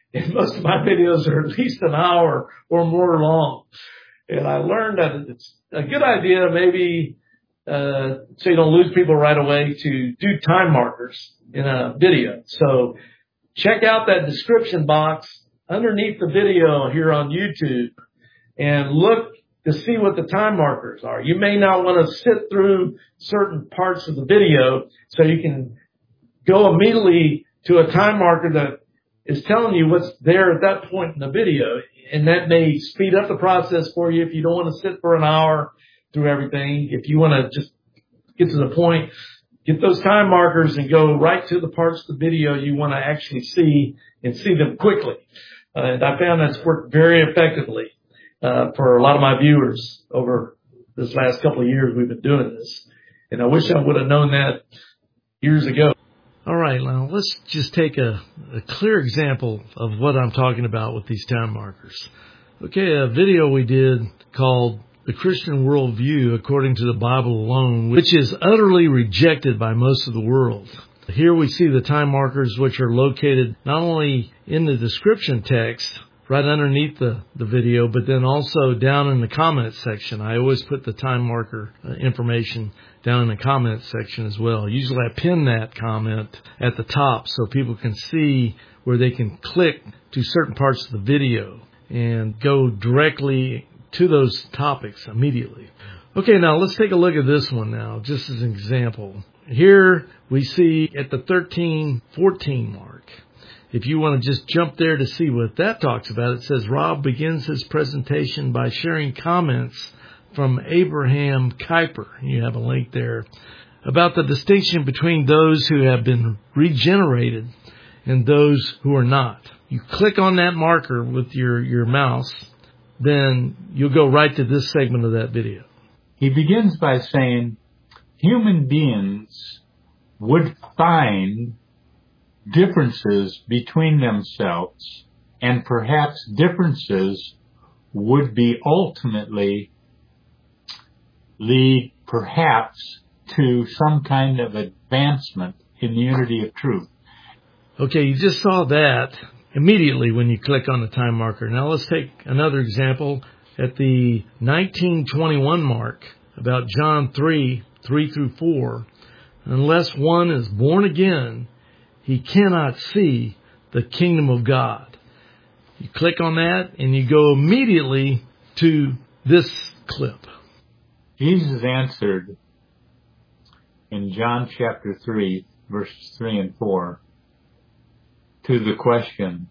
And most of my videos are at least an hour or more long. And I learned that it's a good idea, maybe, so you don't lose people right away, to do time markers in a video. So check out that description box underneath the video here on YouTube and look to see what the time markers are. You may not want to sit through certain parts of the video, so you can go immediately to a time marker that is telling you what's there at that point in the video. And that may speed up the process for you if you don't want to sit for an hour through everything. If you want to just get to the point, get those time markers and go right to the parts of the video you want to actually see and see them quickly. And I found that's worked very effectively for a lot of my viewers over this last couple of years we've been doing this. And I wish I would have known that years ago. All right, now let's just take a clear example of what I'm talking about with these time markers. Okay, a video we did called The Christian Worldview According to the Bible Alone, which is utterly rejected by most of the world. Here we see the time markers, which are located not only in the description text right underneath the video, but then also down in the comment section. I always put the time marker information down in the comment section as well. Usually I pin that comment at the top so people can see where they can click to certain parts of the video and go directly to those topics immediately. Okay, now let's take a look at this one now, just as an example. Here we see at the 13:14 mark. If you want to just jump there to see what that talks about, it says Rob begins his presentation by sharing comments from Abraham Kuyper. You have a link there about the distinction between those who have been regenerated and those who are not. You click on that marker with your mouse, then you'll go right to this segment of that video. He begins by saying human beings would find differences between themselves, and perhaps differences would be ultimately lead perhaps to some kind of advancement in the unity of truth. Okay, you just saw that immediately when you click on the time marker. Now let's take another example at the 19:21 mark about John 3:3-4. Unless one is born again, he cannot see the kingdom of God. You click on that and you go immediately to this clip. Jesus answered in John chapter 3, verses 3 and 4, to the question,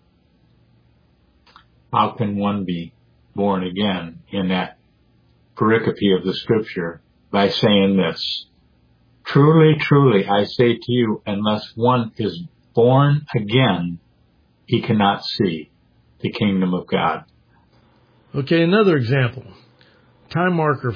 how can one be born again, in that pericope of the scripture, by saying this, truly, truly, I say to you, unless one is born again, he cannot see the kingdom of God. Okay, another example. Time marker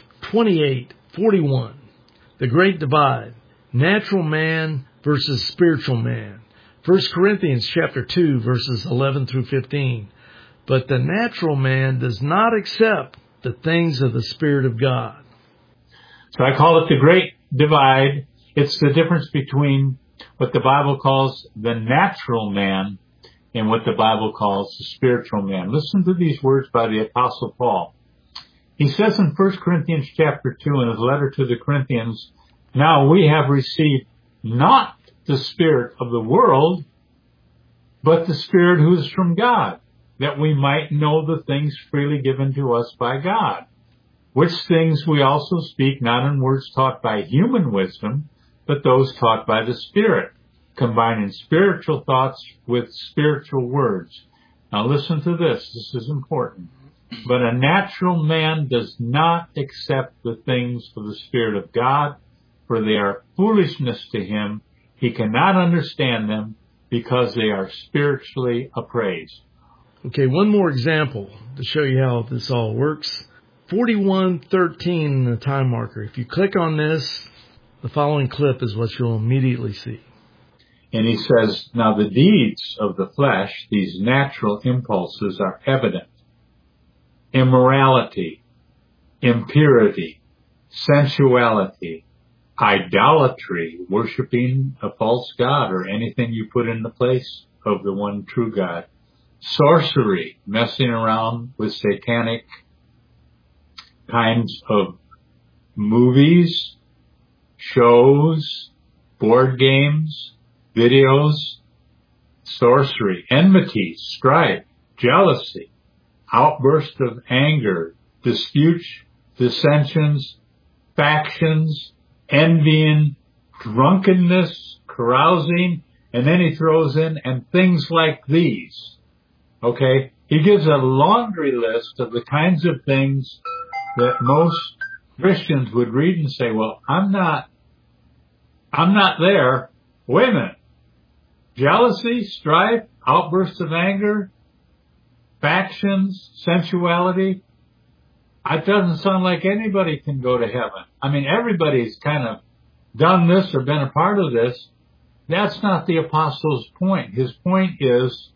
28:41. The Great Divide. Natural man versus spiritual man. 1 Corinthians chapter 2, verses 11-15. But the natural man does not accept the things of the Spirit of God. So I call it the Great Divide. It's the difference between what the Bible calls the natural man and what the Bible calls the spiritual man. Listen to these words by the Apostle Paul. He says in 1 Corinthians chapter 2 in his letter to the Corinthians, now we have received not the spirit of the world, but the Spirit who is from God, that we might know the things freely given to us by God, which things we also speak not in words taught by human wisdom, but those taught by the Spirit, combining spiritual thoughts with spiritual words. Now listen to this. This is important. But a natural man does not accept the things of the Spirit of God, for they are foolishness to him. He cannot understand them because they are spiritually appraised. Okay, one more example to show you how this all works. 41:13 in the time marker. If you click on this, the following clip is what you'll immediately see. And he says, now the deeds of the flesh, these natural impulses, are evident. Immorality, impurity, sensuality, idolatry, worshiping a false god or anything you put in the place of the one true God, sorcery, messing around with satanic kinds of movies, shows, board games, videos, sorcery, enmity, strife, jealousy, outburst of anger, disputes, dissensions, factions, envying, drunkenness, carousing, and then he throws in, and things like these. Okay? He gives a laundry list of the kinds of things that most Christians would read and say, well, I'm not there. Wait a minute. Jealousy, strife, outbursts of anger, factions, sensuality. It doesn't sound like anybody can go to heaven. I mean, everybody's kind of done this or been a part of this. That's not the apostle's point. His point is,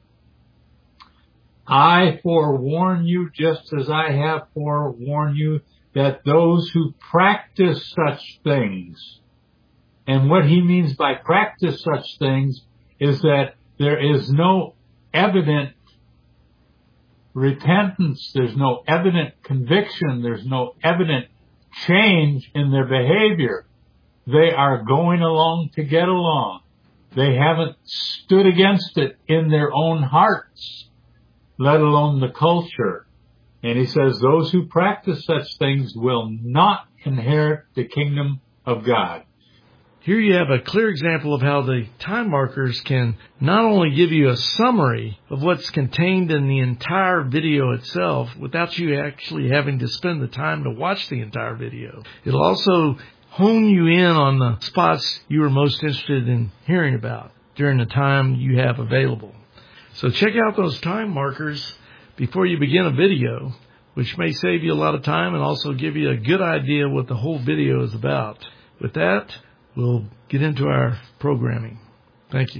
I forewarn you, just as I have forewarned you, that those who practice such things, and what he means by practice such things is that there is no evident repentance, there's no evident conviction, there's no evident change in their behavior. They are going along to get along. They haven't stood against it in their own hearts, let alone the culture. And he says those who practice such things will not inherit the kingdom of God. Here you have a clear example of how the time markers can not only give you a summary of what's contained in the entire video itself without you actually having to spend the time to watch the entire video. It'll also hone you in on the spots you are most interested in hearing about during the time you have available. So check out those time markers before you begin a video, which may save you a lot of time and also give you a good idea what the whole video is about. With that, we'll get into our programming. Thank you.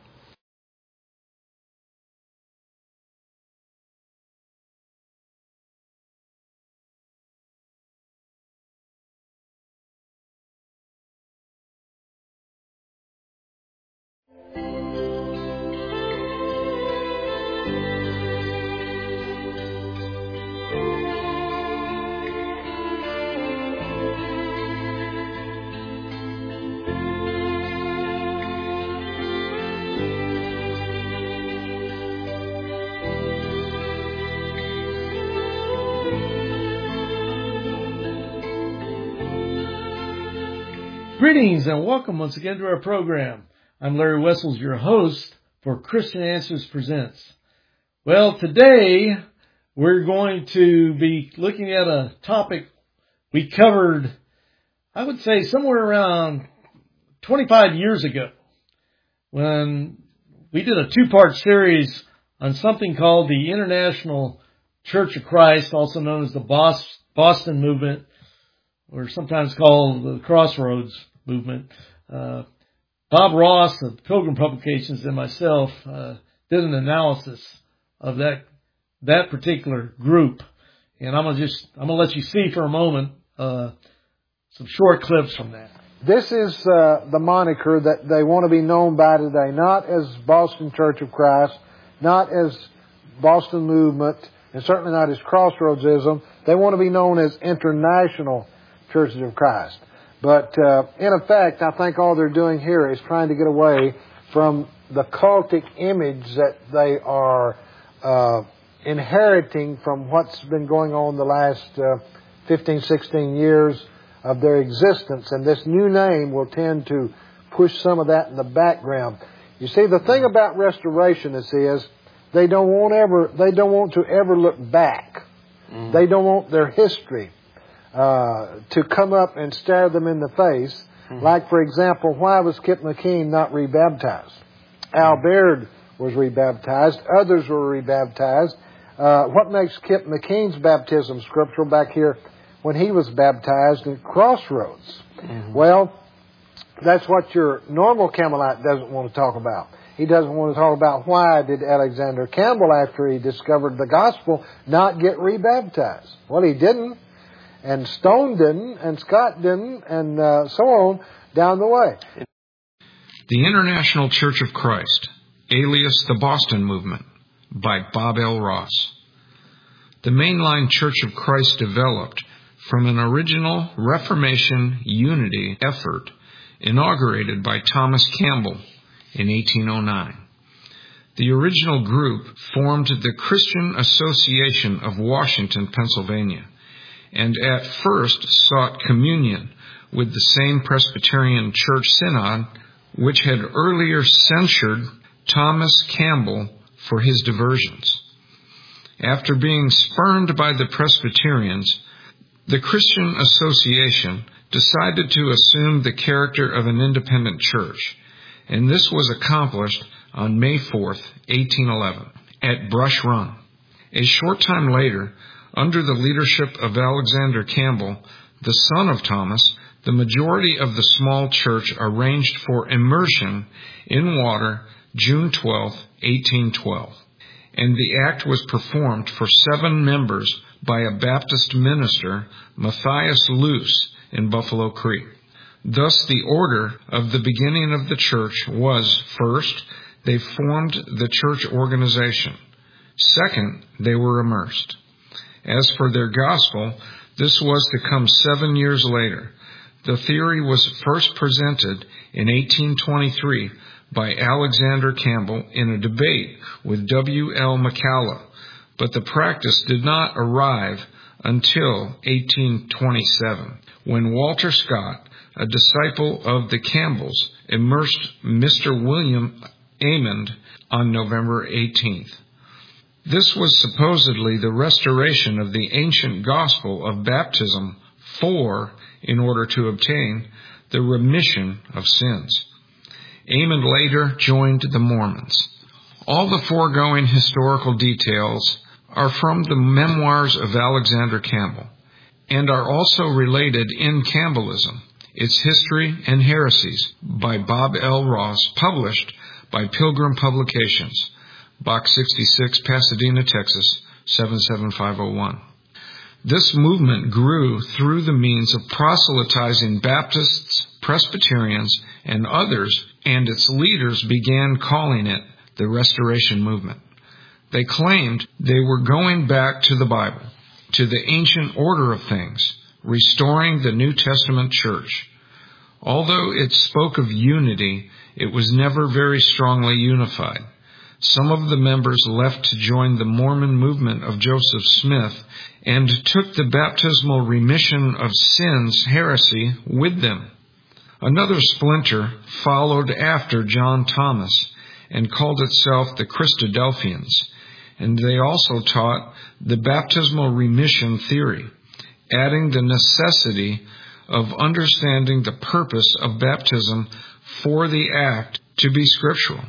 Greetings and welcome once again to our program. I'm Larry Wessels, your host for Christian Answers Presents. Well, today we're going to be looking at a topic we covered, I would say, somewhere around 25 years ago when we did a two-part series on something called the International Church of Christ, also known as the Boston Movement, or sometimes called the Crossroads Movement. Bob Ross of Pilgrim Publications and myself did an analysis of that particular group, and I'm gonna let you see for a moment some short clips from that. This is the moniker that they want to be known by today, not as Boston Church of Christ, not as Boston Movement, and certainly not as Crossroadsism. They want to be known as International Churches of Christ. But in effect, I think all they're doing here is trying to get away from the cultic image that they are inheriting from what's been going on the last 15, 16 years of their existence. And this new name will tend to push some of that in the background. You see, the thing about restorationists is they don't want to ever look back. They don't want their history to come up and stare them in the face. Like, for example, why was Kip McKean not rebaptized? Al Baird was rebaptized. Others were rebaptized. What makes Kip McKean's baptism scriptural back here when he was baptized in Crossroads? Well, that's what your normal Campbellite doesn't want to talk about. He doesn't want to talk about why did Alexander Campbell, after he discovered the gospel, not get rebaptized. Well, he didn't. And Stone didn't, and Scott didn't, and so on down the way. The International Church of Christ, alias the Boston Movement, by Bob L. Ross. The Mainline Church of Christ developed from an original Reformation unity effort inaugurated by Thomas Campbell in 1809. The original group formed the Christian Association of Washington, Pennsylvania, and at first sought communion with the same Presbyterian Church Synod which had earlier censured Thomas Campbell for his diversions. After being spurned by the Presbyterians, the Christian Association decided to assume the character of an independent church, and this was accomplished on May 4th, 1811, at Brush Run. A short time later, under the leadership of Alexander Campbell, the son of Thomas, the majority of the small church arranged for immersion in water June 12, 1812, and the act was performed for 7 members by a Baptist minister, Matthias Luce, in Buffalo Creek. Thus, the order of the beginning of the church was, first, they formed the church organization. Second, they were immersed. As for their gospel, this was to come 7 years later. The theory was first presented in 1823 by Alexander Campbell in a debate with W. L. McCalla, but the practice did not arrive until 1827, when Walter Scott, a disciple of the Campbells, immersed Mr. William Amond on November 18th. This was supposedly the restoration of the ancient gospel of baptism in order to obtain the remission of sins. Amond later joined the Mormons. All the foregoing historical details are from the memoirs of Alexander Campbell and are also related in Campbellism, its history and heresies, by Bob L. Ross, published by Pilgrim Publications, Box 66, Pasadena, Texas, 77501. This movement grew through the means of proselytizing Baptists, Presbyterians, and others, and its leaders began calling it the Restoration Movement. They claimed they were going back to the Bible, to the ancient order of things, restoring the New Testament church. Although it spoke of unity, it was never very strongly unified. Some of the members left to join the Mormon movement of Joseph Smith and took the baptismal remission of sins heresy with them. Another splinter followed after John Thomas and called itself the Christadelphians, and they also taught the baptismal remission theory, adding the necessity of understanding the purpose of baptism for the act to be scriptural.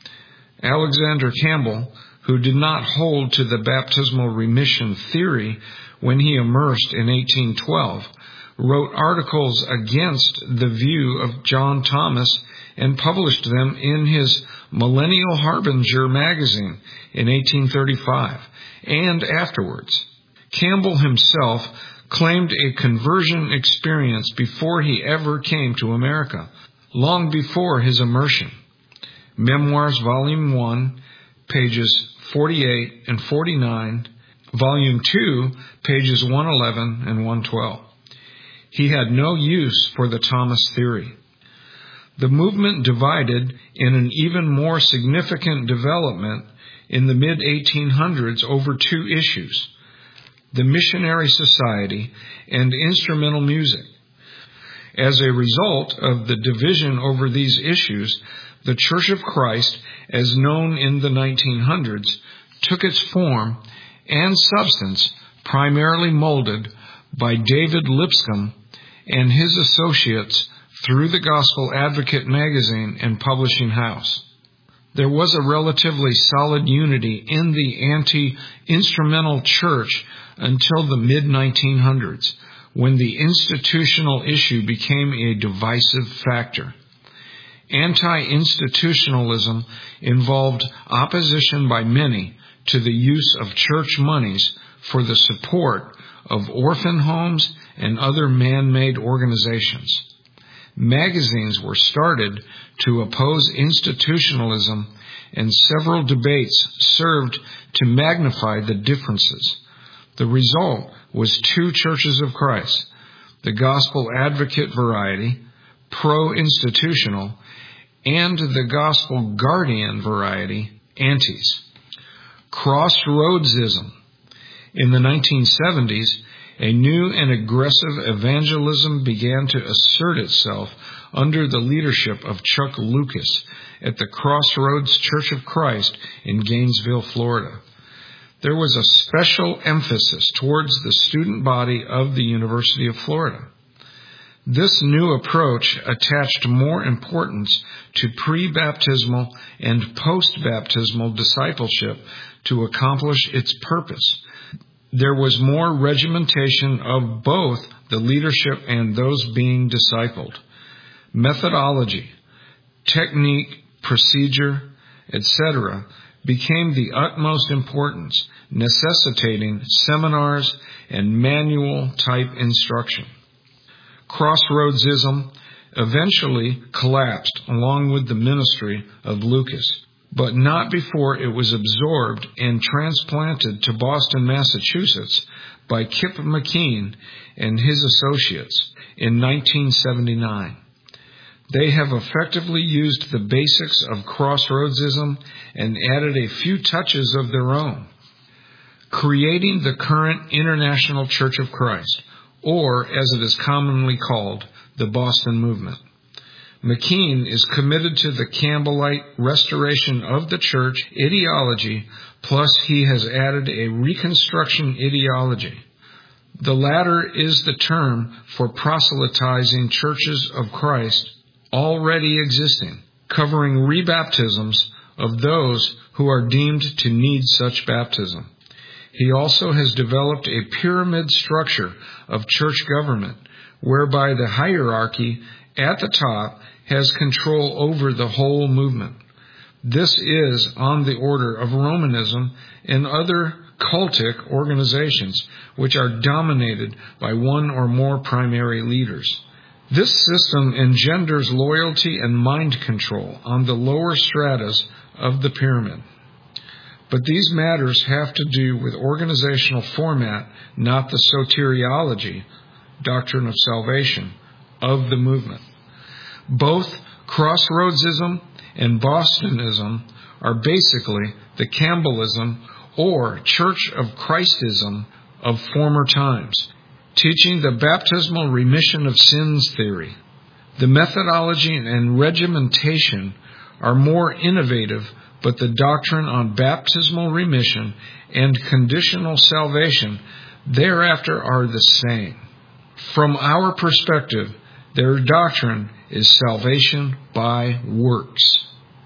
Alexander Campbell, who did not hold to the baptismal remission theory when he immersed in 1812, wrote articles against the view of John Thomas and published them in his Millennial Harbinger magazine in 1835 and afterwards. Campbell himself claimed a conversion experience before he ever came to America, long before his immersion. Memoirs, Volume 1, pages 48 and 49, Volume 2, pages 111 and 112. He had no use for the Thomas theory. The movement divided in an even more significant development in the mid-1800s over 2 issues: the Missionary Society and instrumental music. As a result of the division over these issues, the Church of Christ, as known in the 1900s, took its form and substance primarily molded by David Lipscomb and his associates through the Gospel Advocate magazine and publishing house. There was a relatively solid unity in the anti-instrumental church until the mid-1900s, when the institutional issue became a divisive factor. Anti-institutionalism involved opposition by many to the use of church monies for the support of orphan homes and other man-made organizations. Magazines were started to oppose institutionalism and several debates served to magnify the differences. The result was two Churches of Christ, the Gospel Advocate variety, pro-institutional, and the Gospel Guardian variety, antis. Crossroadsism. In the 1970s, a new and aggressive evangelism began to assert itself under the leadership of Chuck Lucas at the Crossroads Church of Christ in Gainesville, Florida. There was a special emphasis towards the student body of the University of Florida. This new approach attached more importance to pre-baptismal and post-baptismal discipleship to accomplish its purpose. There was more regimentation of both the leadership and those being discipled. Methodology, technique, procedure, etc. became the utmost importance, necessitating seminars and manual-type instruction. Crossroadsism eventually collapsed along with the ministry of Lucas, but not before it was absorbed and transplanted to Boston, Massachusetts by Kip McKean and his associates in 1979. They have effectively used the basics of Crossroadsism and added a few touches of their own, creating the current International Church of Christ, or as it is commonly called, the Boston Movement. McKean is committed to the Campbellite restoration of the church ideology, plus he has added a reconstruction ideology. The latter is the term for proselytizing churches of Christ already existing, covering rebaptisms of those who are deemed to need such baptism. He also has developed a pyramid structure of church government, whereby the hierarchy at the top has control over the whole movement. This is on the order of Romanism and other cultic organizations which are dominated by one or more primary leaders. This system engenders loyalty and mind control on the lower stratas of the pyramid. But these matters have to do with organizational format, not the soteriology, doctrine of salvation, of the movement. Both Crossroadsism and Bostonism are basically the Campbellism or Church of Christism of former times, teaching the baptismal remission of sins theory. The methodology and regimentation are more innovative, but the doctrine on baptismal remission and conditional salvation thereafter are the same. From our perspective, their doctrine is salvation by works.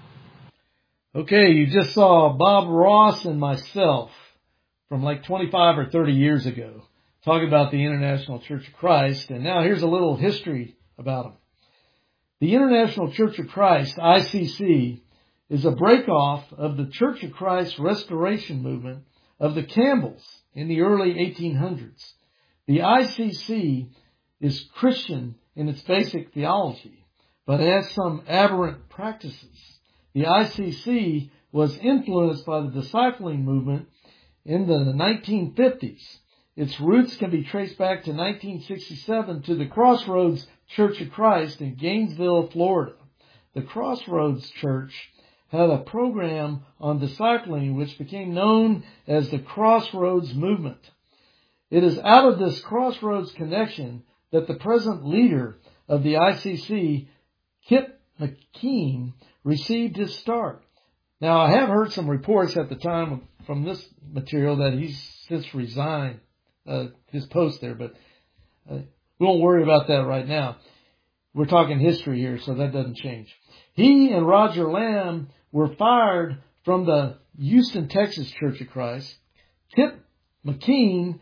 Okay, you just saw Bob Ross and myself from like 25 or 30 years ago talking about the International Church of Christ, and now here's a little history about them. The International Church of Christ, ICC, is a break-off of the Church of Christ Restoration Movement of the Campbells in the early 1800s. The ICC is Christian in its basic theology, but has some aberrant practices. The ICC was influenced by the discipling movement in the 1950s. Its roots can be traced back to 1967 to the Crossroads Church of Christ in Gainesville, Florida. The Crossroads Church had a program on discipling which became known as the Crossroads Movement. It is out of this Crossroads connection that the present leader of the ICC, Kip McKean, received his start. Now, I have heard some reports at the time from this material that he's since resigned his post there, but we won't worry about that right now. We're talking history here, so that doesn't change. He and Roger Lamb were fired from the Houston, Texas Church of Christ. Kip McKean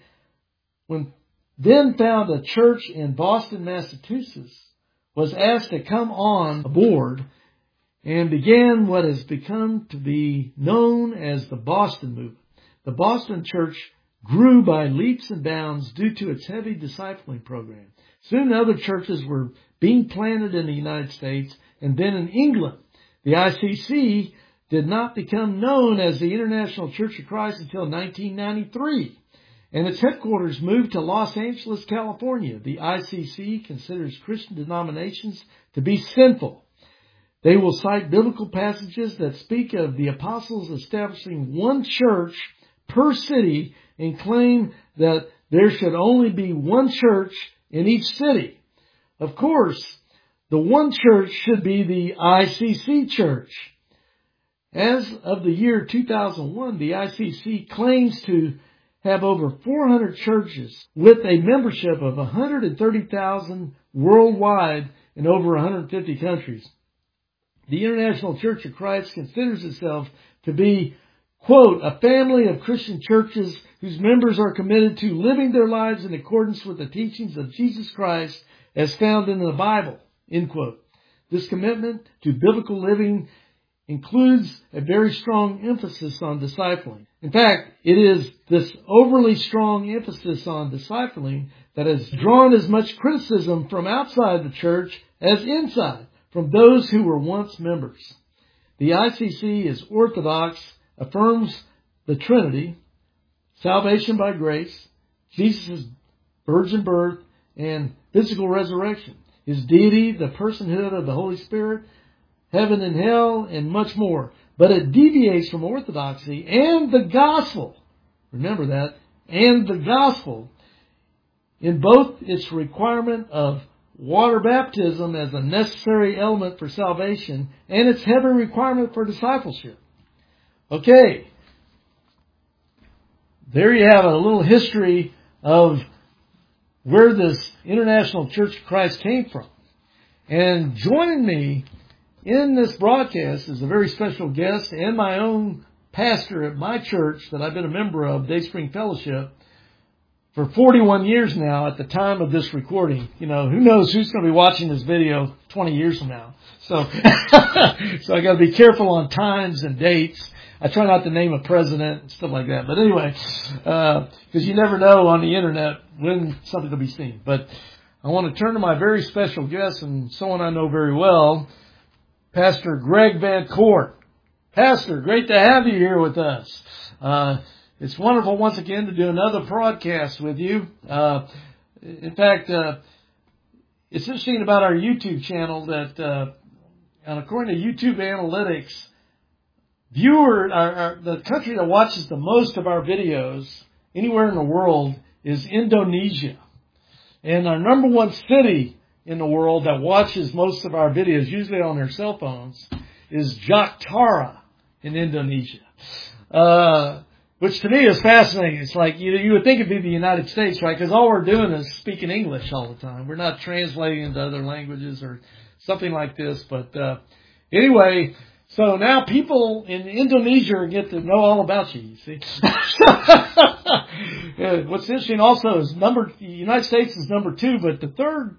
then found a church in Boston, Massachusetts, was asked to come on board and began what has become to be known as the Boston Movement. The Boston Church grew by leaps and bounds due to its heavy discipling program. Soon other churches were being planted in the United States and then in England. The ICC did not become known as the International Church of Christ until 1993, and its headquarters moved to Los Angeles, California. The ICC considers Christian denominations to be sinful. They will cite biblical passages that speak of the apostles establishing one church per city and claim that there should only be one church in each city. Of course, the one church should be the ICC church. As of the year 2001, the ICC claims to have over 400 churches with a membership of 130,000 worldwide in over 150 countries. The International Church of Christ considers itself to be, quote, a family of Christian churches whose members are committed to living their lives in accordance with the teachings of Jesus Christ as found in the Bible, end quote. This commitment to biblical living includes a very strong emphasis on discipling. In fact, it is this overly strong emphasis on discipling that has drawn as much criticism from outside the church as inside, from those who were once members. The ICC is orthodox, affirms the Trinity, salvation by grace, Jesus' virgin birth, and physical resurrection, His deity, the personhood of the Holy Spirit, heaven and hell, and much more. But it deviates from orthodoxy and the gospel. Remember that. And the gospel in both its requirement of water baptism as a necessary element for salvation and its heavy requirement for discipleship. Okay. There you have a little history of where this International Church of Christ came from. And joining me in this broadcast is a very special guest and my own pastor at my church that I've been a member of, Dayspring Fellowship, for 41 years now at the time of this recording. You know, who knows who's going to be watching this video 20 years from now. So, so I got to be careful on times and dates. I try not to name a president and stuff like that. But anyway, because you never know on the internet when something will be seen. But I want to turn to my very special guest and someone I know very well, Pastor Greg Van Court. Pastor, great to have you here with us. It's wonderful once again to do another broadcast with you. In fact, it's interesting about our YouTube channel that, and according to YouTube analytics, the country that watches the most of our videos anywhere in the world is Indonesia. And our number one city in the world that watches most of our videos, usually on their cell phones, is Jakarta in Indonesia. Which to me is fascinating. It's like, you would think it'd be the United States, right? Because all we're doing is speaking English all the time. We're not translating into other languages or something like this. But anyway, so now people in Indonesia get to know all about you see. What's interesting also is the United States is number 2, but the third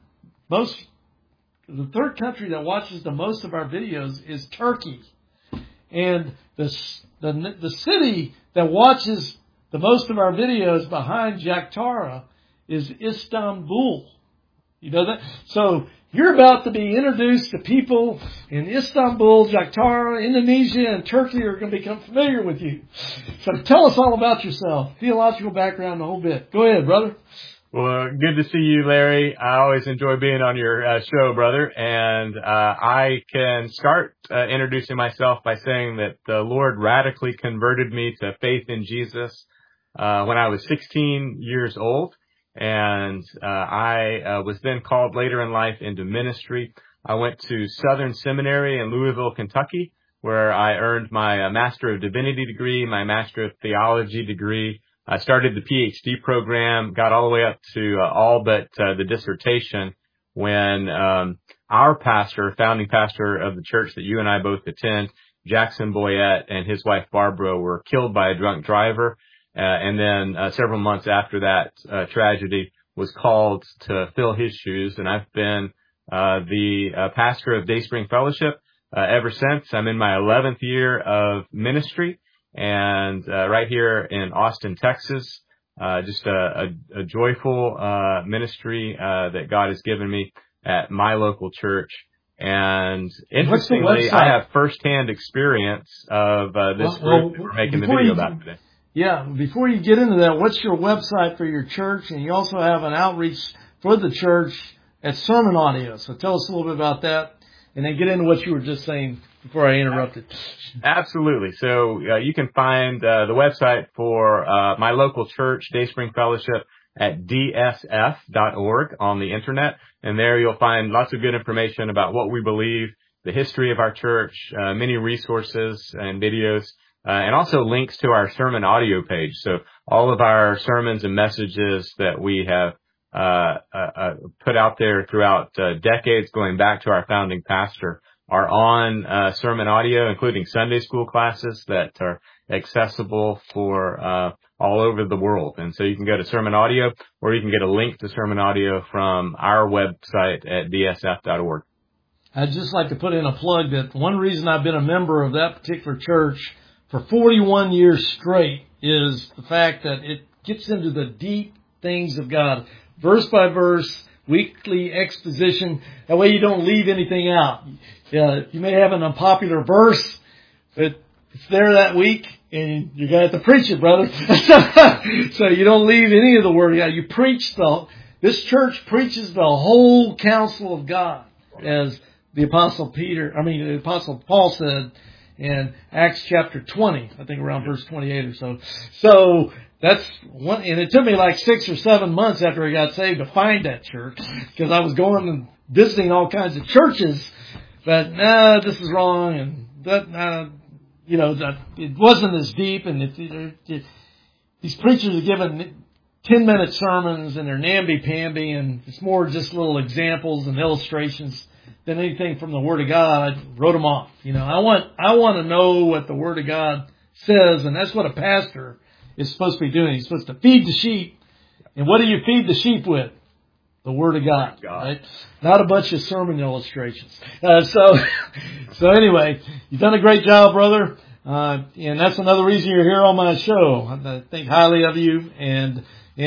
country that watches the most of our videos is Turkey. And the city that watches the most of our videos behind Jakarta is Istanbul. You know that? So you're about to be introduced to people in Istanbul, Jakarta, Indonesia, and Turkey are going to become familiar with you. So tell us all about yourself, theological background, the whole bit. Go ahead, brother. Well, good to see you, Larry. I always enjoy being on your show, brother. And I can start introducing myself by saying that the Lord radically converted me to faith in Jesus when I was 16 years old. And I was then called later in life into ministry. I went to Southern Seminary in Louisville, Kentucky, where I earned my Master of Divinity degree, my Master of Theology degree. I started the PhD program, got all the way up to all but the dissertation when our pastor, founding pastor of the church that you and I both attend, Jackson Boyette, and his wife Barbara were killed by a drunk driver. And then several months after that tragedy, was called to fill his shoes. And I've been the pastor of Dayspring Fellowship ever since. I'm in my 11th year of ministry. And right here in Austin, Texas, just a joyful ministry that God has given me at my local church. And What's the interestingly, website? I have firsthand experience of this group that we're making the video about today. Yeah, before you get into that, what's your website for your church? And you also have an outreach for the church at Sermon Audio. So tell us a little bit about that, and then get into what you were just saying before I interrupted. Absolutely. So you can find the website for my local church, Dayspring Fellowship, at dsf.org on the internet. And there you'll find lots of good information about what we believe, the history of our church, many resources and videos, and also links to our sermon audio page. So all of our sermons and messages that we have put out there throughout decades going back to our founding pastor are on sermon audio, including Sunday school classes that are accessible for all over the world. And so you can go to sermon audio, or you can get a link to sermon audio from our website at dsf.org. I'd just like to put in a plug that one reason I've been a member of that particular church for 41 years straight is the fact that it gets into the deep things of God, verse by verse, weekly exposition. That way you don't leave anything out. You may have an unpopular verse, but it's there that week, and you're going to have to preach it, brother. So you don't leave any of the Word of God. You preach this church preaches the whole counsel of God, as the Apostle Paul said in Acts chapter 20, I think around verse 28 or so. So that's one, and it took me like 6 or 7 months after I got saved to find that church, because I was going and visiting all kinds of churches, but this is wrong, and that, it wasn't as deep, and these preachers are given 10-minute sermons, and they're namby-pamby, and it's more just little examples and illustrations than anything from the Word of God. I wrote them off. I want to know what the Word of God says, and that's what a pastor is supposed to be doing. He's supposed to feed the sheep. And what do you feed the sheep with? The Word of God. Right? Not a bunch of sermon illustrations. So anyway, you've done a great job, brother. And that's another reason you're here on my show. I think highly of you. And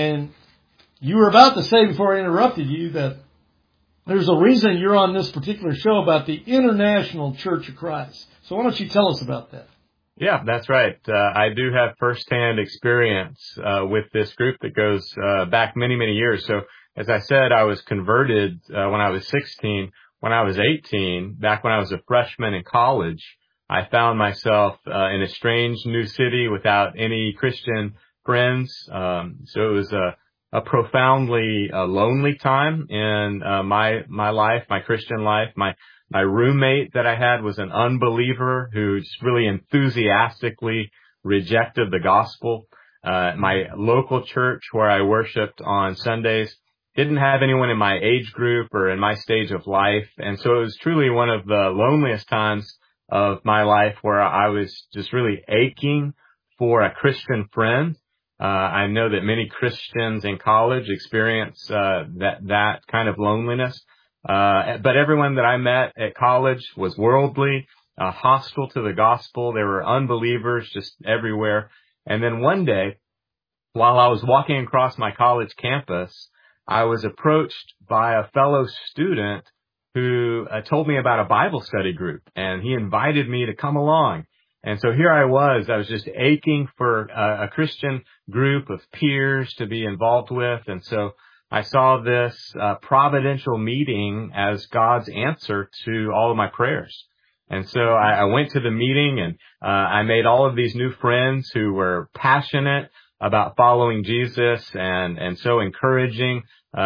you were about to say before I interrupted you that there's a reason you're on this particular show about the International Church of Christ. So why don't you tell us about that? Yeah, that's right. I do have firsthand experience with this group that goes back many, many years. So as I said, I was converted when I was 16. When I was 18, back when I was a freshman in college, I found myself in a strange new city without any Christian friends. So it was a profoundly lonely time in my life, my Christian life. My roommate that I had was an unbeliever who just really enthusiastically rejected the gospel. My local church where I worshiped on Sundays didn't have anyone in my age group or in my stage of life. And so it was truly one of the loneliest times of my life where I was just really aching for a Christian friend. I know that many Christians in college experience that kind of loneliness. But everyone that I met at college was worldly, hostile to the gospel. There were unbelievers just everywhere. And then one day, while I was walking across my college campus, I was approached by a fellow student who told me about a Bible study group, and he invited me to come along. And so here I was just aching for a Christian group of peers to be involved with. And so I saw this providential meeting as God's answer to all of my prayers. And so I went to the meeting, and I made all of these new friends who were passionate about following Jesus and so encouraging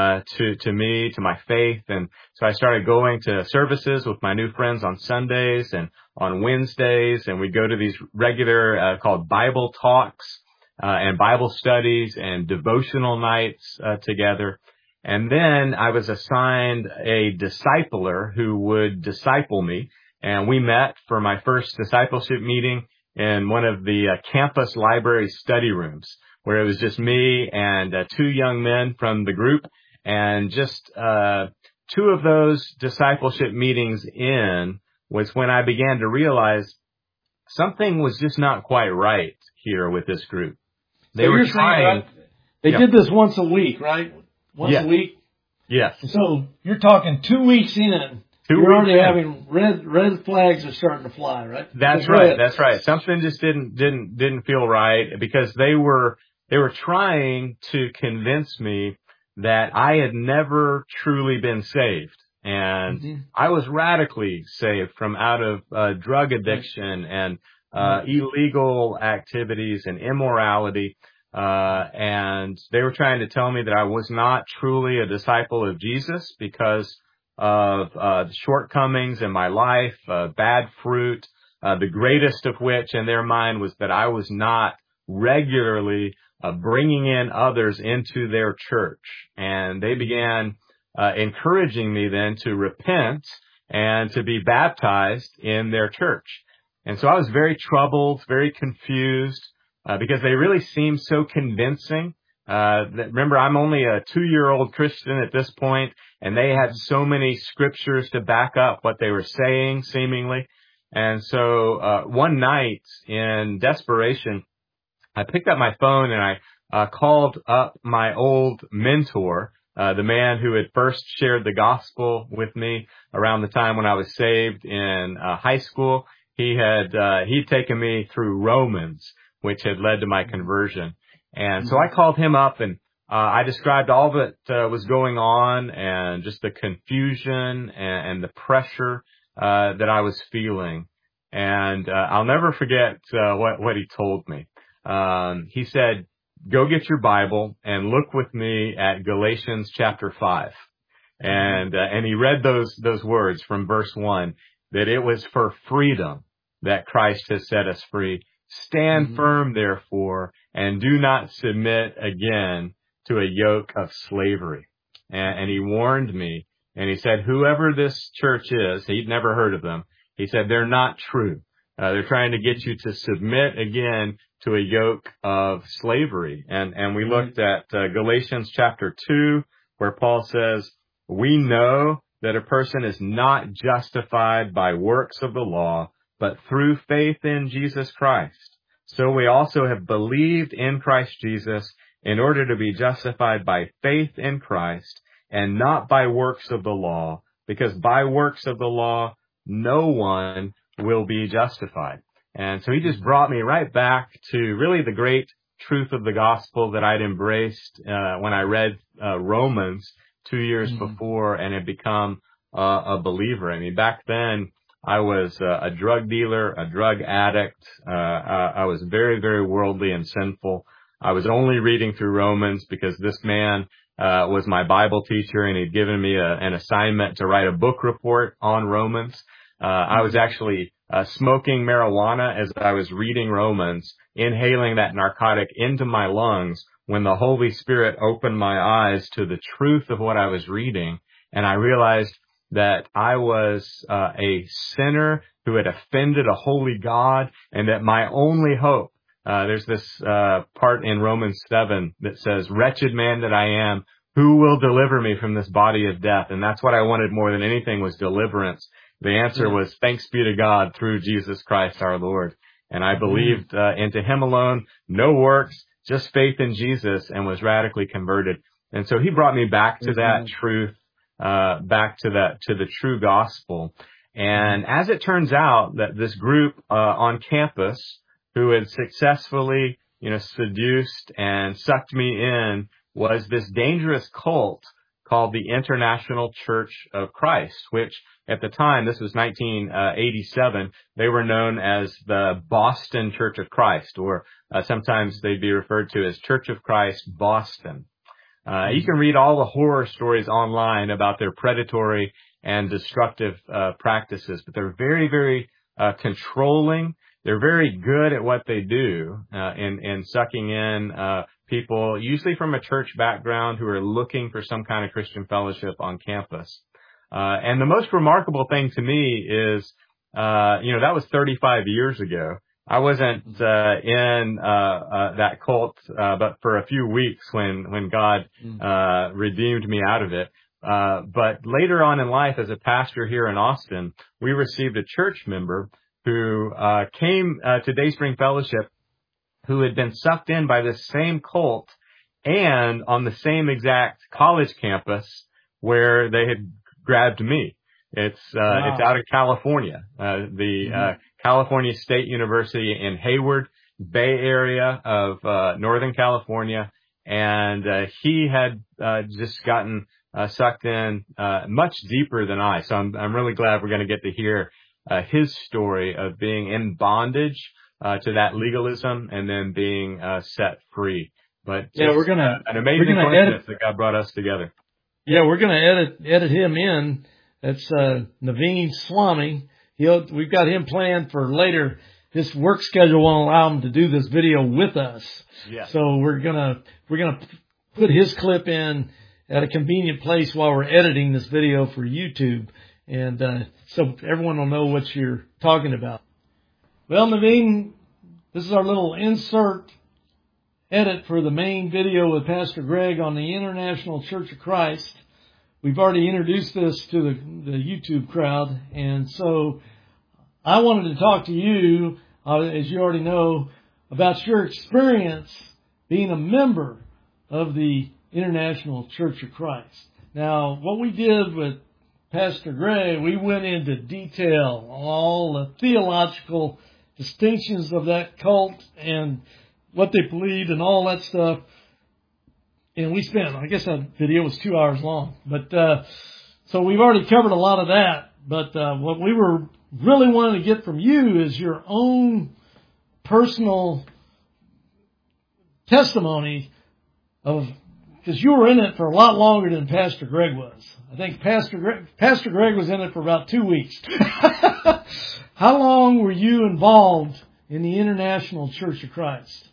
to me, to my faith. And so I started going to services with my new friends on Sundays and on Wednesdays, and we'd go to these regular called Bible talks and Bible studies and devotional nights together. And then I was assigned a discipler who would disciple me, and we met for my first discipleship meeting in one of the campus library study rooms, where it was just me and 2 young men from the group. And just 2 of those discipleship meetings in was when I began to realize something was just not quite right here with this group. They were trying. They did this once a week, right? Once a week? Yes. So you're talking 2 weeks in, You're already having red flags are starting to fly, right? That's right. That's right. Something just didn't feel right because they were trying to convince me that I had never truly been saved. And I was radically saved from out of drug addiction and illegal activities and immorality. And they were trying to tell me that I was not truly a disciple of Jesus because of shortcomings in my life, bad fruit, the greatest of which in their mind was that I was not regularly bringing in others into their church. And they began encouraging me then to repent and to be baptized in their church. And so I was very troubled, very confused, because they really seemed so convincing. Remember, I'm only a 2-year-old Christian at this point, and they had so many scriptures to back up what they were saying, seemingly. And so one night, in desperation, I picked up my phone and I called up my old mentor, the man who had first shared the gospel with me around the time when I was saved in high school. He'd taken me through Romans, which had led to my conversion. And so I called him up and I described all that was going on and just the confusion and the pressure that I was feeling. And I'll never forget what he told me. He said, "Go get your Bible and look with me at Galatians chapter 5." And he read those words from verse 1, that it was for freedom that Christ has set us free. Stand firm, therefore, and do not submit again to a yoke of slavery. And he warned me, and he said, whoever this church is, he'd never heard of them. He said, they're not true. They're trying to get you to submit again to a yoke of slavery. And we looked at Galatians chapter 2, where Paul says, we know that a person is not justified by works of the law, but through faith in Jesus Christ. So we also have believed in Christ Jesus in order to be justified by faith in Christ and not by works of the law, because by works of the law, no one will be justified. And so he just brought me right back to really the great truth of the gospel that I'd embraced when I read Romans 2 years before and had become a believer. I mean, back then, I was a drug dealer, a drug addict. I was very, very worldly and sinful. I was only reading through Romans because this man was my Bible teacher, and he'd given me an assignment to write a book report on Romans. I was actually smoking marijuana as I was reading Romans, inhaling that narcotic into my lungs when the Holy Spirit opened my eyes to the truth of what I was reading, and I realized that I was a sinner who had offended a holy God, and that my only hope, there's this part in Romans 7 that says, wretched man that I am, who will deliver me from this body of death? And that's what I wanted more than anything, was deliverance. The answer was, thanks be to God through Jesus Christ our Lord. And I believed into him alone, no works, just faith in Jesus, and was radically converted. And so he brought me back to that truth, back to the true gospel. And as it turns out, that this group on campus who had successfully, seduced and sucked me in was this dangerous cult called the International Church of Christ, which at the time, this was 1987, they were known as the Boston Church of Christ, or sometimes they'd be referred to as Church of Christ Boston. You can read all the horror stories online about their predatory and destructive practices, but they're very, very controlling. They're very good at what they do in sucking in people, usually from a church background, who are looking for some kind of Christian fellowship on campus. And the most remarkable thing to me is, that was 35 years ago. I wasn't in that cult, but for a few weeks when God redeemed me out of it. But later on in life, as a pastor here in Austin, we received a church member who came to Dayspring Fellowship, who had been sucked in by this same cult and on the same exact college campus where they had grabbed me. It's out of California, California State University in Hayward, Bay Area of Northern California. And he had just gotten sucked in much deeper than I. So I'm really glad we're going to get to hear his story of being in bondage to that legalism and then being set free. But we're gonna an amazing coincidence that God brought us together. Yeah, we're gonna edit him in. That's Naveen Swami. We've got him planned for later. His work schedule won't allow him to do this video with us. Yeah. So we're gonna put his clip in at a convenient place while we're editing this video for YouTube, and so everyone will know what you're talking about. Well, Naveen, this is our little insert edit for the main video with Pastor Greg on the International Church of Christ. We've already introduced this to the YouTube crowd, and so I wanted to talk to you, as you already know, about your experience being a member of the International Church of Christ. Now, what we did with Pastor Greg, we went into detail on all the theological distinctions of that cult and what they believed and all that stuff. And we spent, I guess that video was 2 hours long. But so we've already covered a lot of that. But what we were really wanting to get from you is your own personal testimony of, because you were in it for a lot longer than Pastor Greg was. I think Pastor Greg was in it for about 2 weeks. How long were you involved in the International Church of Christ?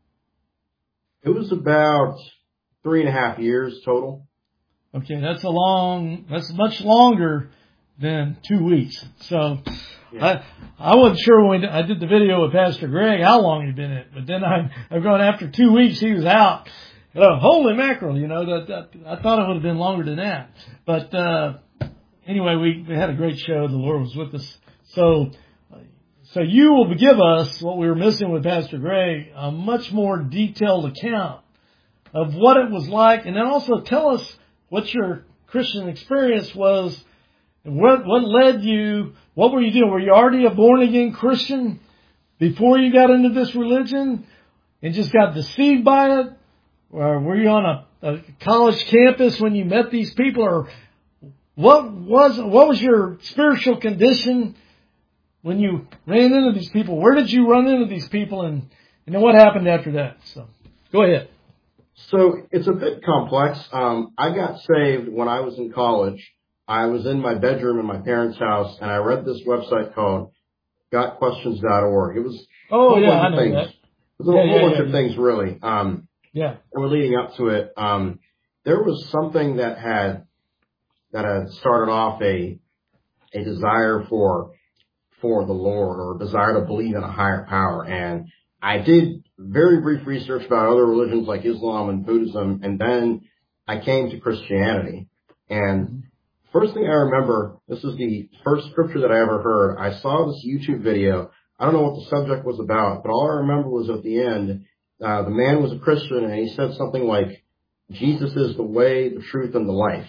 It was about 3.5 years total. Okay, that's much longer than 2 weeks. So yeah. I wasn't sure when I did the video with Pastor Greg how long he'd been in it, but then I'm going after 2 weeks he was out. Holy mackerel, that I thought it would have been longer than that. But anyway, we had a great show. The Lord was with us. So you will give us what we were missing with Pastor Greg, a much more detailed account of what it was like, and then also tell us what your Christian experience was, and what led you. What were you doing? Were you already a born-again Christian before you got into this religion and just got deceived by it? Or were you on a college campus when you met these people? Or what was your spiritual condition when you ran into these people? Where did you run into these people? And then what happened after that? So go ahead. So it's a bit complex. I got saved when I was in college. I was in my bedroom in my parents' house, and I read this website called GotQuestions.org. It was I know that. It was a whole bunch of things, really. Yeah. And leading up to it, there was something that had started off a desire for the Lord, or a desire to believe in a higher power. And I did very brief research about other religions like Islam and Buddhism, and then I came to Christianity. And first thing I remember, this is the first scripture that I ever heard. I saw this YouTube video. I don't know what the subject was about, but all I remember was at the end, the man was a Christian, and he said something like, Jesus is the way, the truth, and the life.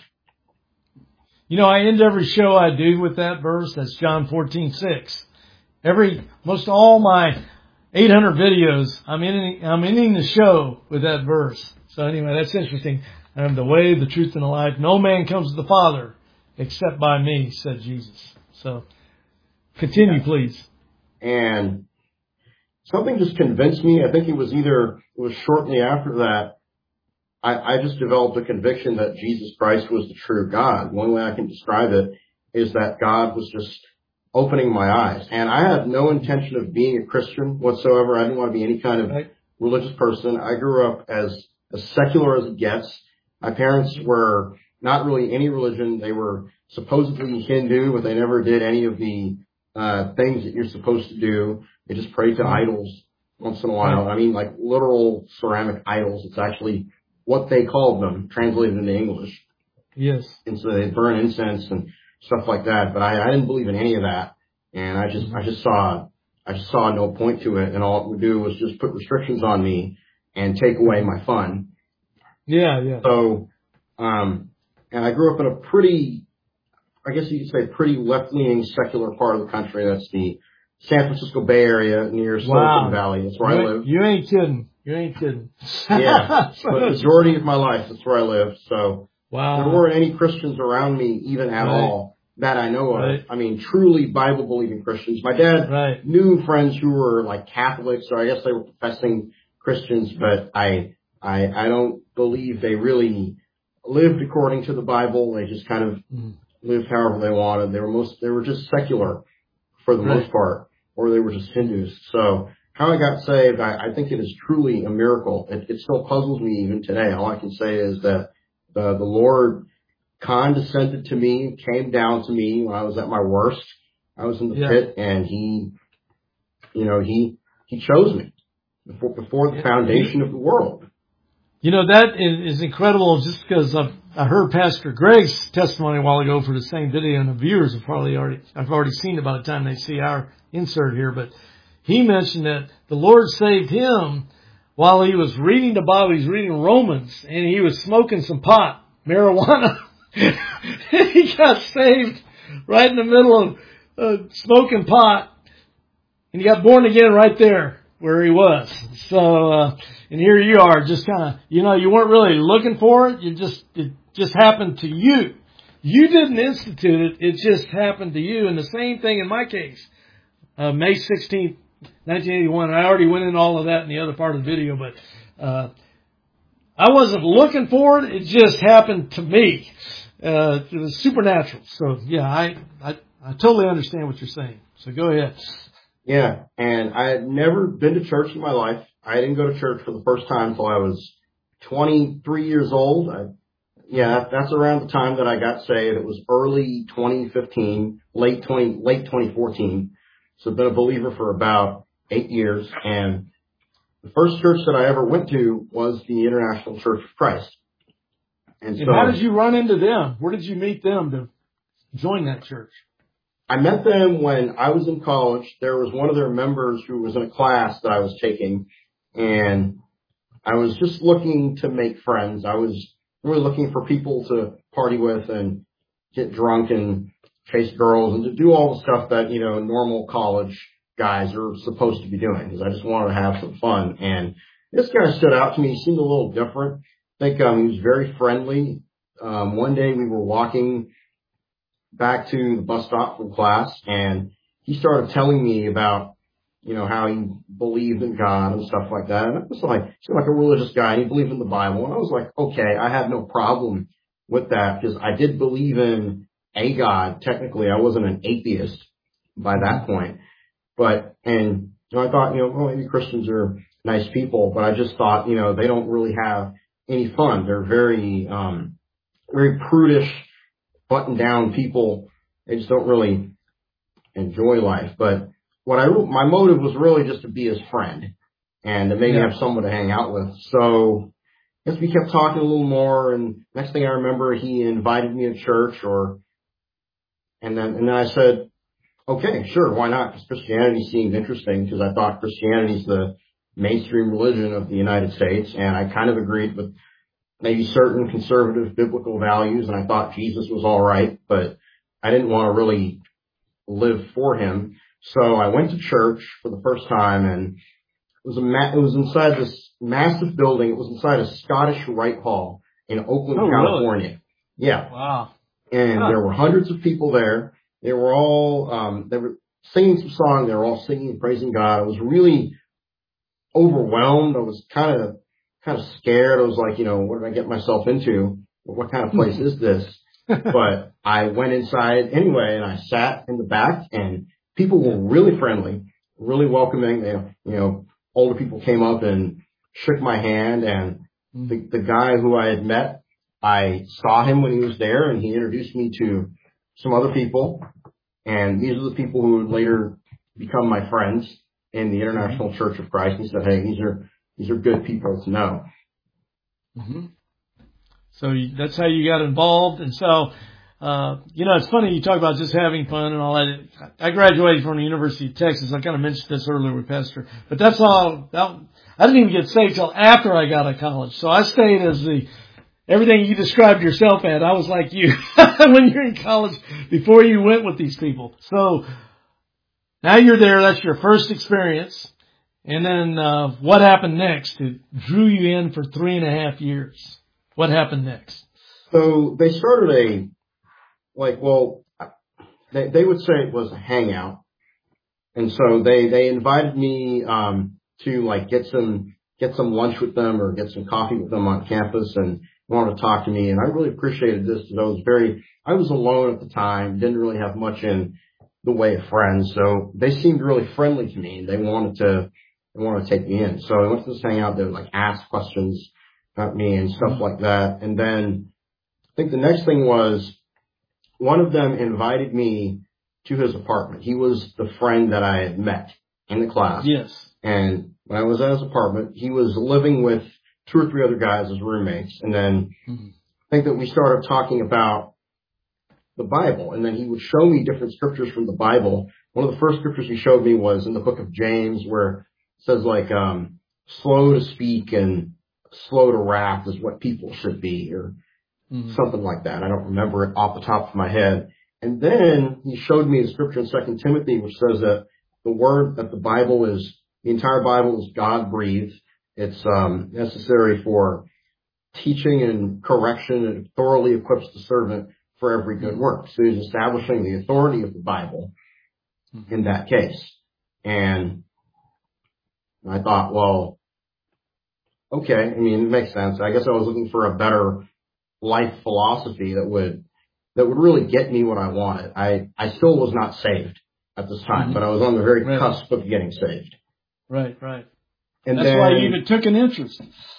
I end every show I do with that verse. That's John 14:6. Most all my 800 videos, I'm ending the show with that verse. So anyway, that's interesting. I am the way, the truth, and the life. No man comes to the Father except by me, said Jesus. So continue, please. And something just convinced me. I think it was shortly after that, I just developed a conviction that Jesus Christ was the true God. The only way I can describe it is that God was just opening my eyes. And I had no intention of being a Christian whatsoever. I didn't want to be any kind of religious person. I grew up as secular as it gets. My parents were not really any religion. They were supposedly Hindu, but they never did any of the things that you're supposed to do. They just prayed to idols once in a while. I mean, like literal ceramic idols. It's actually what they called them, translated into English. Yes. And so they burn incense and stuff like that. But I didn't believe in any of that. And I just saw no point to it. And all it would do was just put restrictions on me and take away my fun. Yeah, yeah. So, and I grew up in a pretty I guess you could say, pretty left-leaning secular part of the country. That's the San Francisco Bay Area near Silicon Valley. That's where I live. You ain't kidding. Yeah. But the majority of my life, that's where I lived. So wow. There weren't any Christians around me even at all that I know of. I mean, truly Bible-believing Christians. My dad knew friends who were like Catholics, or I guess they were professing Christians, but I don't believe they really lived according to the Bible. They just kind of lived however they wanted. They were just secular for the most part, or they were just Hindus. So how I got saved, I think it is truly a miracle. It still puzzles me even today. All I can say is that the Lord condescended to me, came down to me when I was at my worst. I was in the pit, and He chose me before the foundation of the world. You know, that is incredible, just because I heard Pastor Greg's testimony a while ago for the same video, and the viewers have I've already seen it by the time they see our insert here, but he mentioned that the Lord saved him while he was reading the Bible. He's reading Romans, and he was smoking some pot, marijuana. He got saved right in the middle of smoking pot, and he got born again right there where he was. So, and here you are, just kind of, you weren't really looking for it. It just happened to you. You didn't institute it. It just happened to you. And the same thing in my case. May 16th, 1981. I already went into all of that in the other part of the video, but I wasn't looking for it. It just happened to me. It was supernatural. So, yeah, I totally understand what you're saying. So go ahead. Yeah, and I had never been to church in my life. I didn't go to church for the first time until I was 23 years old. That's around the time that I got saved. It was early 2015, late 2014. So I've been a believer for about 8 years. And the first church that I ever went to was the International Church of Christ. And so, how did you run into them? Where did you meet them to join that church? I met them when I was in college. There was one of their members who was in a class that I was taking, and I was just looking to make friends. I was really looking for people to party with and get drunk and chase girls and to do all the stuff that, normal college guys are supposed to be doing, because I just wanted to have some fun. And this guy stood out to me. He seemed a little different. I think he was very friendly. One day we were walking back to the bus stop from class, and he started telling me about, how he believed in God and stuff like that. And it was like, he seemed like a religious guy, and he believed in the Bible. And I was like, okay, I have no problem with that, because I did believe in a God. Technically, I wasn't an atheist by that point. But, I thought, well, maybe Christians are nice people, but I just thought, they don't really have any fun. They're very, very prudish, button down people. They just don't really enjoy life. But my motive was really just to be his friend and to maybe have someone to hang out with. So I guess we kept talking a little more, and next thing I remember, he invited me to church, and then I said, okay, sure, why not? Because Christianity seemed interesting, because I thought Christianity is the mainstream religion of the United States, and I kind of agreed with maybe certain conservative biblical values, and I thought Jesus was all right, but I didn't want to really live for him. So I went to church for the first time, and it was inside this massive building. It was inside a Scottish Rite Hall in Oakland, California. Really? Yeah. Wow. And there were hundreds of people there. They were all they were singing some song. They were all singing and praising God. I was really overwhelmed. I was kind of scared. I was like, what did I get myself into? What kind of place is this? But I went inside anyway, and I sat in the back, and people were really friendly, really welcoming. They, older people came up and shook my hand, and the guy who I had met, I saw him when he was there, and he introduced me to some other people, and these are the people who would later become my friends in the International Church of Christ. He said, hey, these are good people to know. Mm-hmm. So that's how you got involved. And so, it's funny you talk about just having fun and all that. I graduated from the University of Texas. I kind of mentioned this earlier with Pastor, but that's all. I didn't even get saved till after I got out of college. So I stayed as the everything you described yourself at, I was like you when you're in college before you went with these people. So now you're there. That's your first experience. And then what happened next? It drew you in for 3.5 years. What happened next? So they started they would say it was a hangout. And so they invited me to like get some lunch with them or get some coffee with them on campus and wanted to talk to me. And I really appreciated this because I was alone at the time, didn't really have much in the way of friends. So they seemed really friendly to me and they wanted to take me in. So I went to this hangout. They would like ask questions about me and stuff like that. And then I think the next thing was one of them invited me to his apartment. He was the friend that I had met in the class. Yes. And when I was at his apartment, he was living with 2 or 3 other guys as roommates. And then I think that we started talking about the Bible. And then he would show me different scriptures from the Bible. One of the first scriptures he showed me was in the book of James, where it says like, slow to speak and slow to wrath is what people should be, or something like that. I don't remember it off the top of my head. And then he showed me a scripture in 2 Timothy, which says that the entire Bible is God-breathed. It's necessary for teaching and correction, and thoroughly equips the servant for every good work. So he's establishing the authority of the Bible in that case. And I thought, well, okay, I mean, it makes sense. I guess I was looking for a better life philosophy that would really get me what I wanted. I still was not saved at this time, but I was on the very cusp of getting saved. Right, right. And that's why you even took an interest.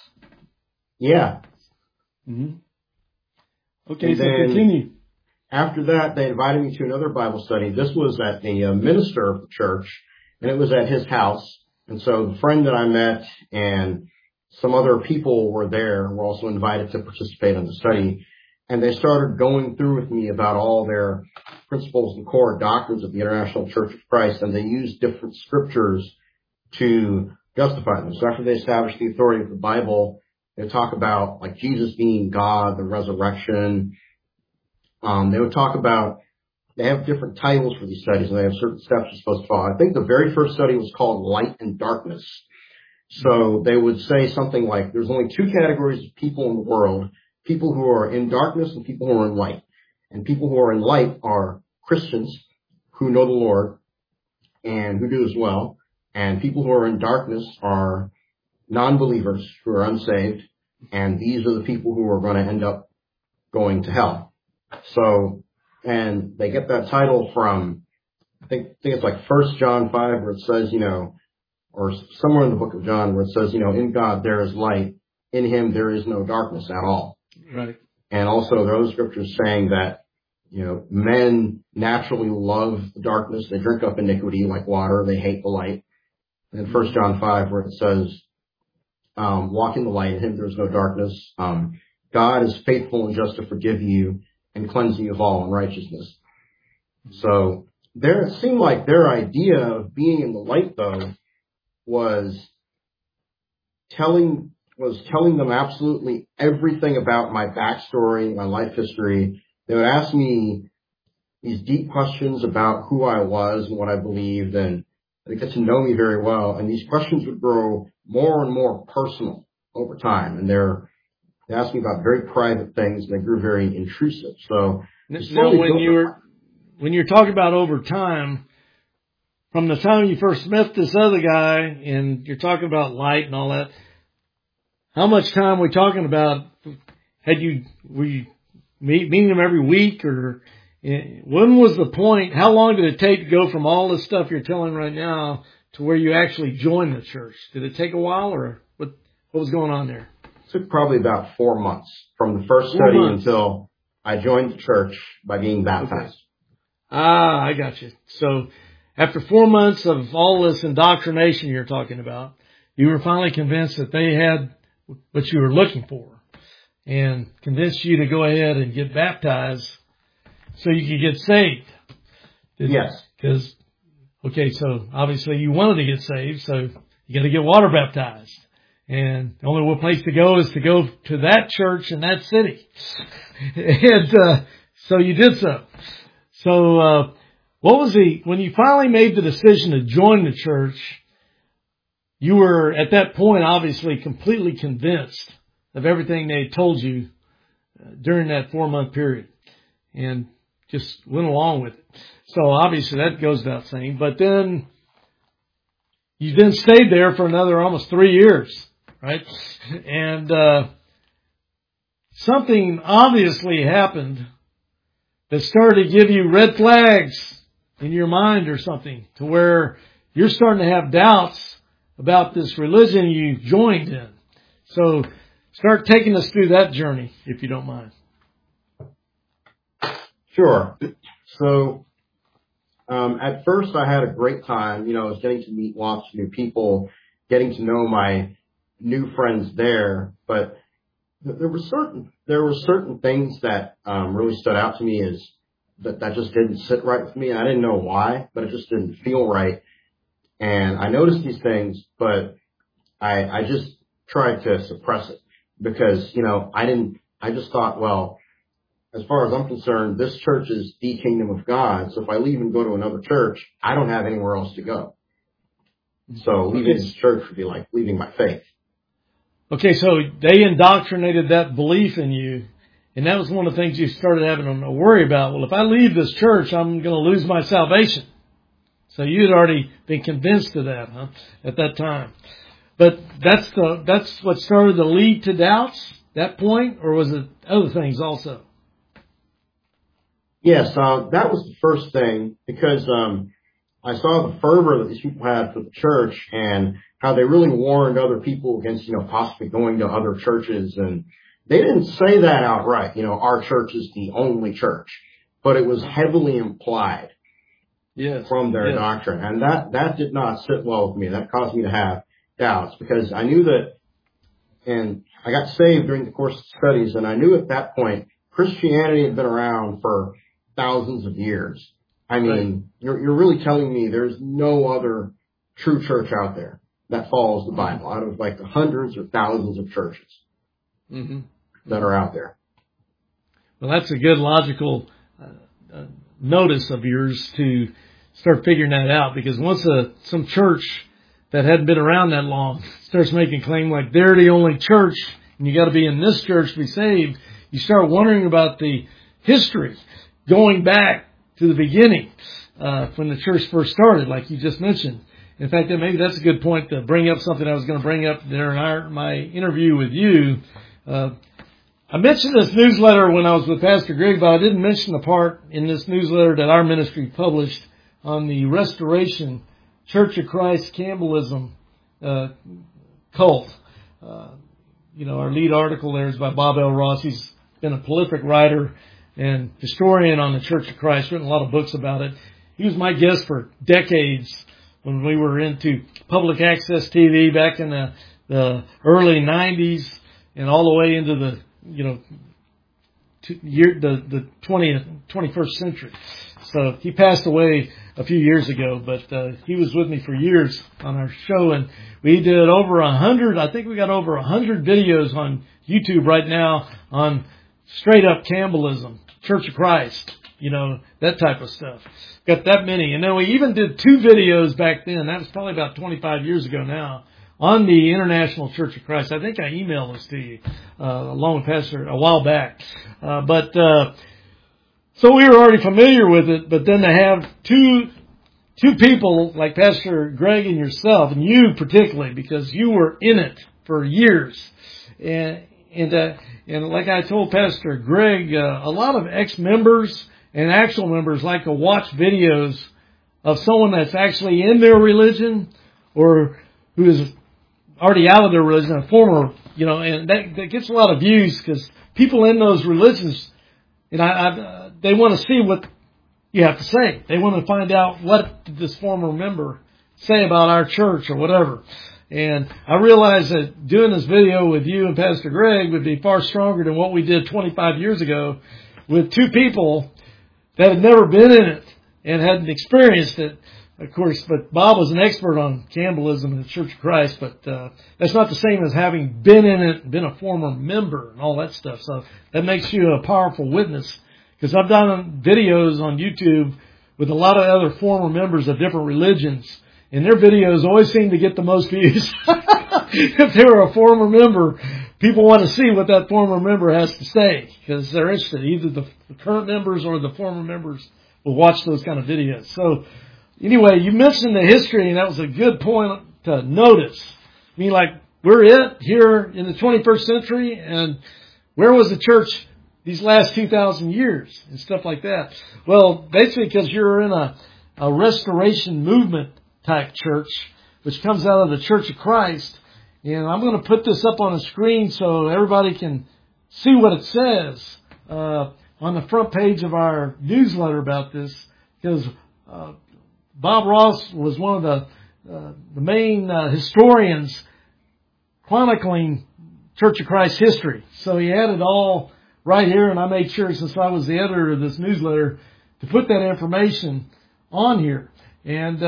Yeah. Mm-hmm. Okay, so continue. After that, they invited me to another Bible study. This was at the minister of the church, and it was at his house. And so the friend that I met and some other people were also invited to participate in the study. And they started going through with me about all their principles and core doctrines of the International Church of Christ, and they used different scriptures to justify them. So after they established the authority of the Bible, they talk about like Jesus being God, the resurrection. They would talk about, they have different titles for these studies, and they have certain steps you're supposed to follow. I think the very first study was called Light and Darkness. So they would say something like, there's only 2 categories of people in the world: people who are in darkness and people who are in light. And people who are in light are Christians who know the Lord and who do as well. And people who are in darkness are non-believers who are unsaved. And these are the people who are going to end up going to hell. So, and they get that title from, I think it's like 1 John 5, where it says, or somewhere in the book of John where it says, in God there is light. In him there is no darkness at all. Right. And also those scriptures saying that, men naturally love the darkness. They drink up iniquity like water. They hate the light. And in 1 John 5, where it says, walk in the light, in him there is no darkness. God is faithful and just to forgive you and cleanse you of all unrighteousness. So it seemed like their idea of being in the light, though, was telling them absolutely everything about my backstory, my life history. They would ask me these deep questions about who I was and what I believed, and they got to know me very well. And these questions would grow more and more personal over time. And they asked me about very private things, and they grew very intrusive. So now, when you're talking about over time, from the time you first met this other guy, and you're talking about light and all that, how much time are we talking about? Were you meeting him every week, or when was the point? How long did it take to go from all the stuff you're telling right now to where you actually joined the church? Did it take a while, or what was going on there? It took probably about 4 months from the first study until I joined the church by being baptized. Okay. I got you. So after 4 months of all this indoctrination you're talking about, you were finally convinced that they had what you were looking for, and convinced you to go ahead and get baptized so you could get saved. Yes. So obviously you wanted to get saved, so you got to get water baptized. And the only place to go is to go to that church in that city. And so you did so. So when you finally made the decision to join the church, you were at that point obviously completely convinced of everything they had told you during that 4-month period and just went along with it. So obviously that goes without saying. But then you then stayed there for another almost 3 years, right? And something obviously happened that started to give you red flags in your mind or something to where you're starting to have doubts about this religion you joined in. So start taking us through that journey, if you don't mind. Sure. So, at first I had a great time. I was getting to meet lots of new people, getting to know my new friends there, but there were certain things that really stood out to me as that just didn't sit right with me. And I didn't know why, but it just didn't feel right. And I noticed these things, but I just tried to suppress it because, I just thought, well, as far as I'm concerned, this church is the kingdom of God. So if I leave and go to another church, I don't have anywhere else to go. So leaving this church would be like leaving my faith. Okay, so they indoctrinated that belief in you, and that was one of the things you started having to worry about. Well, if I leave this church, I'm going to lose my salvation. So you had already been convinced of that, at that time. But that's what started to lead to doubts, that point, or was it other things also? Yes, that was the first thing because I saw the fervor that these people had for the church and how they really warned other people against, possibly going to other churches. And they didn't say that outright, our church is the only church, but it was heavily implied from their doctrine. And that did not sit well with me. That caused me to have doubts because I knew that, and I got saved during the course of studies, and I knew at that point Christianity had been around for thousands of years. I mean, you're really telling me there's no other true church out there that follows the Bible out of like the hundreds or thousands of churches that are out there. Well, that's a good logical notice of yours to start figuring that out, because once some church that hadn't been around that long starts making a claim like they're the only church and you got to be in this church to be saved, you start wondering about the history going back to the beginning when the church first started, like you just mentioned. In fact, maybe that's a good point to bring up something I was going to bring up there in my interview with you. I mentioned this newsletter when I was with Pastor Greg, but I didn't mention the part in this newsletter that our ministry published on the Restoration Church of Christ Campbellism cult. Our lead article there is by Bob L. Ross. He's been a prolific writer and historian on the Church of Christ, written a lot of books about it. He was my guest for decades when we were into public access TV back in the early 90s and all the way into the 21st century. So he passed away a few years ago, but he was with me for years on our show, and we did over 100. I think we got over 100 videos on YouTube right now on straight up Campbellism, Church of Christ, that type of stuff. Got that many. And then we even did 2 videos back then. That was probably about 25 years ago now, on the International Church of Christ. I think I emailed this to you along with Pastor a while back. So we were already familiar with it, but then to have two people like Pastor Greg and yourself, and you particularly, because you were in it for years, and like I told Pastor Greg, a lot of ex-members and actual members like to watch videos of someone that's actually in their religion or who is already out of their religion, a former, and that gets a lot of views because people in those religions, they want to see what you have to say. They want to find out what did this former member say about our church or whatever. And I realized that doing this video with you and Pastor Greg would be far stronger than what we did 25 years ago with 2 people that had never been in it and hadn't experienced it, of course, but Bob was an expert on Campbellism in the Church of Christ, but that's not the same as having been in it, been a former member and all that stuff. So that makes you a powerful witness, because I've done videos on YouTube with a lot of other former members of different religions, and their videos always seem to get the most views. If they were a former member, people want to see what that former member has to say, because they're interested. Either the current members or the former members will watch those kind of videos. So anyway, you mentioned the history, and that was a good point to notice. I mean, like, we're here in the 21st century, and where was the church these last 2,000 years and stuff like that? Well, basically because you're in a restoration movement type church, which comes out of the Church of Christ. And I'm going to put this up on the screen so everybody can see what it says on the front page of our newsletter about this, because Bob Ross was one of the main historians chronicling Church of Christ history. So he had it all right here, and I made sure, since I was the editor of this newsletter, to put that information on here. And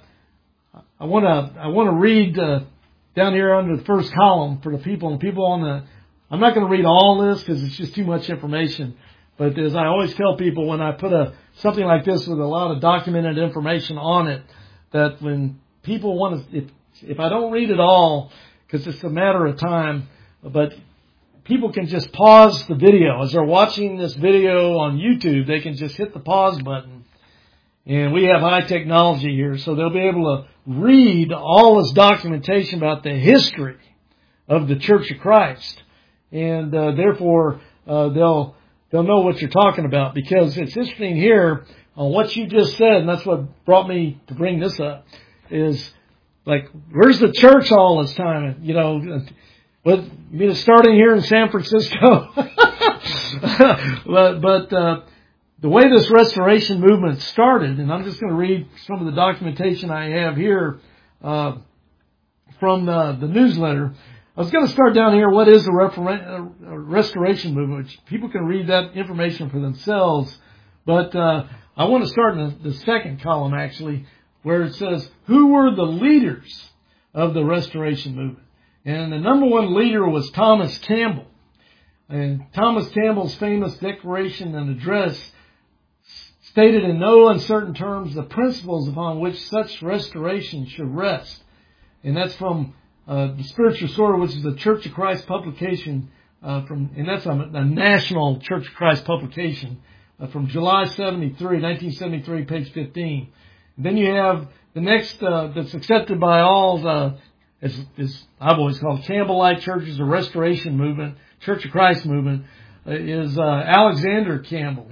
I want to read down here under the first column for the people on the. I'm not going to read all this because it's just too much information. But as I always tell people, when I put something like this with a lot of documented information on it, that when people want to, if I don't read it all, because it's a matter of time, but people can just pause the video. As they're watching this video on YouTube, they can just hit the pause button. And we have high technology here, so they'll be able to read all this documentation about the history of the Church of Christ. And therefore, they'll know what you're talking about, because it's interesting here on what you just said, and that's what brought me to bring this up, is like, where's the church all this time? You know, what, you mean it's starting here in San Francisco? but the way this restoration movement started, and I'm just going to read some of the documentation I have here from the newsletter. I was going to start down here, what is the restoration movement, which people can read that information for themselves. But I want to start in the second column, actually, where it says, who were the leaders of the restoration movement? And the number one leader was Thomas Campbell. And Thomas Campbell's famous declaration and address stated in no uncertain terms the principles upon which such restoration should rest. And that's from the Spiritual Sword, which is a Church of Christ publication, and that's a national Church of Christ publication from July 1973, page 15. And then you have the next that's accepted by all as I've always called Campbellite churches, the Restoration Movement, Church of Christ movement, is Alexander Campbell.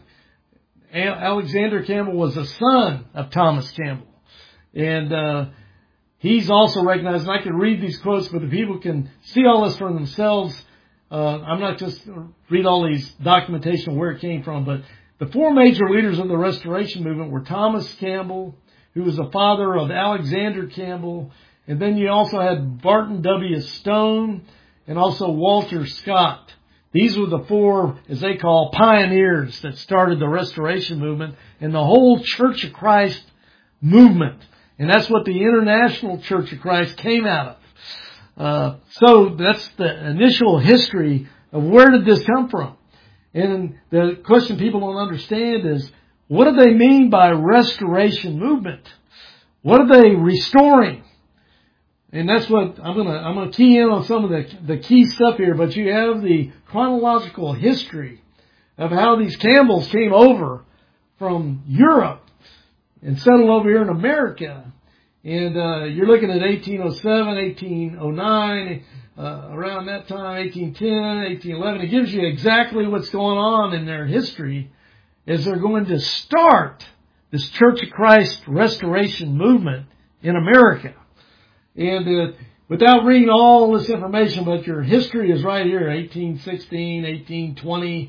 Alexander Campbell was a son of Thomas Campbell. And he's also recognized, and I can read these quotes, but the people can see all this for themselves. I'm not just read all these documentation where it came from, but the four major leaders of the Restoration movement were Thomas Campbell, who was the father of Alexander Campbell, and then you also had Barton W. Stone and also Walter Scott. These were the four, as they call, pioneers that started the Restoration movement and the whole Church of Christ movement. And that's what the International Church of Christ came out of. So that's the initial history of where did this come from. And the question people don't understand is, what do they mean by restoration movement? What are they restoring? And that's what I'm going to key in on some of the key stuff here. But you have the chronological history of how these Campbells came over from Europe and settled over here in America. And you're looking at 1807, 1809, around that time, 1810, 1811. It gives you exactly what's going on in their history as they're going to start this Church of Christ restoration movement in America. And without reading all this information, but your history is right here, 1816, 1820,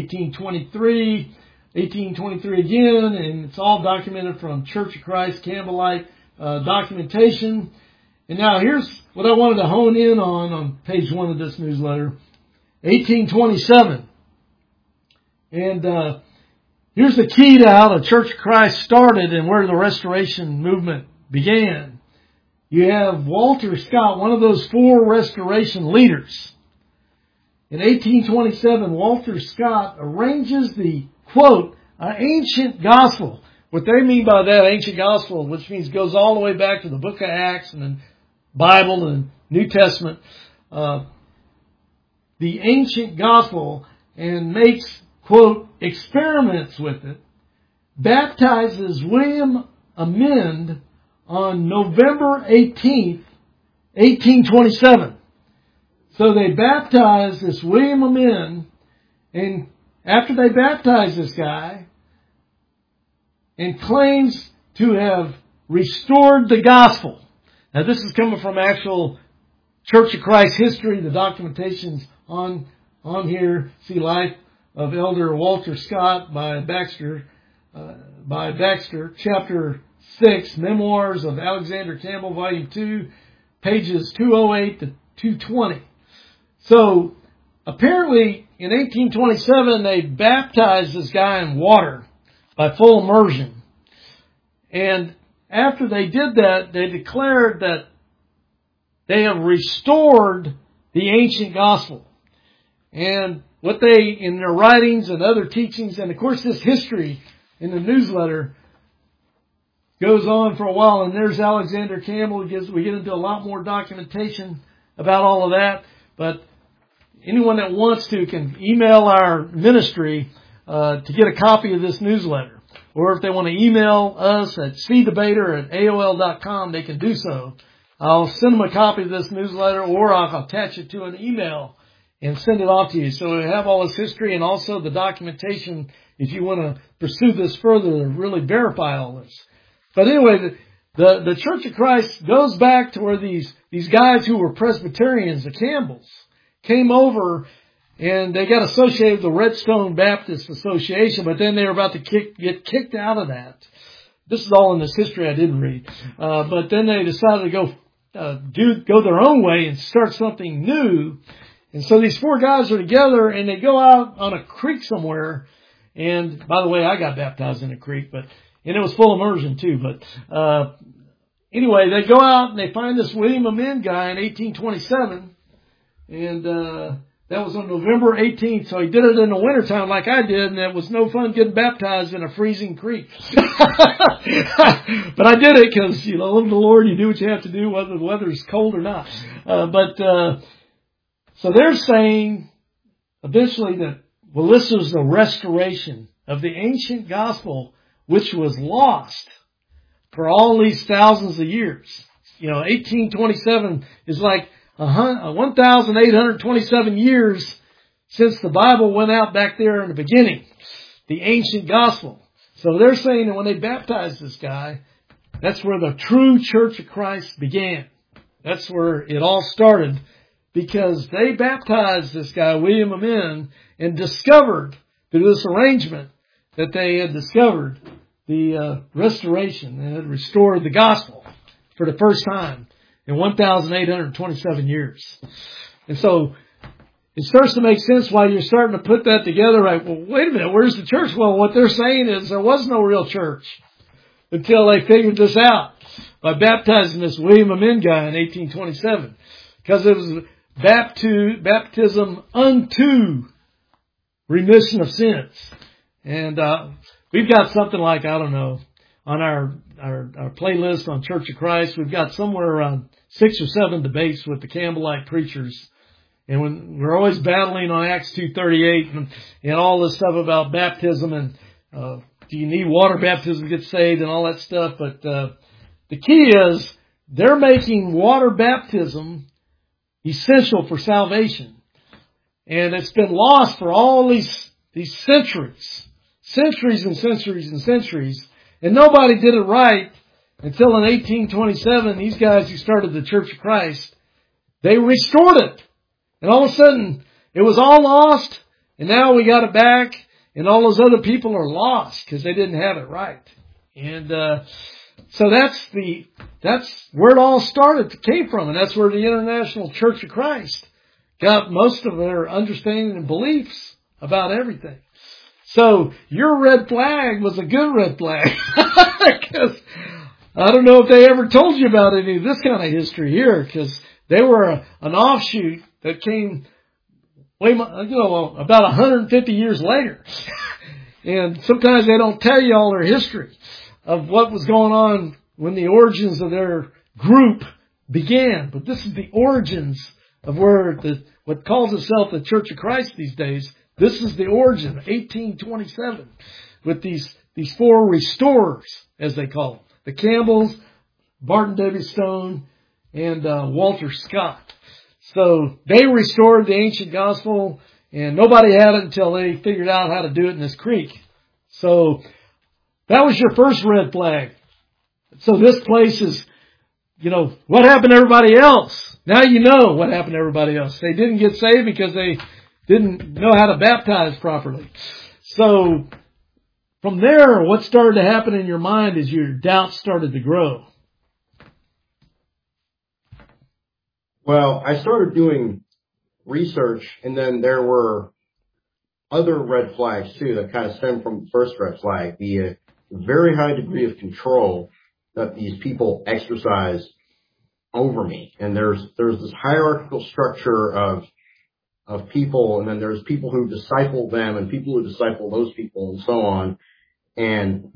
1823, 1823 again, and it's all documented from Church of Christ, Campbellite documentation. And now here's what I wanted to hone in on page 1 of this newsletter, 1827. And Here's the key to how the Church of Christ started and where the Restoration movement began. You have Walter Scott, one of those 4 Restoration leaders. In 1827, Walter Scott arranges the, quote, an ancient gospel. What they mean by that ancient gospel, which means goes all the way back to the book of Acts and then Bible and New Testament, the ancient gospel, and makes, quote, experiments with it, baptizes William Amend on November 18th, 1827. So they baptized this William Amend, and after they baptized this guy, and claims to have restored the gospel. Now this is coming from actual Church of Christ history. The documentation's on here. See Life of Elder Walter Scott by Baxter, chapter 6, Memoirs of Alexander Campbell, volume 2, pages 208 to 220. So apparently in 1827 they baptized this guy in water by full immersion. And after they did that, they declared that they have restored the ancient gospel. And what they, in their writings and other teachings, and of course this history in the newsletter goes on for a while, and there's Alexander Campbell. We get into a lot more documentation about all of that. But anyone that wants to can email our ministry to get a copy of this newsletter. Or if they want to email us at cdebater@aol.com, they can do so. I'll send them a copy of this newsletter, or I'll attach it to an email and send it off to you. So we have all this history and also the documentation if you want to pursue this further to really verify all this. But anyway, the Church of Christ goes back to where these guys who were Presbyterians, the Campbells, came over and they got associated with the Redstone Baptist Association, but then they were about to get kicked out of that. This is all in this history I didn't read. But then they decided to go their own way and start something new. And so these 4 guys are together and they go out on a creek somewhere. And by the way, I got baptized in a creek, and it was full immersion too. But anyway, they go out and they find this William Amend guy in 1827. And that was on November 18th, so he did it in the wintertime like I did, and it was no fun getting baptized in a freezing creek. But I did it because, love the Lord, you do what you have to do, whether the weather is cold or not. So they're saying eventually that, well, this was the restoration of the ancient gospel, which was lost for all these thousands of years. 1827 is like 1,827 years since the Bible went out back there in the beginning, the ancient gospel. So they're saying that when they baptized this guy, that's where the true Church of Christ began. That's where it all started, because they baptized this guy, William Amend, and discovered through this arrangement that they had discovered the restoration and had restored the gospel for the first time in 1,827 years. And so it starts to make sense why you're starting to put that together. Right? Well, wait a minute, where's the church? Well, what they're saying is there was no real church until they figured this out by baptizing this William Amend guy in 1827. Because it was baptism unto remission of sins. And we've got something like, I don't know, on our playlist on Church of Christ, we've got somewhere around 6 or 7 debates with the Campbellite preachers. And when we're always battling on Acts 2:38 and all this stuff about baptism and do you need water baptism to get saved and all that stuff. But the key is they're making water baptism essential for salvation. And it's been lost for all these centuries and centuries and centuries. And nobody did it right until in 1827, these guys who started the Church of Christ, they restored it. And all of a sudden, it was all lost, and now we got it back, and all those other people are lost because they didn't have it right. And so that's where it all came from, and that's where the International Church of Christ got most of their understanding and beliefs about everything. So your red flag was a good red flag. Because I don't know if they ever told you about any of this kind of history here, because they were an offshoot that came about 150 years later. And sometimes they don't tell you all their history of what was going on when the origins of their group began. But this is the origins of where what calls itself the Church of Christ these days. This is the origin, 1827, with these four restorers, as they call them. The Campbells, Barton W. Stone, and Walter Scott. So they restored the ancient gospel, and nobody had it until they figured out how to do it in this creek. So that was your first red flag. So this place is, what happened to everybody else? Now you know what happened to everybody else. They didn't get saved because they didn't know how to baptize properly. So from there, what started to happen in your mind is your doubts started to grow. Well, I started doing research, and then there were other red flags too that kind of stemmed from the first red flag, the very high degree of control that these people exercise over me. And there's this hierarchical structure of people, and then there's people who disciple them and people who disciple those people and so on. And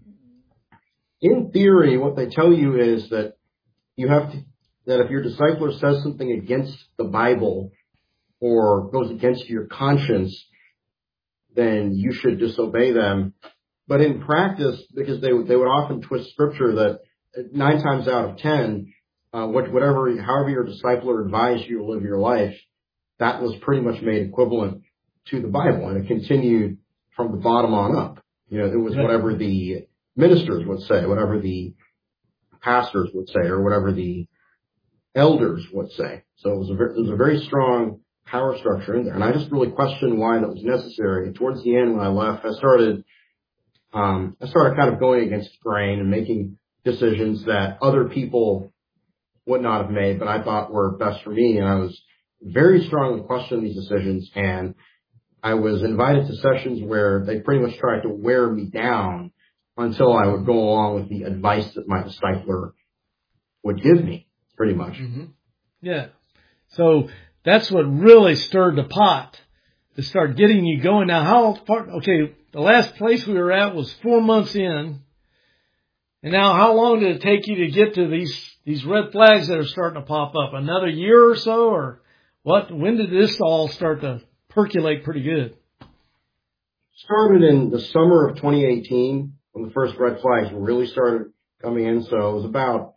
in theory, what they tell you is that that if your discipler says something against the Bible or goes against your conscience, then you should disobey them. But in practice, because they would often twist scripture, that 9 times out of 10, however your discipler advised you to live your life, that was pretty much made equivalent to the Bible, and it continued from the bottom on up. It was whatever the ministers would say, whatever the pastors would say, or whatever the elders would say. So it was a very strong power structure in there, and I just really questioned why that was necessary. And towards the end, when I left, I started kind of going against the grain and making decisions that other people would not have made, but I thought were best for me. And I was very strongly questioning these decisions, and I was invited to sessions where they pretty much tried to wear me down until I would go along with the advice that my discipler would give me, pretty much. Mm-hmm. Yeah. So that's what really stirred the pot to start getting you going. Now, how far? Okay, the last place we were at was 4 months in. And now how long did it take you to get to these red flags that are starting to pop up? Another year or so, or what? When did this all start to percolate pretty good? Started in the summer of 2018 when the first red flags really started coming in. So it was about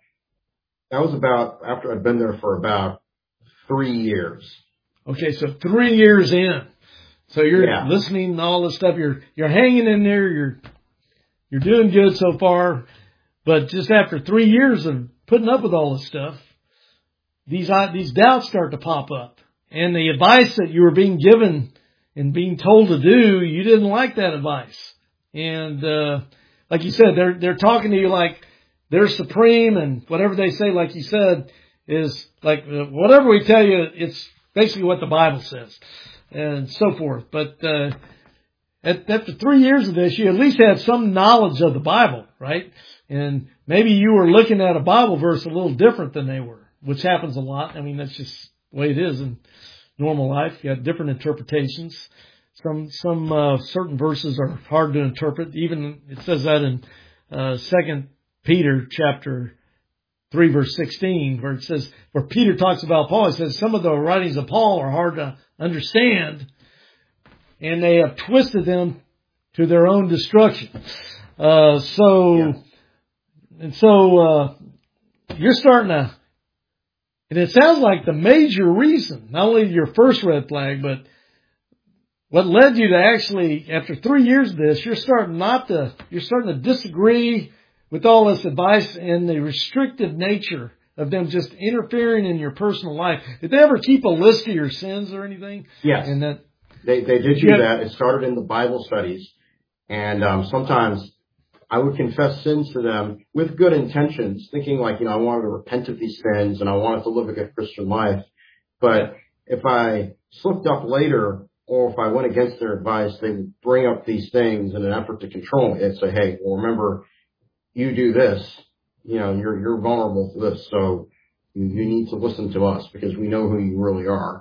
after I'd been there for about 3 years. Okay, so 3 years in. So you're listening to all this stuff. You're hanging in there. You're doing good so far. But just after 3 years of putting up with all this stuff, these doubts start to pop up. And the advice that you were being given and being told to do, you didn't like that advice. And like you said, they're talking to you like they're supreme, and whatever they say, like you said, is like whatever we tell you, it's basically what the Bible says, and so forth. But after 3 years of this, you at least had some knowledge of the Bible, right? And maybe you were looking at a Bible verse a little different than they were, which happens a lot. I mean, that's just the way it is in normal life. You have different interpretations. Some certain verses are hard to interpret. Even it says that in 2 Peter chapter 3 verse 16, where it says, where Peter talks about Paul, it says some of the writings of Paul are hard to understand, and they have twisted them to their own destruction. You're starting to, and it sounds like the major reason, not only your first red flag, but what led you to actually, after 3 years of this, you're starting to disagree with all this advice and the restrictive nature of them just interfering in your personal life. Did they ever keep a list of your sins or anything? Yes. And that they did do that. It started in the Bible studies. And sometimes I would confess sins to them with good intentions, thinking like, I wanted to repent of these sins and I wanted to live a good Christian life. But if I slipped up later, or if I went against their advice, they would bring up these things in an effort to control me and say, hey, well, remember, you do this, you're vulnerable to this, so you need to listen to us because we know who you really are.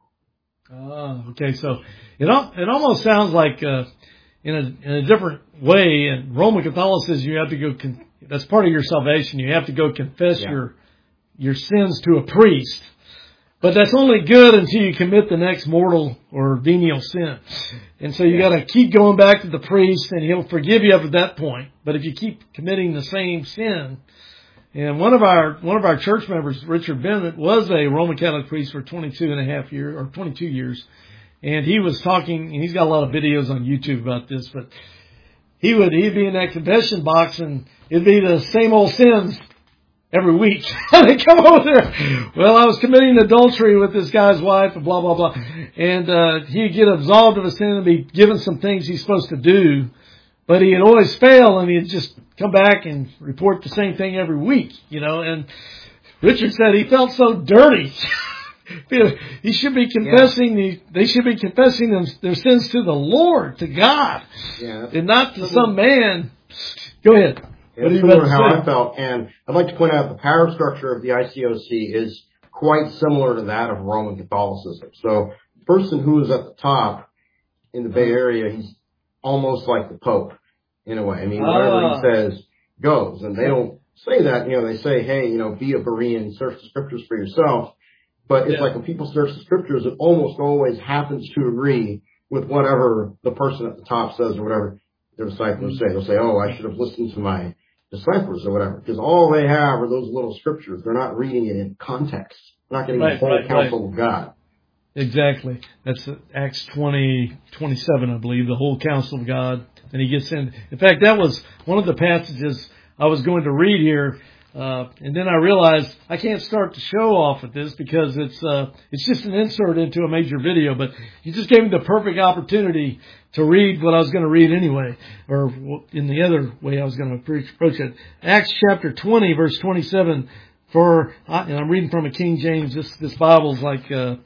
Okay. So it almost sounds like in a different way. In Roman Catholicism, you have to go. That's part of your salvation. You have to go confess your sins to a priest. But that's only good until you commit the next mortal or venial sin. And so you got to keep going back to the priest, and he'll forgive you up at that point. But if you keep committing the same sin, and one of our church members, Richard Bennett, was a Roman Catholic priest for 22 years. And he was talking, and he's got a lot of videos on YouTube about this, but he'd be in that confession box, and it'd be the same old sins every week. They come over there. Well, I was committing adultery with this guy's wife and blah, blah, blah. And he'd get absolved of a sin and be given some things he's supposed to do. But he'd always fail, and he'd just come back and report the same thing every week, And Richard said he felt so dirty. He should be confessing, they should be confessing their sins to the Lord, to God, and not to some man. Go ahead. That's similar to how I felt, and I'd like to point out the power structure of the ICOC is quite similar to that of Roman Catholicism. So the person who is at the top in the Bay Area, he's almost like the Pope in a way. I mean, whatever he says goes, and they don't say that. They say, hey, be a Berean, search the scriptures for yourself. But it's like when people search the scriptures, it almost always happens to agree with whatever the person at the top says or whatever their disciples say. They'll say, oh, I should have listened to my disciples or whatever, because all they have are those little scriptures. They're not reading it in context. They're not getting the whole counsel of God. Exactly. That's Acts 20:27, I believe, the whole counsel of God. And he gets in. In fact, that was one of the passages I was going to read here. And then I realized I can't start the show off with this because it's just an insert into a major video, but you just gave me the perfect opportunity to read what I was going to read anyway, or in the other way I was going to approach it. Acts chapter 20, verse 27, and I'm reading from a King James. This Bible's like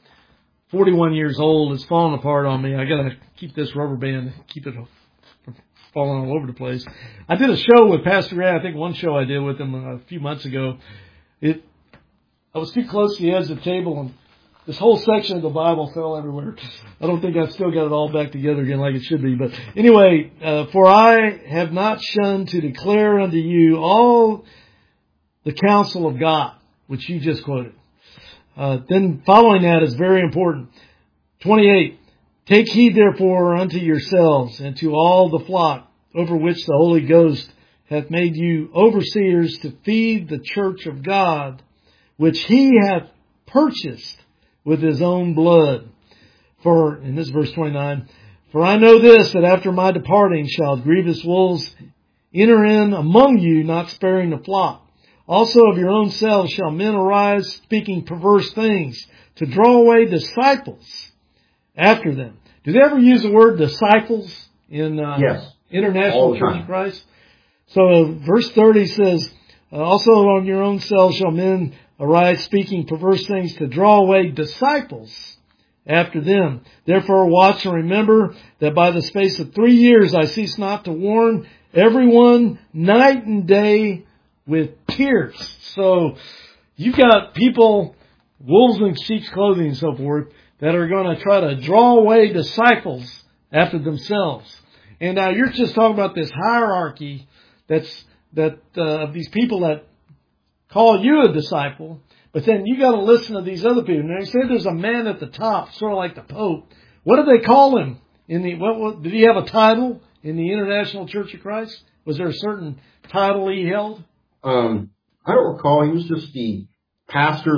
41 years old. It's falling apart on me. I got to keep this rubber band, keep it falling all over the place. I did a show with Pastor Ray. I think one show I did with him a few months ago. I was too close to the edge of the table, and this whole section of the Bible fell everywhere. I don't think I've still got it all back together again like it should be. But anyway, for I have not shunned to declare unto you all the counsel of God, which you just quoted. Then following that is very important. 28. Take heed therefore unto yourselves and to all the flock over which the Holy Ghost hath made you overseers to feed the church of God, which he hath purchased with his own blood. For, in this verse 29, for I know this, that after my departing shall grievous wolves enter in among you, not sparing the flock. Also of your own selves shall men arise, speaking perverse things, to draw away disciples after them. Do they ever use the word disciples in International Church of Christ? So verse 30 says, also on your own selves shall men arise, speaking perverse things, to draw away disciples after them. Therefore watch and remember that by the space of 3 years I cease not to warn everyone night and day with tears. So you've got people, wolves in sheep's clothing and so forth, that are going to try to draw away disciples after themselves. And now you're just talking about this hierarchy of these people that call you a disciple, but then you got to listen to these other people. Now, they say there's a man at the top, sort of like the Pope. What do they call him? Did he have a title in the International Church of Christ? Was there a certain title he held? I don't recall. He was just the pastor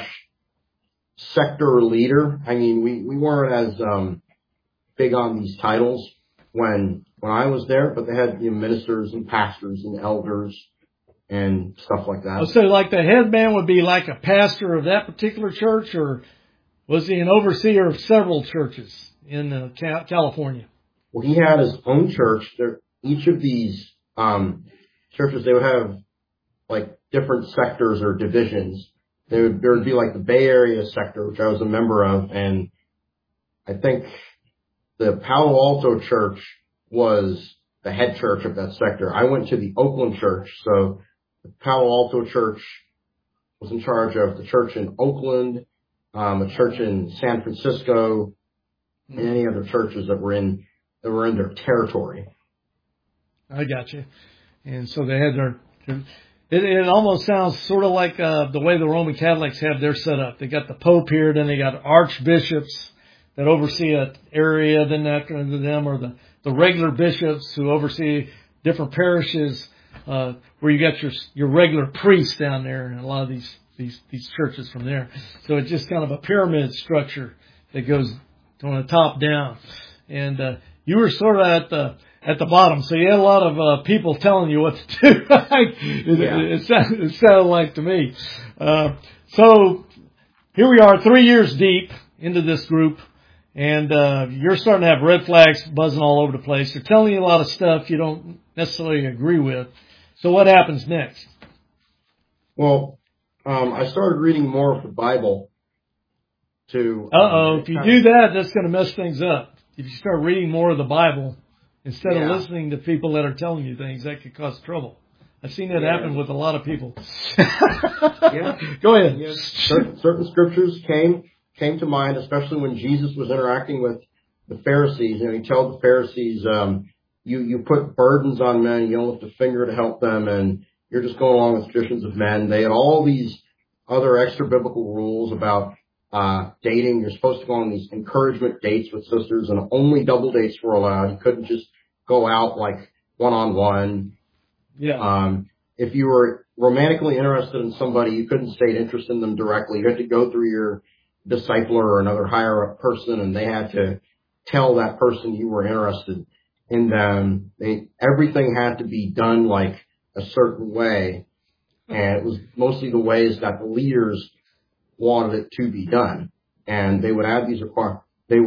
/ sector leader. I mean, we weren't as big on these titles when I was there, but they had ministers and pastors and elders and stuff like that. So like the head man would be like a pastor of that particular church, or was he an overseer of several churches in California? Well, he had his own church. Each of these churches, they would have like different sectors or divisions. There would be like the Bay Area sector, which I was a member of, and I think the Palo Alto church was the head church of that sector. I went to the Oakland church, so the Palo Alto church was in charge of the church in Oakland, a church in San Francisco, and any other churches that were in their territory. I got you. And so they had it almost sounds sort of like the way the Roman Catholics have their setup. They got the Pope here, then they got archbishops that oversee an area, then after them are the regular bishops who oversee different parishes, where you got your regular priests down there, and a lot of these churches from there. So it's just kind of a pyramid structure that goes from the top down. And you were sort of at the bottom, so you had a lot of people telling you what to do. It sounded like to me. So here we are, 3 years deep into this group, and you're starting to have red flags buzzing all over the place. They're telling you a lot of stuff you don't necessarily agree with. So what happens next? Well, I started reading more of the Bible to... If you do that, that's going to mess things up. If you start reading more of the Bible instead of listening to people that are telling you things, that could cause trouble. I've seen that happen with a lot of people. Go ahead. Yeah. Certain scriptures came to mind, especially when Jesus was interacting with the Pharisees. You know, he told the Pharisees, you put burdens on men, you don't lift a finger to help them, and you're just going along with traditions of men. They had all these other extra biblical rules about dating. You're supposed to go on these encouragement dates with sisters, and only double dates were allowed. You couldn't just go out like one-on-one. Yeah. If you were romantically interested in somebody, you couldn't state interest in them directly. You had to go through your discipler or another higher up person, and they had to tell that person you were interested in them. Everything had to be done like a certain way, and it was mostly the ways that the leaders wanted it to be done. And they would add these requirements.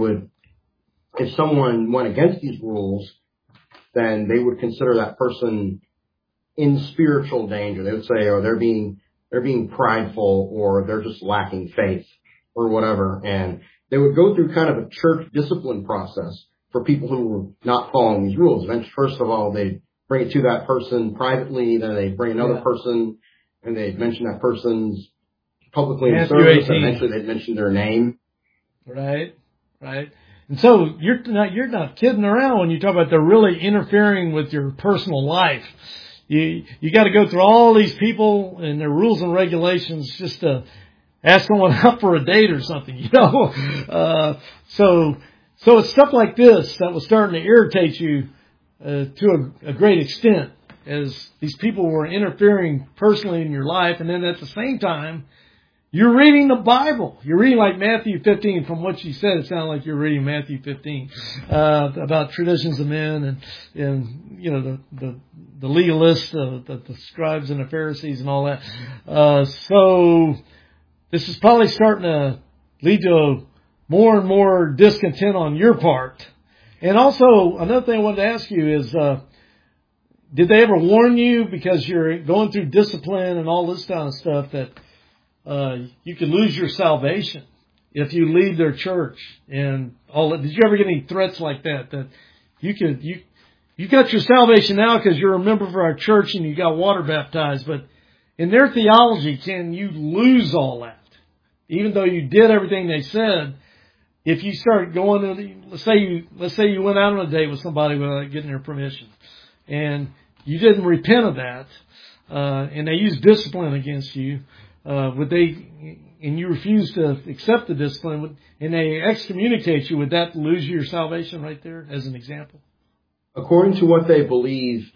If someone went against these rules, then they would consider that person in spiritual danger. They would say, oh, they're being prideful, or they're just lacking faith, or whatever. And they would go through kind of a church discipline process for people who were not following these rules. And first of all, they'd bring it to that person privately, then they'd bring another person, and they'd mention that person's publicly in service, and eventually they'd mention their name. Right. And so you're not kidding around when you talk about they're really interfering with your personal life. You got to go through all these people and their rules and regulations just to ask someone out for a date or something, you know. So it's stuff like this that was starting to irritate you to a great extent, as these people were interfering personally in your life, and then at the same time, you're reading the Bible. You're reading like Matthew 15. From what you said, it sounded like you're reading Matthew 15 about traditions of men and you know the legalists, the scribes and the Pharisees and all that. So this is probably starting to lead to more and more discontent on your part. And also another thing I wanted to ask you is, did they ever warn you, because you're going through discipline and all this kind of stuff, that you could lose your salvation if you leave their church and all that? Did you ever get any threats like that? That you got your salvation now because you're a member of our church and you got water baptized, but in their theology, can you lose all that? Even though you did everything they said, if you start going to, let's say you went out on a date with somebody without getting their permission, and you didn't repent of that, and they used discipline against you, would they, and you refuse to accept the discipline, and they excommunicate you, would that lose your salvation right there, as an example? According to what they believe,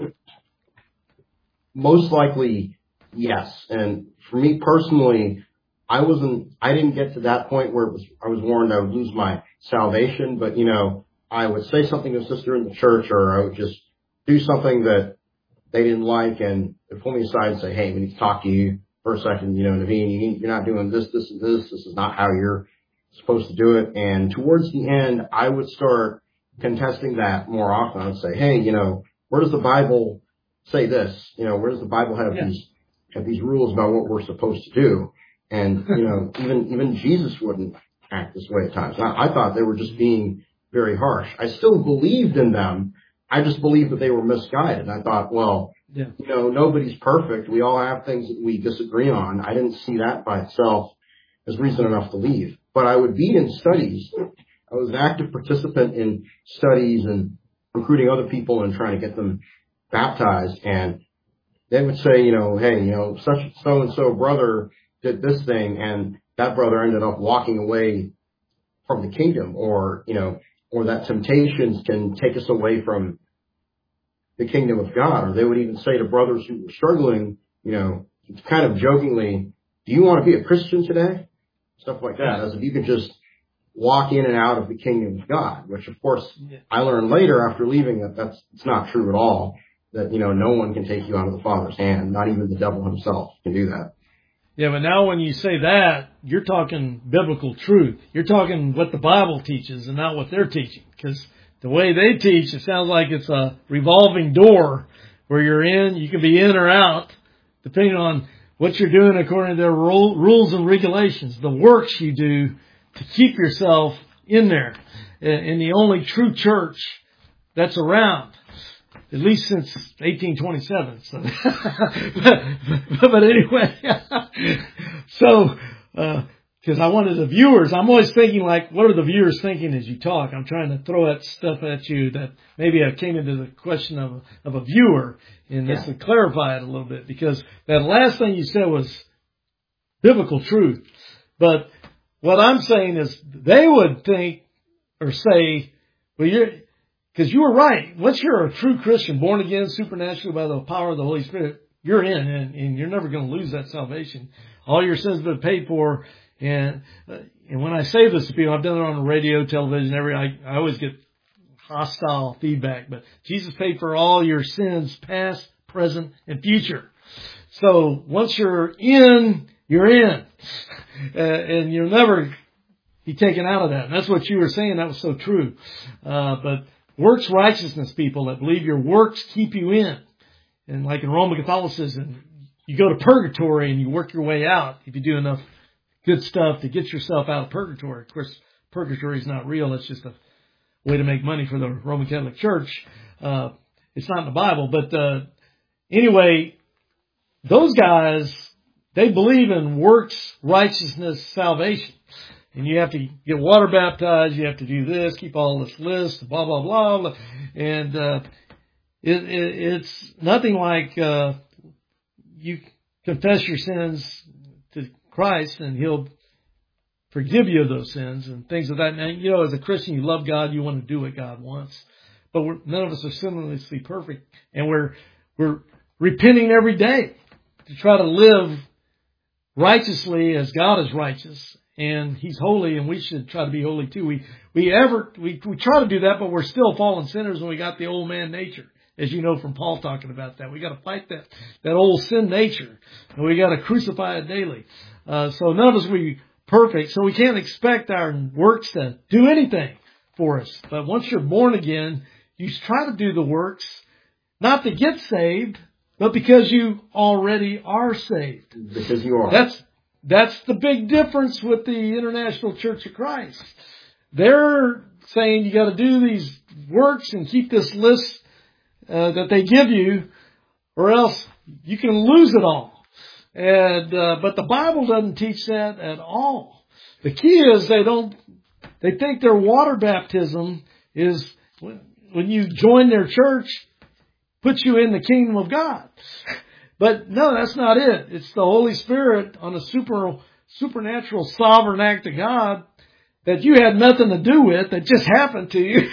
most likely, yes. And for me personally, I didn't get to that point where I was warned I would lose my salvation, but you know, I would say something to a sister in the church, or I would just do something that they didn't like, and they'd pull me aside and say, hey, we need to talk to you for a second, you know, Naveen, you're not doing this, this, and this. This is not how you're supposed to do it. And towards the end, I would start contesting that more often. I would say, hey, you know, where does the Bible say this? You know, where does the Bible have these rules about what we're supposed to do? And, you know, even Jesus wouldn't act this way at times. I thought they were just being very harsh. I still believed in them. I just believed that they were misguided. I thought, well, nobody's perfect. We all have things that we disagree on. I didn't see that by itself as reason enough to leave. But I would be in studies. I was an active participant in studies and recruiting other people and trying to get them baptized. And they would say, hey, such so-and-so brother did this thing, and that brother ended up walking away from the kingdom, or that temptations can take us away from the kingdom of God. Or they would even say to brothers who were struggling, kind of jokingly, do you want to be a Christian today? Stuff like that, as if you could just walk in and out of the kingdom of God, which of course I learned later after leaving it's not true at all, that, no one can take you out of the Father's hand, not even the devil himself can do that. Yeah, but now when you say that, you're talking biblical truth. You're talking what the Bible teaches and not what they're teaching. Because the way they teach, it sounds like it's a revolving door where you can be in or out, depending on what you're doing according to their rules and regulations, the works you do to keep yourself in there. In the only true church that's around, at least since 1827. So. but anyway, so, because I wanted the viewers, I'm always thinking like, what are the viewers thinking as you talk? I'm trying to throw that stuff at you that maybe I came into the question of a viewer, and this to clarify it a little bit, because that last thing you said was biblical truth. But what I'm saying is they would think or say, well, because you were right. Once you're a true Christian, born again, supernaturally by the power of the Holy Spirit, you're in, and you're never going to lose that salvation. All your sins have been paid for. And when I say this to people, I've done it on the radio, television, I always get hostile feedback. But Jesus paid for all your sins, past, present, and future. So once you're in, you're in. And you'll never be taken out of that. And that's what you were saying. That was so true. But works righteousness people that believe your works keep you in. And like in Roman Catholicism, you go to purgatory and you work your way out if you do enough good stuff to get yourself out of purgatory. Of course, purgatory is not real. It's just a way to make money for the Roman Catholic Church. It's not in the Bible. But anyway, those guys, they believe in works, righteousness, salvation. And you have to get water baptized, you have to do this, keep all this list, blah, blah, blah. And it's nothing like you confess your sins to Christ and He'll forgive you of those sins and things of that. And, as a Christian, you love God, you want to do what God wants. But none of us are sinlessly perfect. And we're repenting every day to try to live righteously as God is righteous. And He's holy, and we should try to be holy too. We try to do that, but we're still fallen sinners, and we got the old man nature, as you know from Paul talking about that. We got to fight that old sin nature, and we got to crucify it daily. So none of us will be perfect, so we can't expect our works to do anything for us. But once you're born again, you try to do the works, not to get saved, but because you already are saved. Because you are. That's the big difference with the International Church of Christ. They're saying you got to do these works and keep this list that they give you, or else you can lose it all. And but the Bible doesn't teach that at all. The key is they think their water baptism is when you join their church, puts you in the kingdom of God. But no, that's not it. It's the Holy Spirit on a supernatural sovereign act of God that you had nothing to do with, that just happened to you.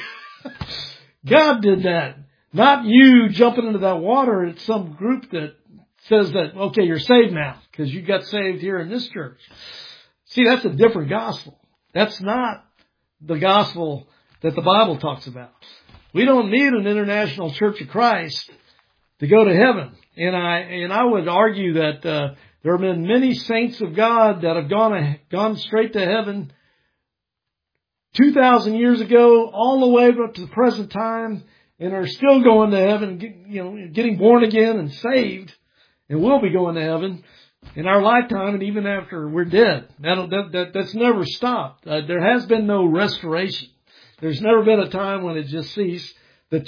God did that. Not you jumping into that water. It's some group that says that, okay, you're saved now because you got saved here in this church. See, that's a different gospel. That's not the gospel that the Bible talks about. We don't need an International Church of Christ to go to heaven. And I would argue that there have been many saints of God that have gone straight to heaven 2,000 years ago, all the way up to the present time, and are still going to heaven, getting born again and saved, and will be going to heaven in our lifetime and even after we're dead. That's never stopped. There has been no restoration. There's never been a time when it just ceased. The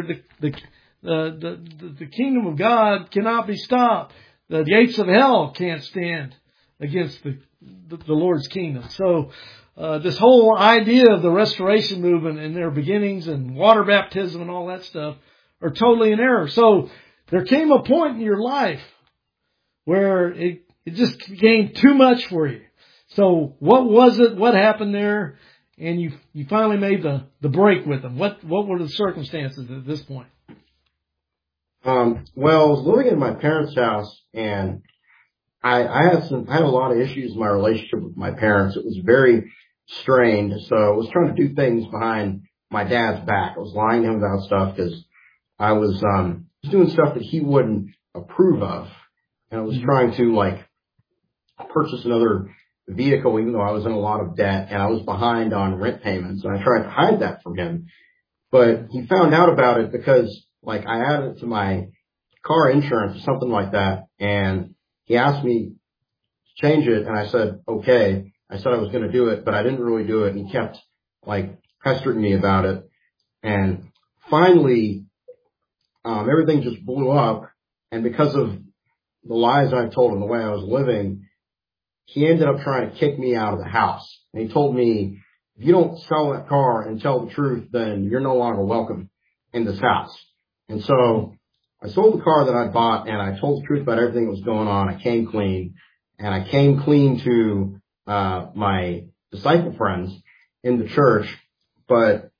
kingdom of God cannot be stopped. The gates of hell can't stand against the Lord's kingdom. So this whole idea of the restoration movement and their beginnings and water baptism and all that stuff are totally in error. So there came a point in your life where it just became too much for you. So what was it? What happened there? And you finally made the break with them. What were the circumstances at this point? Well, I was living in my parents' house, and I had a lot of issues in my relationship with my parents. It was very strained, so I was trying to do things behind my dad's back. I was lying to him about stuff because I was doing stuff that he wouldn't approve of, and I was trying to purchase another vehicle, even though I was in a lot of debt and I was behind on rent payments, and I tried to hide that from him. But he found out about it because I added it to my car insurance or something like that, and he asked me to change it, and I said, okay. I said I was going to do it, but I didn't really do it, and he kept pestering me about it. And finally, everything just blew up, and because of the lies I told him, the way I was living, he ended up trying to kick me out of the house. And he told me, if you don't sell that car and tell the truth, then you're no longer welcome in this house. And so I sold the car that I bought, and I told the truth about everything that was going on. I came clean, and I came clean to my disciple friends in the church. But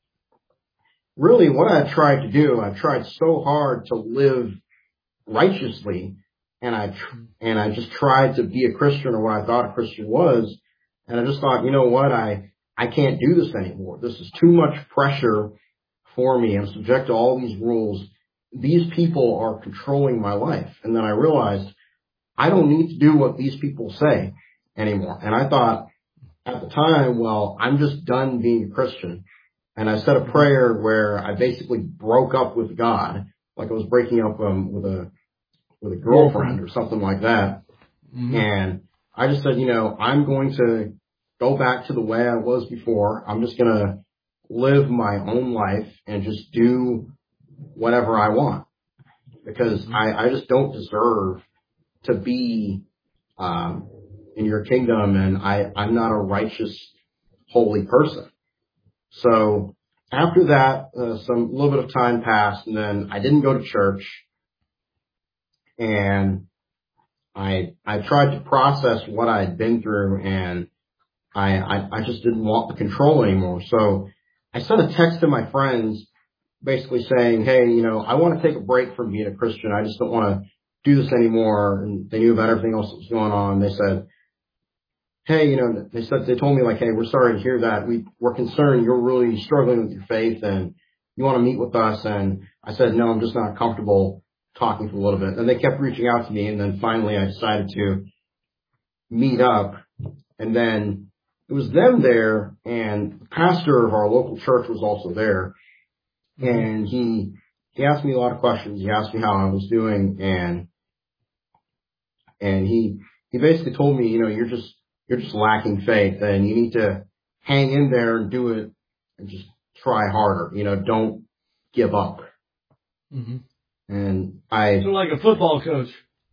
really what I tried to do, I tried so hard to live righteously, and I just tried to be a Christian, or what I thought a Christian was. And I just thought, you know what, I can't do this anymore. This is too much pressure for me. I'm subject to all these rules. These people are controlling my life. And then I realized I don't need to do what these people say anymore. And I thought at the time, well, I'm just done being a Christian. And I said a prayer where I basically broke up with God, like I was breaking up with a girlfriend or something like that. Mm-hmm. And I just said, I'm going to go back to the way I was before. I'm just going to live my own life and just do whatever I want, because I just don't deserve to be in your kingdom, and I'm not a righteous, holy person. So after that, little bit of time passed, and then I didn't go to church, and I tried to process what I had been through, and I just didn't want the control anymore. So I sent a text to my friends basically saying, hey, I want to take a break from being a Christian. I just don't want to do this anymore. And they knew about everything else that was going on. They said, hey, they told me hey, we're sorry to hear that. We're concerned you're really struggling with your faith and you want to meet with us. And I said, no, I'm just not comfortable talking for a little bit. And they kept reaching out to me. And then finally I decided to meet up. And then it was them there, and the pastor of our local church was also there. And he asked me a lot of questions. He asked me how I was doing, and he basically told me, you're just lacking faith, and you need to hang in there and do it and just try harder. Don't give up. Mm-hmm. And so like a football coach.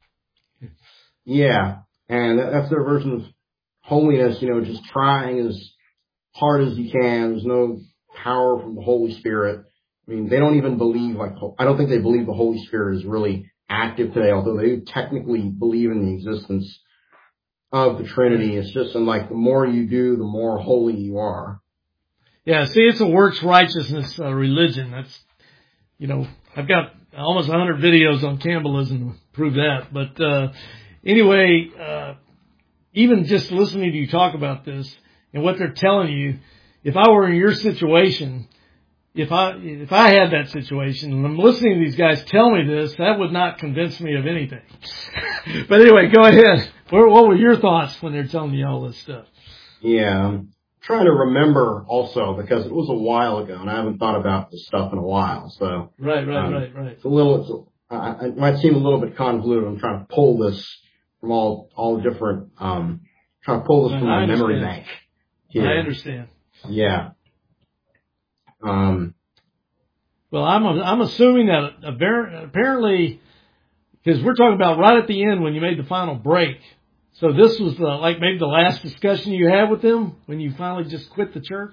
Yeah, and that's their version of holiness. Just trying as hard as you can. There's no power from the Holy Spirit. I mean, they don't even believe, I don't think they believe the Holy Spirit is really active today, although they do technically believe in the existence of the Trinity. It's just the more you do, the more holy you are. Yeah, see, it's a works righteousness religion. That's, I've got almost 100 videos on Campbellism to prove that. But anyway, even just listening to you talk about this and what they're telling you, if I were in your situation, if I had that situation, and I'm listening to these guys tell me this, that would not convince me of anything. But anyway, go ahead. What were your thoughts when they're telling you all this stuff? Yeah, I'm trying to remember also, because it was a while ago, and I haven't thought about this stuff in a while. So right. It's it might seem a little bit convoluted. I'm trying to pull this from all different, trying to pull this from my memory bank. Yeah. I understand. Yeah. Well, I'm assuming that apparently, because we're talking about right at the end when you made the final break. So this was like maybe the last discussion you had with them when you finally just quit the church?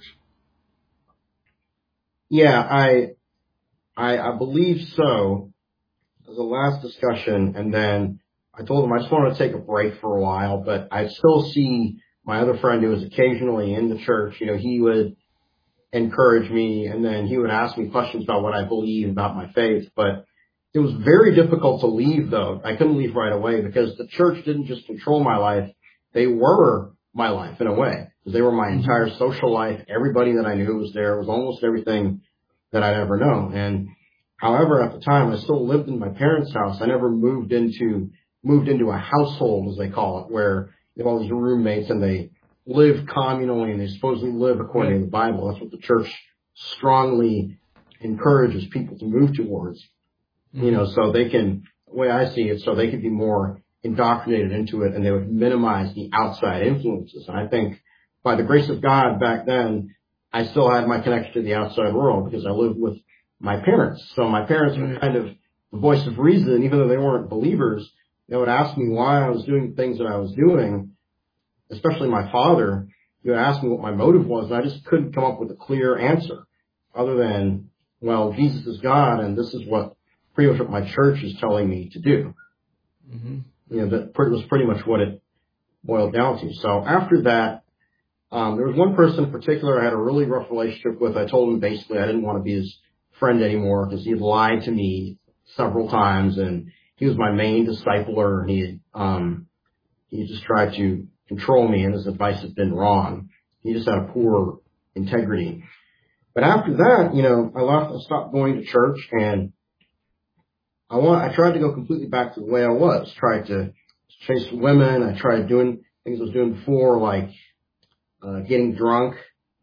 Yeah, I believe so. It was the last discussion, and then I told him I just wanted to take a break for a while, but I still see my other friend who was occasionally in the church. You know, he would encourage me, and then he would ask me questions about what I believe about my faith. But it was very difficult to leave, though. I couldn't leave right away because the church didn't just control my life. They were my life in a way, because they were my entire social life. Everybody that I knew was there. It was almost everything that I'd ever known. And however, at the time, I still lived in my parents' house. I never moved into a household, as they call it, where they have all these roommates and they live communally and they supposedly live according to the Bible. That's what the church strongly encourages people to move towards. You know, so they can, the way I see it, so they could be more indoctrinated into it and they would minimize the outside influences. And I think by the grace of God back then, I still had my connection to the outside world because I lived with my parents. So my parents were kind of the voice of reason, even though they weren't believers. They would ask me why I was doing the things that I was doing, especially my father. He would ask me what my motive was, and I just couldn't come up with a clear answer other than, well, Jesus is God, and this is what pretty much what my church is telling me to do. You know, that was pretty much what it boiled down to. So after that, there was one person in particular I had a really rough relationship with. I told him basically I didn't want to be his friend anymore because he had lied to me several times, and he was my main discipler, and he just tried to control me, and his advice had been wrong. He just had a poor integrity. But after that, you know, I stopped going to church, and I tried to go completely back to the way I was. Tried to chase women. I tried doing things I was doing before, like getting drunk,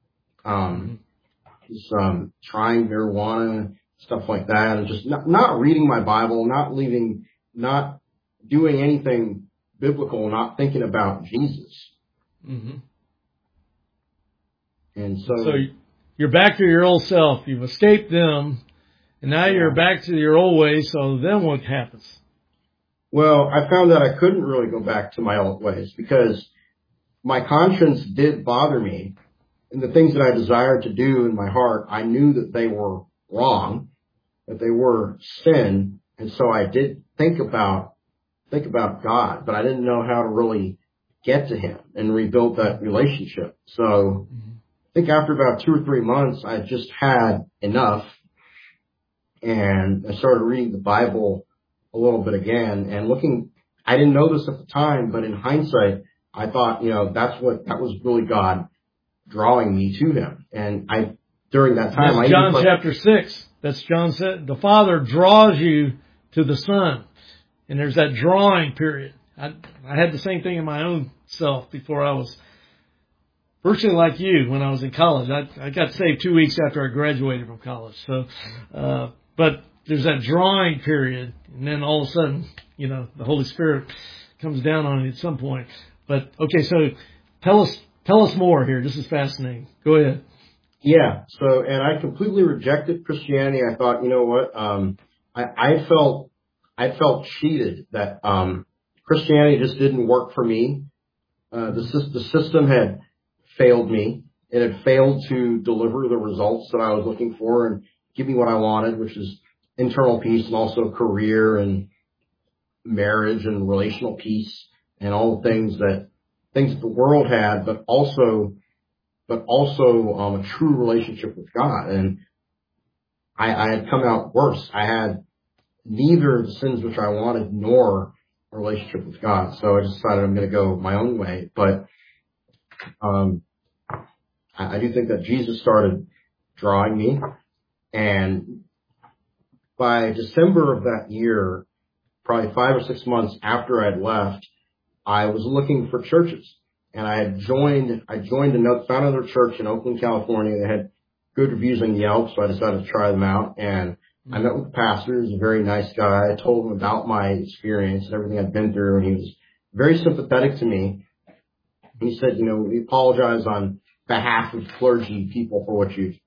just trying marijuana, stuff like that, and just not reading my Bible, not doing anything biblical, not thinking about Jesus. And so you're back to your old self. You've escaped them, and now you're back to your old ways. So then what happens? Well, I found that I couldn't really go back to my old ways because my conscience did bother me, and the things that I desired to do in my heart, I knew that they were wrong, that they were sin, and so I did think about God, but I didn't know how to really get to Him and rebuild that relationship. So I think after about 2 or 3 months, I just had enough, and I started reading the Bible a little bit again and looking. I didn't know this at the time, but in hindsight, I thought, you know, that was really God drawing me to Him. And during that time, that's John chapter 6. That's John said, the Father draws you to the Son. And there's that drawing period. I had the same thing in my own self before I was virtually like you when I was in college. I got saved 2 weeks after I graduated from college. So, but there's that drawing period. And then all of a sudden, you know, the Holy Spirit comes down on you at some point. But okay, so tell us more here. This is fascinating. Go ahead. Yeah. So, and I completely rejected Christianity. I thought, you know what? I felt cheated that Christianity just didn't work for me. The system had failed me. It had failed to deliver the results that I was looking for and give me what I wanted, which is internal peace and also career and marriage and relational peace and all the things that the world had, but also a true relationship with God. And I had come out worse. I had neither the sins which I wanted nor a relationship with God. So I decided I'm going to go my own way. But I do think that Jesus started drawing me. And by December of that year, probably 5 or 6 months after I'd left, I was looking for churches. And I found another church in Oakland, California. They had good reviews on Yelp, so I decided to try them out. And I met with the pastor. He's a very nice guy. I told him about my experience and everything I'd been through, and he was very sympathetic to me. And he said, you know, we apologize on behalf of clergy people for what you've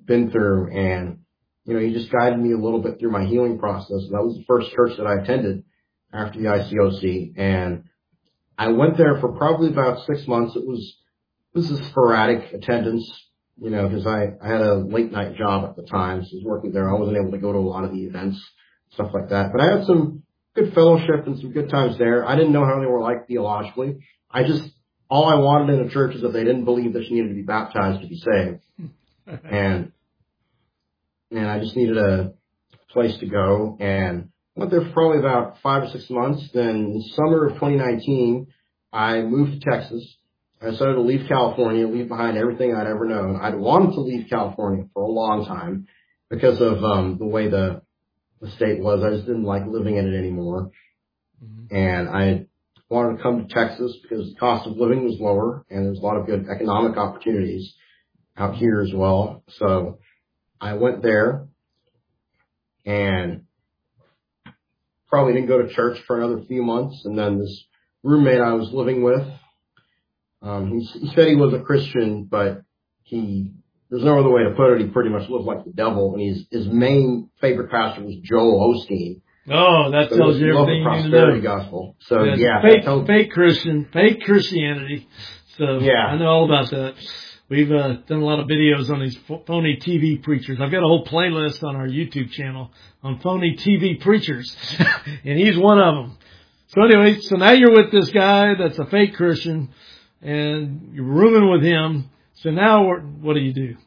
been through, and he just guided me a little bit through my healing process. And that was the first church that I attended after the ICOC, and I went there for probably about 6 months. It was a sporadic attendance, because I had a late night job at the time, so I was working there. I wasn't able to go to a lot of the events, stuff like that. But I had some good fellowship and some good times there. I didn't know how they were like theologically. All I wanted in a church is that they didn't believe that you needed to be baptized to be saved. And I just needed a place to go, and went there for probably about 5 or 6 months. Then in the summer of 2019, I moved to Texas. I decided to leave California, leave behind everything I'd ever known. I'd wanted to leave California for a long time because of the way the state was. I just didn't like living in it anymore. Mm-hmm. And I wanted to come to Texas because the cost of living was lower, and there's a lot of good economic opportunities out here as well. So I went there and probably didn't go to church for another few months. And then this roommate I was living with, he said he was a Christian, but there's no other way to put it. He pretty much lived like the devil. And his main favorite pastor was Joel Osteen. Oh, that tells you everything you need to know. Gospel. So Fake Christianity. So yeah, I know all about that. We've done a lot of videos on these phony TV preachers. I've got a whole playlist on our YouTube channel on phony TV preachers, and he's one of them. So anyway, now you're with this guy that's a fake Christian, and you're rooming with him. So now what do you do?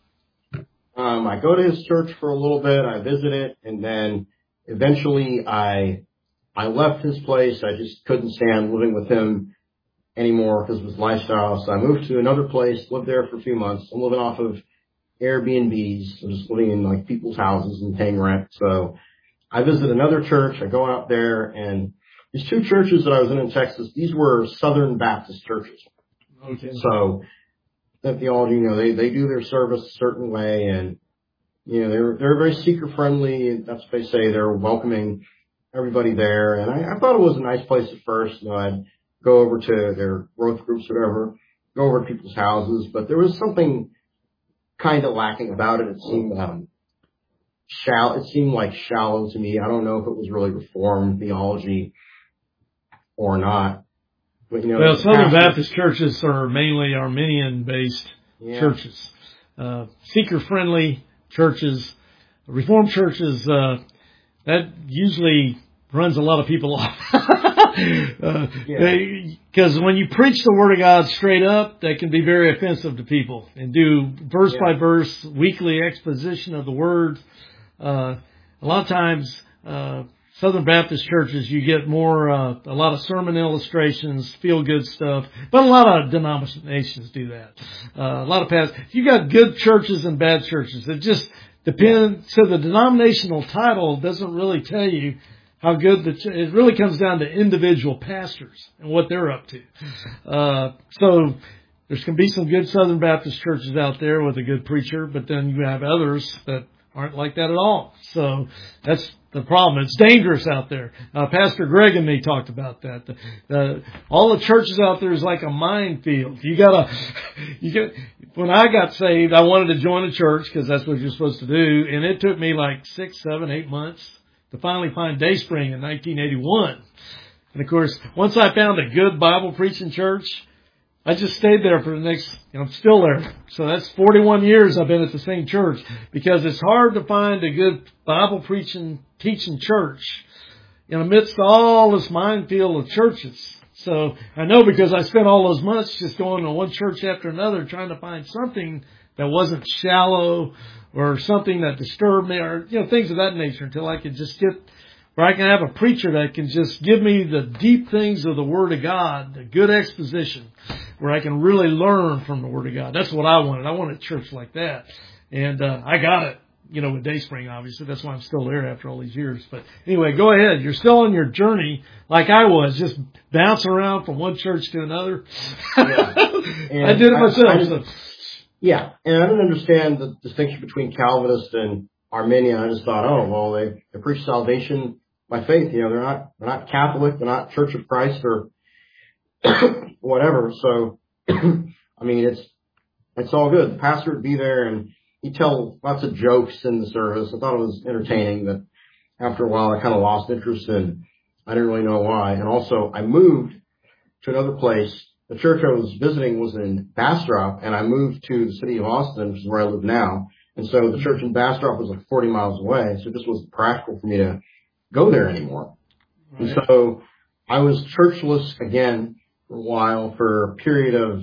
I go to his church for a little bit. I visit it, and then eventually I left his place. I just couldn't stand living with him anymore because of his lifestyle. So I moved to another place, lived there for a few months. I'm living off of Airbnbs. I'm just living in like people's houses and paying rent. So I visit another church. I go out there, and these two churches that I was in Texas, these were Southern Baptist churches. Okay. So that theology, they do their service a certain way, and they're very seeker friendly. That's what they say. They're welcoming everybody there, and I thought it was a nice place at first. I'd go over to their growth groups, whatever, go over to people's houses, but there was something kind of lacking about it. It seemed shallow to me. I don't know if it was really Reformed theology or not. But, Southern Baptist churches are mainly Arminian-based churches. Seeker-friendly churches, Reformed churches, that usually runs a lot of people off. Because when you preach the Word of God straight up, that can be very offensive to people, and do verse by verse, weekly exposition of the Word. A lot of times, Southern Baptist churches, you get more, a lot of sermon illustrations, feel-good stuff, but a lot of denominations do that. A lot of pastors. You got good churches and bad churches. It just depends. So the denominational title doesn't really tell you how good it really comes down to individual pastors and what they're up to. So there's going to be some good Southern Baptist churches out there with a good preacher, but then you have others that aren't like that at all. So that's the problem. It's dangerous out there. Pastor Greg and me talked about that. All the churches out there is like a minefield. When I got saved, I wanted to join a church because that's what you're supposed to do. And it took me like 6, 7, 8 months to finally find Dayspring in 1981. And of course, once I found a good Bible preaching church, I just stayed there for the next, I'm still there. So that's 41 years I've been at the same church, because it's hard to find a good Bible preaching, teaching church in the midst of all this minefield of churches. So I know, because I spent all those months just going to one church after another trying to find something that wasn't shallow or something that disturbed me, or, things of that nature, until I could just get where I can have a preacher that can just give me the deep things of the Word of God, a good exposition, where I can really learn from the Word of God. That's what I wanted. I wanted a church like that. And I got it, with Dayspring, obviously. That's why I'm still there after all these years. But anyway, go ahead. You're still on your journey like I was, just bouncing around from one church to another. Yeah. I did it myself. Yeah, and I didn't understand the distinction between Calvinist and Arminian. I just thought, they preach salvation by faith. They're not Catholic, they're not Church of Christ or whatever. So, it's all good. The pastor would be there, and he'd tell lots of jokes in the service. I thought it was entertaining, but after a while I kind of lost interest and I didn't really know why. And also I moved to another place. The church I was visiting was in Bastrop, and I moved to the city of Austin, which is where I live now. And so the church in Bastrop was like 40 miles away, so it just wasn't practical for me to go there anymore. Right. And so I was churchless again for a while, for a period of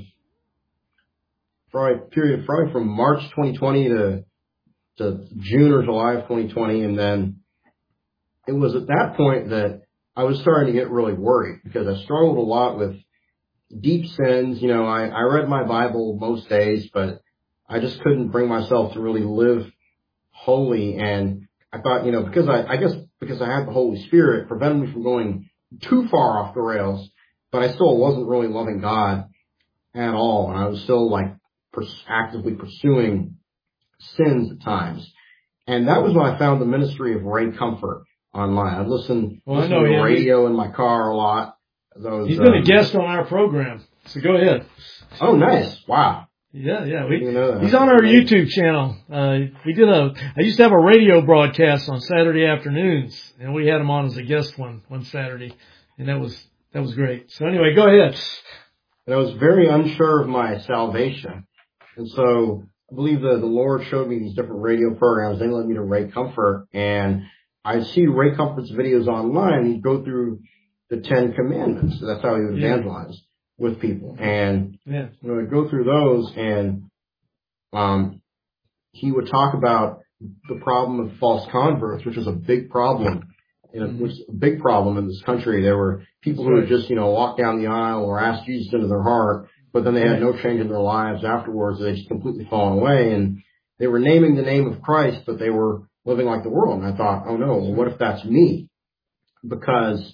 probably from March 2020 to June or July of 2020. And then it was at that point that I was starting to get really worried, because I struggled a lot with deep sins. You know, I read my Bible most days, but I just couldn't bring myself to really live holy. And I thought, you know, because I guess because I had the Holy Spirit, it prevented me from going too far off the rails, but I still wasn't really loving God at all. And I was still like actively pursuing sins at times. And that was when I found the ministry of Ray Comfort online. I'd listen to the radio in my car a lot. He's been a guest on our program, so go ahead. Oh, nice. Wow. Yeah. He's on our YouTube channel. I used to have a radio broadcast on Saturday afternoons, and we had him on as a guest one Saturday, and that was great. So anyway, go ahead. And I was very unsure of my salvation, and so I believe that the Lord showed me these different radio programs. They led me to Ray Comfort, and I'd see Ray Comfort's videos online. He'd go through the 10 Commandments. So that's how he would evangelize with people. And I'd go through those, and he would talk about the problem of false converts, which was a big problem. Which is a big problem in this country. There were people who would just, walk down the aisle or ask Jesus into their heart, but then they had no change in their lives afterwards. They just completely fallen away, and they were naming the name of Christ, but they were living like the world. And I thought, oh no, well, what if that's me? Because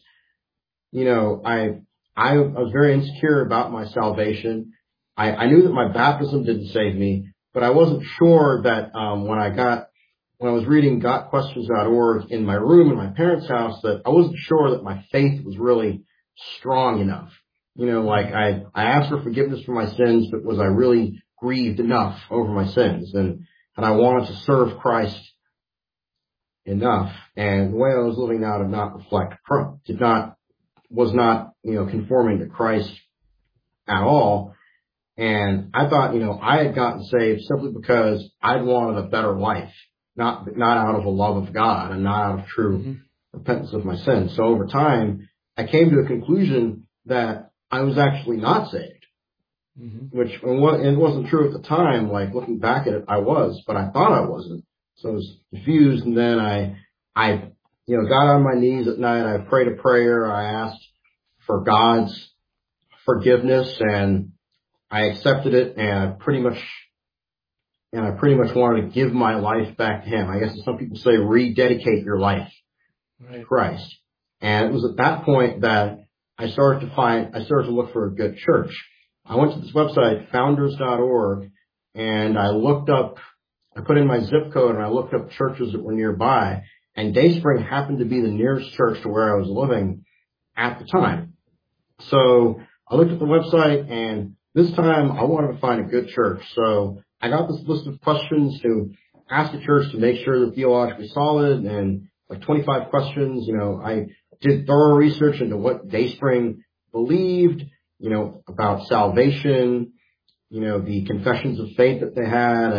I was very insecure about my salvation. I knew that my baptism didn't save me, but I wasn't sure that when I was reading GotQuestions.org in my room in my parents' house, that I wasn't sure that my faith was really strong enough. I asked for forgiveness for my sins, but was I really grieved enough over my sins? And I wanted to serve Christ enough. And the way I was living now did not reflect, was not, conforming to Christ at all. And I thought, I had gotten saved simply because I'd wanted a better life, not out of a love of God and not out of true repentance of my sins. So over time, I came to a conclusion that I was actually not saved, which it wasn't true at the time. Like looking back at it, I was, but I thought I wasn't. So I was confused. And then I got on my knees at night. I prayed a prayer. I asked for God's forgiveness, and I accepted it. And I pretty much wanted to give my life back to Him. I guess some people say rededicate your life to Christ. And it was at that point that I started to look for a good church. I went to this website, founders.org, and I put in my zip code and I looked up churches that were nearby, and Dayspring happened to be the nearest church to where I was living at the time. So I looked at the website, and this time I wanted to find a good church. So I got this list of questions to ask the church to make sure they're theologically solid, and like 25 questions. I did thorough research into what Dayspring believed, about salvation, the confessions of faith that they had,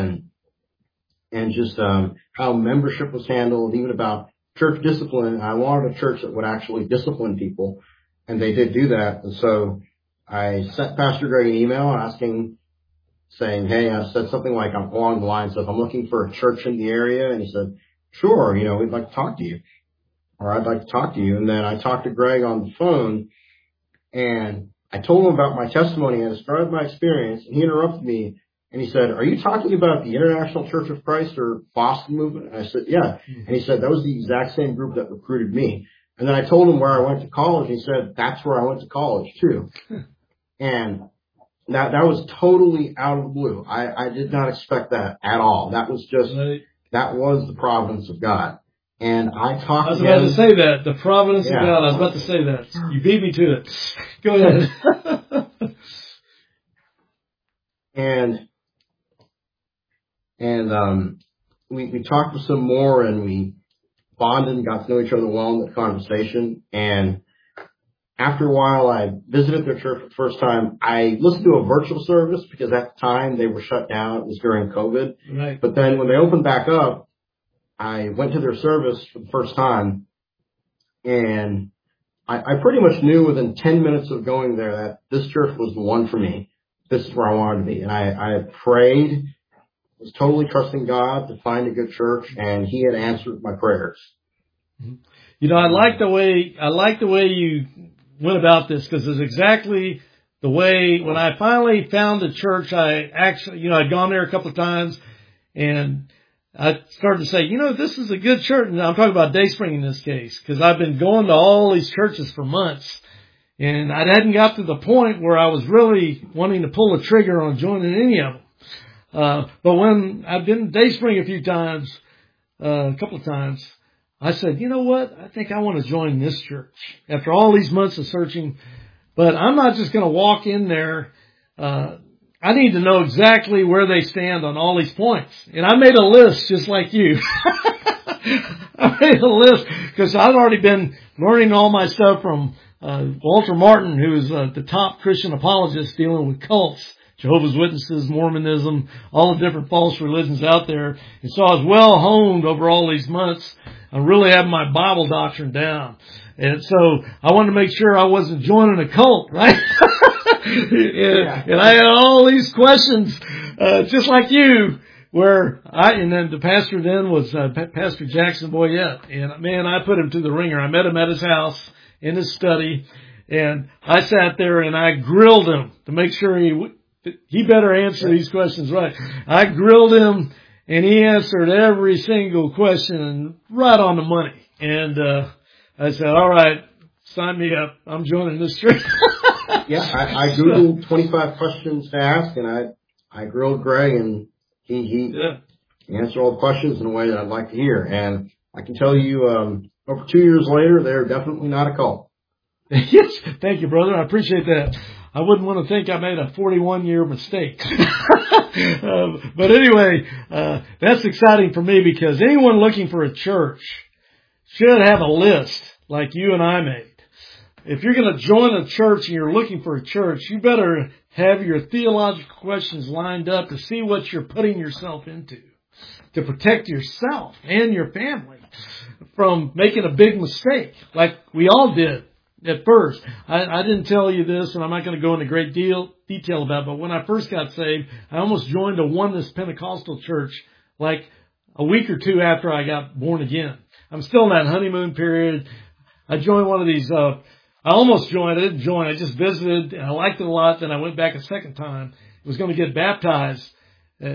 and just how membership was handled, even about church discipline. I wanted a church that would actually discipline people, and they did do that. And so I sent Pastor Greg an email saying, hey, I said something like along the lines of, I'm looking for a church in the area. And he said, sure, we'd like to talk to you, or I'd like to talk to you. And then I talked to Greg on the phone, and I told him about my testimony and described my experience, and he interrupted me. And he said, are you talking about the International Church of Christ or Boston Movement? And I said, yeah. And he said, that was the exact same group that recruited me. And then I told him where I went to college. And he said, that's where I went to college too. And that was totally out of the blue. I did not expect that at all. That was the providence of God. And I was about to say that, the providence of God. I was about to say that. You beat me to it. Go ahead. And we talked some more, and we bonded and got to know each other well in the conversation. And after a while, I visited their church for the first time. I listened to a virtual service because at the time they were shut down. It was during COVID. Right. But then when they opened back up, I went to their service for the first time, and I pretty much knew within 10 minutes of going there that this church was the one for me. This is where I wanted to be. And I prayed, was totally trusting God to find a good church, and He had answered my prayers. You know, I like the way you went about this, because it's exactly the way when I finally found a church, I actually, I'd gone there a couple of times, and I started to say, this is a good church. And I'm talking about Dayspring in this case, because I've been going to all these churches for months, and I hadn't got to the point where I was really wanting to pull a trigger on joining any of them. But when I've been to Dayspring a few times, a couple of times, I said, you know what? I think I want to join this church after all these months of searching. But I'm not just going to walk in there. I need to know exactly where they stand on all these points. And I made a list just like you. I made a list because I've already been learning all my stuff from Walter Martin, who's the top Christian apologist dealing with cults, Jehovah's Witnesses, Mormonism, all the different false religions out there. And so I was well honed over all these months. I really have my Bible doctrine down. And so I wanted to make sure I wasn't joining a cult, right? and I had all these questions, just like you, and then the pastor then was Pastor Jackson Boyette. And man, I put him to the ringer. I met him at his house in his study, and I sat there and I grilled him to make sure he better answer these questions right. I grilled him, and he answered every single question right on the money. And I said, all right, sign me up. I'm joining this church. Yeah, I Googled 25 questions to ask, and I grilled Greg, and he answered all the questions in a way that I'd like to hear. And I can tell you, over 2 years later, they're definitely not a cult. Yes, thank you, brother. I appreciate that. I wouldn't want to think I made a 41-year mistake. But anyway, that's exciting for me, because anyone looking for a church should have a list like you and I made. If you're going to join a church and you're looking for a church, you better have your theological questions lined up to see what you're putting yourself into, to protect yourself and your family from making a big mistake like we all did at first. I didn't tell you this, and I'm not going to go into great detail about it, but when I first got saved, I almost joined a Oneness Pentecostal church like a week or two after I got born again. I'm still in that honeymoon period. I joined one of these, I almost joined. I didn't join. I just visited, and I liked it a lot. Then I went back a second time. I was going to get baptized, but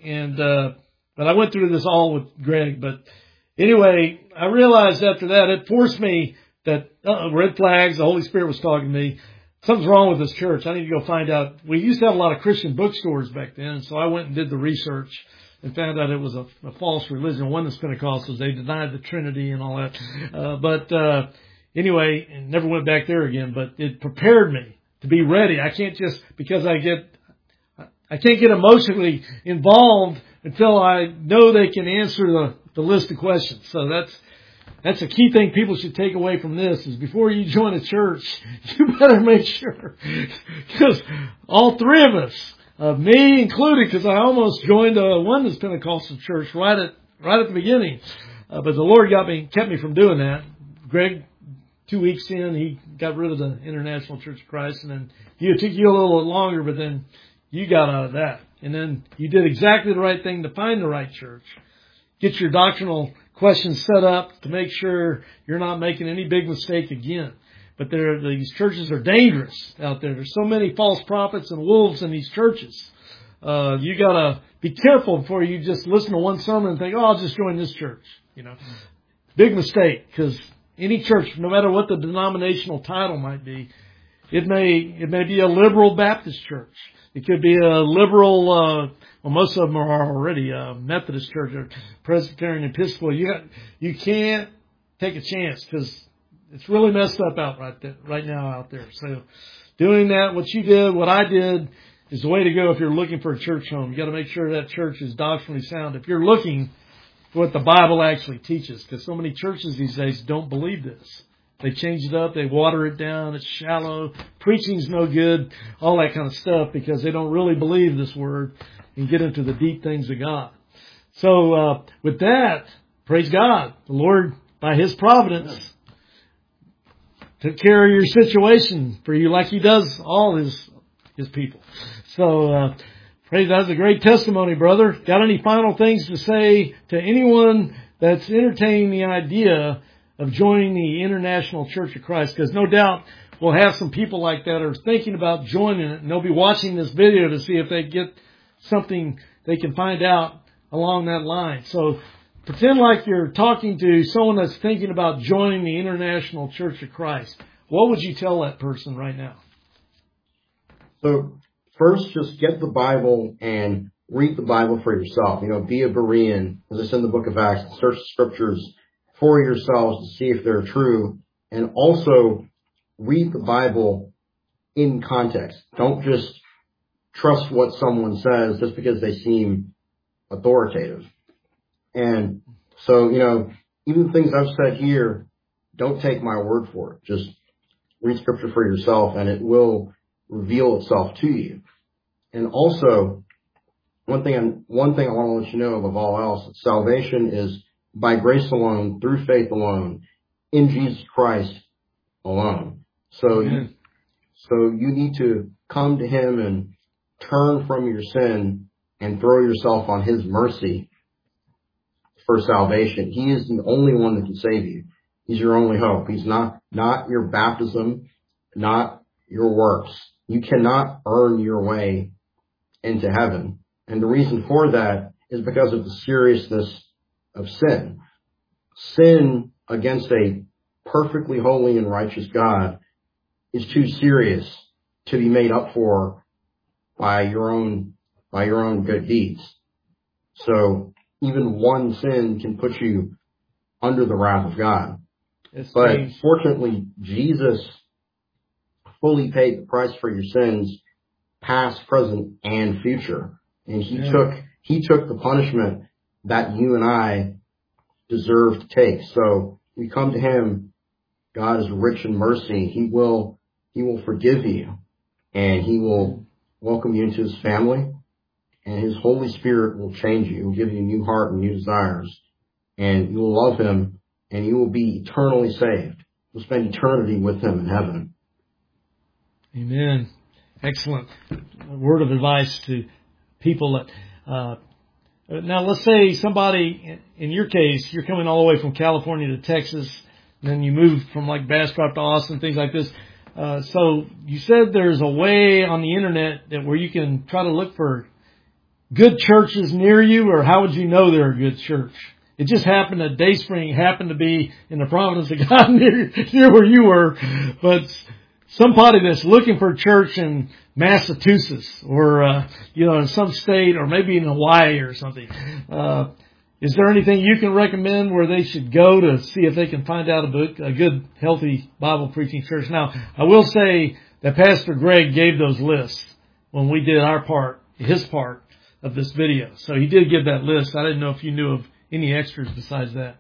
I went through this all with Greg. But anyway, I realized after that, it forced me that red flags, the Holy Spirit was talking to me. Something's wrong with this church. I need to go find out. We used to have a lot of Christian bookstores back then, so I went and did the research and found out it was a false religion. Oneness Pentecostals, they denied the Trinity and all that. Anyway, and never went back there again, but it prepared me to be ready. I can't just, because I can't get emotionally involved until I know they can answer the list of questions. So that's a key thing people should take away from this, is before you join a church, you better make sure, because all three of us, me included, because I almost joined a Oneness Pentecostal church right at the beginning, but the Lord kept me from doing that. Greg, 2 weeks in, he got rid of the International Church of Christ, and then it took you a little longer, but then you got out of that. And then you did exactly the right thing to find the right church. Get your doctrinal questions set up to make sure you're not making any big mistake again. But these churches are dangerous out there. There's so many false prophets and wolves in these churches. You got to be careful before you just listen to one sermon and think, I'll just join this church. Big mistake, because any church, no matter what the denominational title might be, it may be a liberal Baptist church. It could be a liberal, most of them are already Methodist church or Presbyterian Episcopal. You can't take a chance, because it's really messed up right now out there. So doing that, what you did, what I did, is the way to go if you're looking for a church home. You got to make sure that church is doctrinally sound. If you're looking for what the Bible actually teaches, because so many churches these days don't believe this. They change it up, they water it down, it's shallow, preaching's no good, all that kind of stuff, because they don't really believe this word and get into the deep things of God. So with that, praise God. The Lord, by His providence, took care of your situation for you like He does all His people. So praise God. That's a great testimony, brother. Got any final things to say to anyone that's entertaining the idea of joining the International Church of Christ? Because no doubt we'll have some people like that are thinking about joining it, and they'll be watching this video to see if they get something they can find out along that line. So pretend like you're talking to someone that's thinking about joining the International Church of Christ. What would you tell that person right now? So first, just get the Bible and read the Bible for yourself. Be a Berean, as I said in the book of Acts, search the scriptures for yourselves to see if they're true, and also read the Bible in context. Don't just trust what someone says just because they seem authoritative. And so, even things I've said here, don't take my word for it. Just read scripture for yourself and it will reveal itself to you. And also, one thing I want to let you know above all else, that salvation is by grace alone, through faith alone, in Jesus Christ alone. So you need to come to Him and turn from your sin and throw yourself on His mercy for salvation. He is the only one that can save you. He's your only hope. He's not your baptism, not your works. You cannot earn your way into heaven. And the reason for that is because of the seriousness of sin. Sin against a perfectly holy and righteous God is too serious to be made up for by your own good deeds. So even one sin can put you under the wrath of God. But fortunately, Jesus fully paid the price for your sins, past, present, and future. And He took the punishment that you and I deserve to take. So we come to Him. God is rich in mercy. He will forgive you, and He will welcome you into His family, and His Holy Spirit will change you. He will give you a new heart and new desires, and you will love Him, and you will be eternally saved. You'll spend eternity with Him in heaven. Amen. Excellent. A word of advice to people that, now let's say somebody, in your case, you're coming all the way from California to Texas, and then you move from like Bastrop to Austin, things like this. So you said there's a way on the internet that where you can try to look for good churches near you, or how would you know they're a good church? It just happened that Dayspring happened to be in the providence of God near where you were, but somebody that's looking for a church in Massachusetts or, in some state, or maybe in Hawaii or something. Is there anything you can recommend where they should go to see if they can find out a good, healthy Bible preaching church? Now, I will say that Pastor Greg gave those lists when we did his part of this video. So he did give that list. I didn't know if you knew of any extras besides that.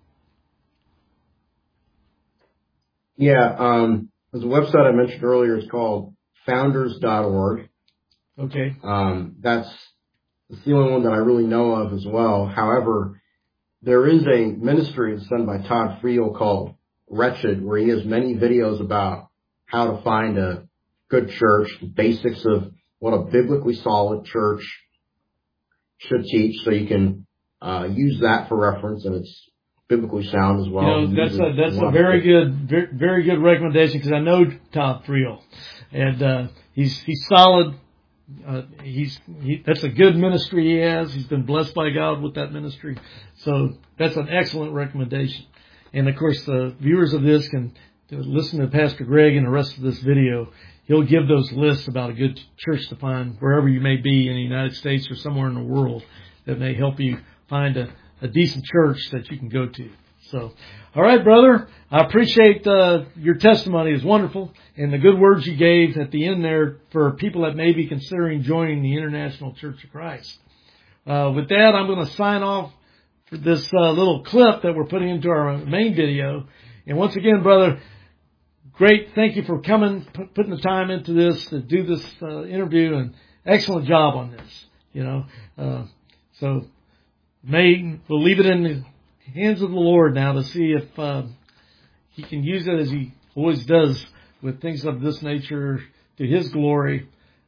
Yeah, there's a website I mentioned earlier. It's called founders.org. Okay. That's the only one that I really know of as well. However, there is a ministry that's done by Todd Friel called Wretched, where he has many videos about how to find a good church, the basics of what a biblically solid church should teach, so you can use that for reference, and it's biblically sound as well. That's a very good recommendation, because I know Todd Friel, and he's solid. That's a good ministry he has. He's been blessed by God with that ministry, so that's an excellent recommendation. And of course, the viewers of this can listen to Pastor Greg and the rest of this video. He'll give those lists about a good church to find wherever you may be in the United States or somewhere in the world that may help you find a decent church that you can go to. So, all right, brother. I appreciate your testimony. It's wonderful. And the good words you gave at the end there for people that may be considering joining the International Church of Christ. With that, I'm going to sign off for this little clip that we're putting into our main video. And once again, brother, great. Thank you for coming, putting the time into this to do this interview, and excellent job on this. So we'll leave it in the hands of the Lord now to see if He can use it as He always does with things of this nature to His glory,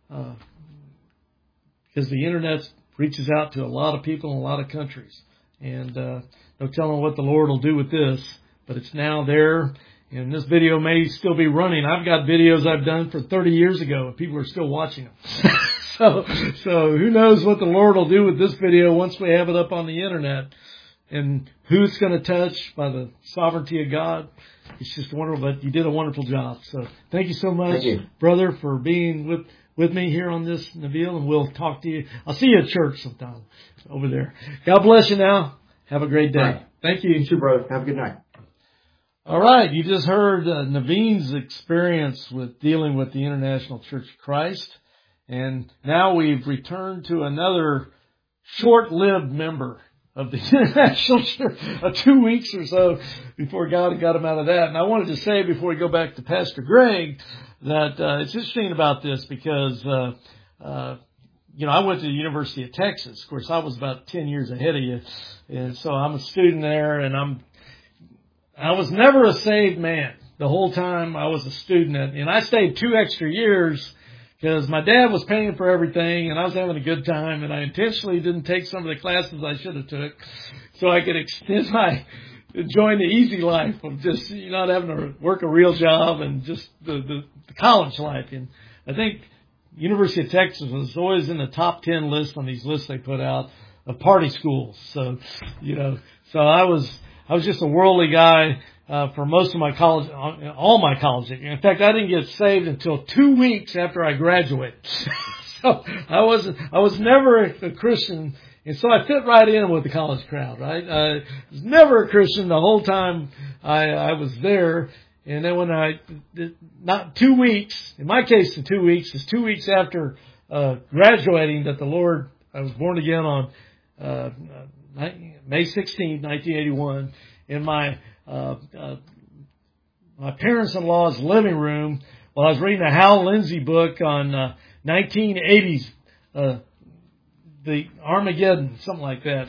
because the internet reaches out to a lot of people in a lot of countries, and no telling what the Lord will do with this, but it's now there, and this video may still be running. I've got videos I've done for 30 years ago, and people are still watching them. So who knows what the Lord will do with this video once we have it up on the internet, and who it's going to touch by the sovereignty of God. It's just wonderful, but you did a wonderful job. So thank you so much, brother, for being with me here on this, Nabil, and we'll talk to you. I'll see you at church sometime over there. God bless you now. Have a great day. Right. Thank you. You too, brother. Have a good night. All right. You just heard Naveen's experience with dealing with the International Church of Christ. And now we've returned to another short-lived member of the International Church, 2 weeks or so before God got him out of that. And I wanted to say before we go back to Pastor Greg that it's interesting about this because, I went to the University of Texas. Of course, I was about 10 years ahead of you. And so I'm a student there, and I was never a saved man the whole time I was a student. And I stayed 2 extra years because my dad was paying for everything, and I was having a good time, and I intentionally didn't take some of the classes I should have took so I could enjoy the easy life of just not having to work a real job and just the college life. And I think University of Texas was always in the top 10 list on these lists they put out of party schools. So, so I was just a worldly guy. For most of my college, all my college. In fact, I didn't get saved until 2 weeks after I graduated. So I was never a Christian, and so I fit right in with the college crowd, right? I was never a Christian the whole time I was there. And then when not 2 weeks, in my case, the 2 weeks is 2 weeks after graduating that I was born again on May 16, 1981, in my parents-in-law's living room while I was reading a Hal Lindsey book on 1980s, the Armageddon, something like that.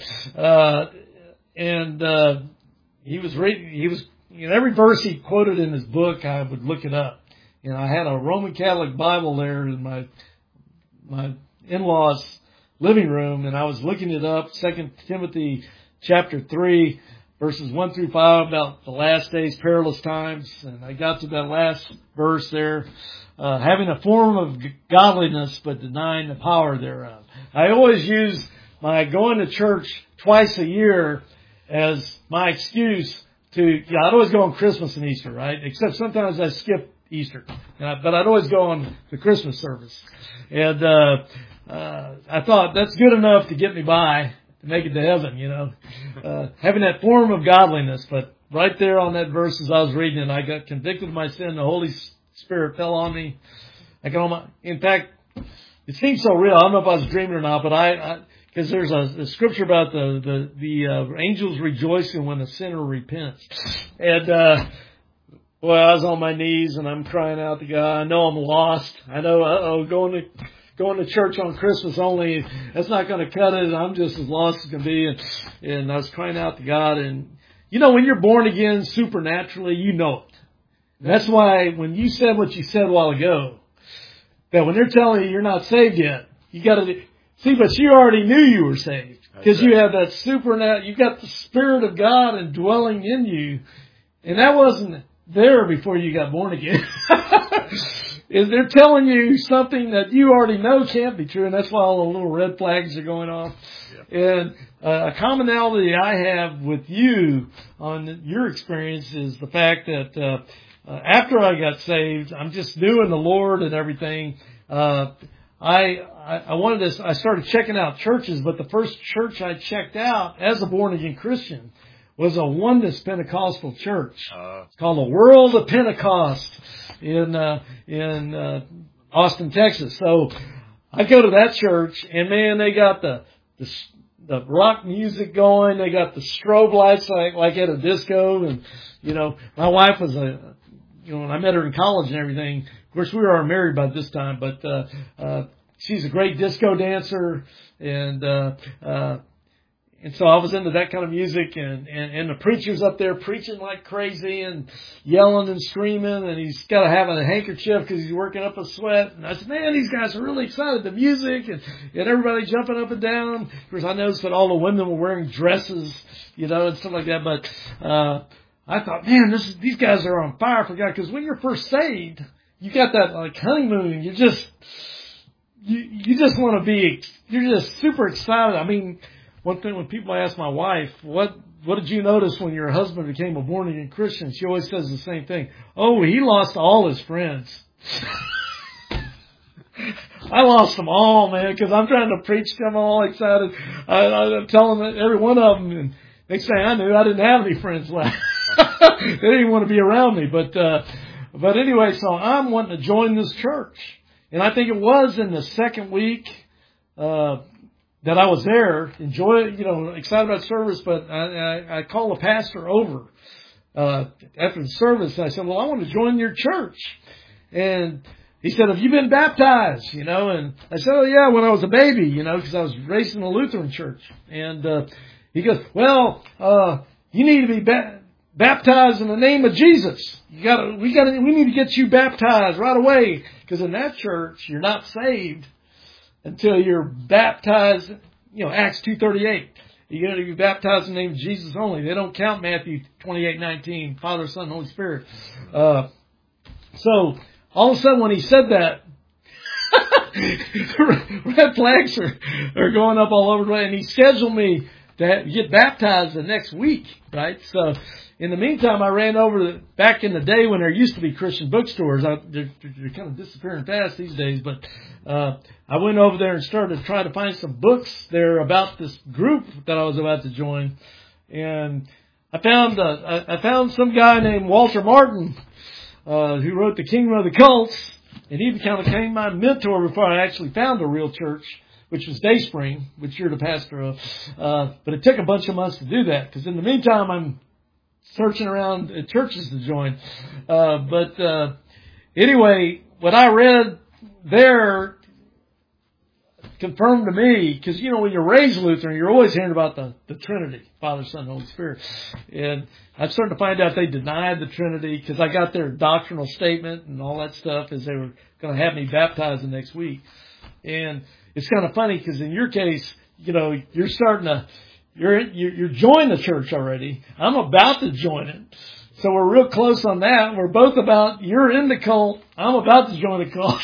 He was reading, every verse he quoted in his book, I would look it up. I had a Roman Catholic Bible there in my in-laws' living room, and I was looking it up, 2 Timothy chapter 3, verses 1 through 5 about the last days, perilous times. And I got to that last verse there, having a form of godliness but denying the power thereof. I always use my going to church twice a year as my excuse I'd always go on Christmas and Easter, right? Except sometimes I skip Easter. But I'd always go on the Christmas service. And I thought that's good enough to get me by, to make it to heaven, having that form of godliness. But right there on that verse as I was reading it, I got convicted of my sin. The Holy Spirit fell on me. In fact, it seems so real. I don't know if I was dreaming or not, but because there's a scripture about the angels rejoicing when the sinner repents. And, I was on my knees and I'm crying out to God. I know I'm lost. I know, going to church on Christmas only, that's not going to cut it. I'm just as lost as can be. And I was crying out to God. And, when you're born again supernaturally, you know it. And that's why when you said what you said a while ago, that when they're telling you you're not saved yet, you got to see, but you already knew you were saved. Because you have that supernatural, you got the Spirit of God indwelling in you. And that wasn't there before you got born again. Is they're telling you something that you already know can't be true, and that's why all the little red flags are going off. Yeah. And a commonality I have with you on your experience is the fact that after I got saved, I'm just new in the Lord and everything. I started checking out churches, but the first church I checked out as a born again Christian was a Oneness Pentecostal church. It's called the World of Pentecost in Austin, Texas. So I go to that church, and man, they got the rock music going. They got the strobe lights like at a disco. And, my wife was when I met her in college and everything, of course we were already married by this time, but, she's a great disco dancer. And so I was into that kind of music, and the preacher's up there preaching like crazy and yelling and screaming, and he's got to have a handkerchief because he's working up a sweat. And I said, man, these guys are really excited. The music and everybody jumping up and down. Of course, I noticed that all the women were wearing dresses, and stuff like that. But I thought, man, these guys are on fire for God. Because when you're first saved, you got that like honeymoon. You just want to be. You're just super excited. I mean. One thing when people ask my wife, what did you notice when your husband became a born-again Christian? She always says the same thing. Oh, he lost all his friends. I lost them all, man, because I'm trying to preach to them all excited. I'm telling them every one of them, and next thing I knew, I didn't have any friends left. They didn't even want to be around me. But anyway, so I'm wanting to join this church. And I think it was in the second week, that I was there, excited about service, but I called the pastor over after the service, and I said, well, I want to join your church. And he said, have you been baptized? And I said, oh, yeah, when I was a baby, because I was raised in a Lutheran church. And he goes, well, you need to be baptized in the name of Jesus. We need to get you baptized right away, because in that church, you're not saved until you're baptized, Acts 2:38. You're going to be baptized in the name of Jesus only. They don't count Matthew 28:19, Father, Son, Holy Spirit. So all of a sudden when he said that, red flags are going up all over the way, and he scheduled me to get baptized the next week, right? So in the meantime, I ran over back in the day when there used to be Christian bookstores. They're kind of disappearing fast these days, but I went over there and started to try to find some books there about this group that I was about to join. And I found some guy named Walter Martin, who wrote The Kingdom of the Cults, and he kind of became my mentor before I actually found a real church, which was Dayspring, which you're the pastor of. But it took a bunch of months to do that, because in the meantime, I'm searching around at churches to join. Anyway, what I read there confirmed to me, because, when you're raised Lutheran, you're always hearing about the Trinity, Father, Son, Holy Spirit. And I started to find out they denied the Trinity, because I got their doctrinal statement and all that stuff as they were going to have me baptized the next week. And it's kind of funny, because in your case, you're starting to, you're joined the church already. I'm about to join it. So we're real close on that. We're both you're in the cult. I'm about to join the cult.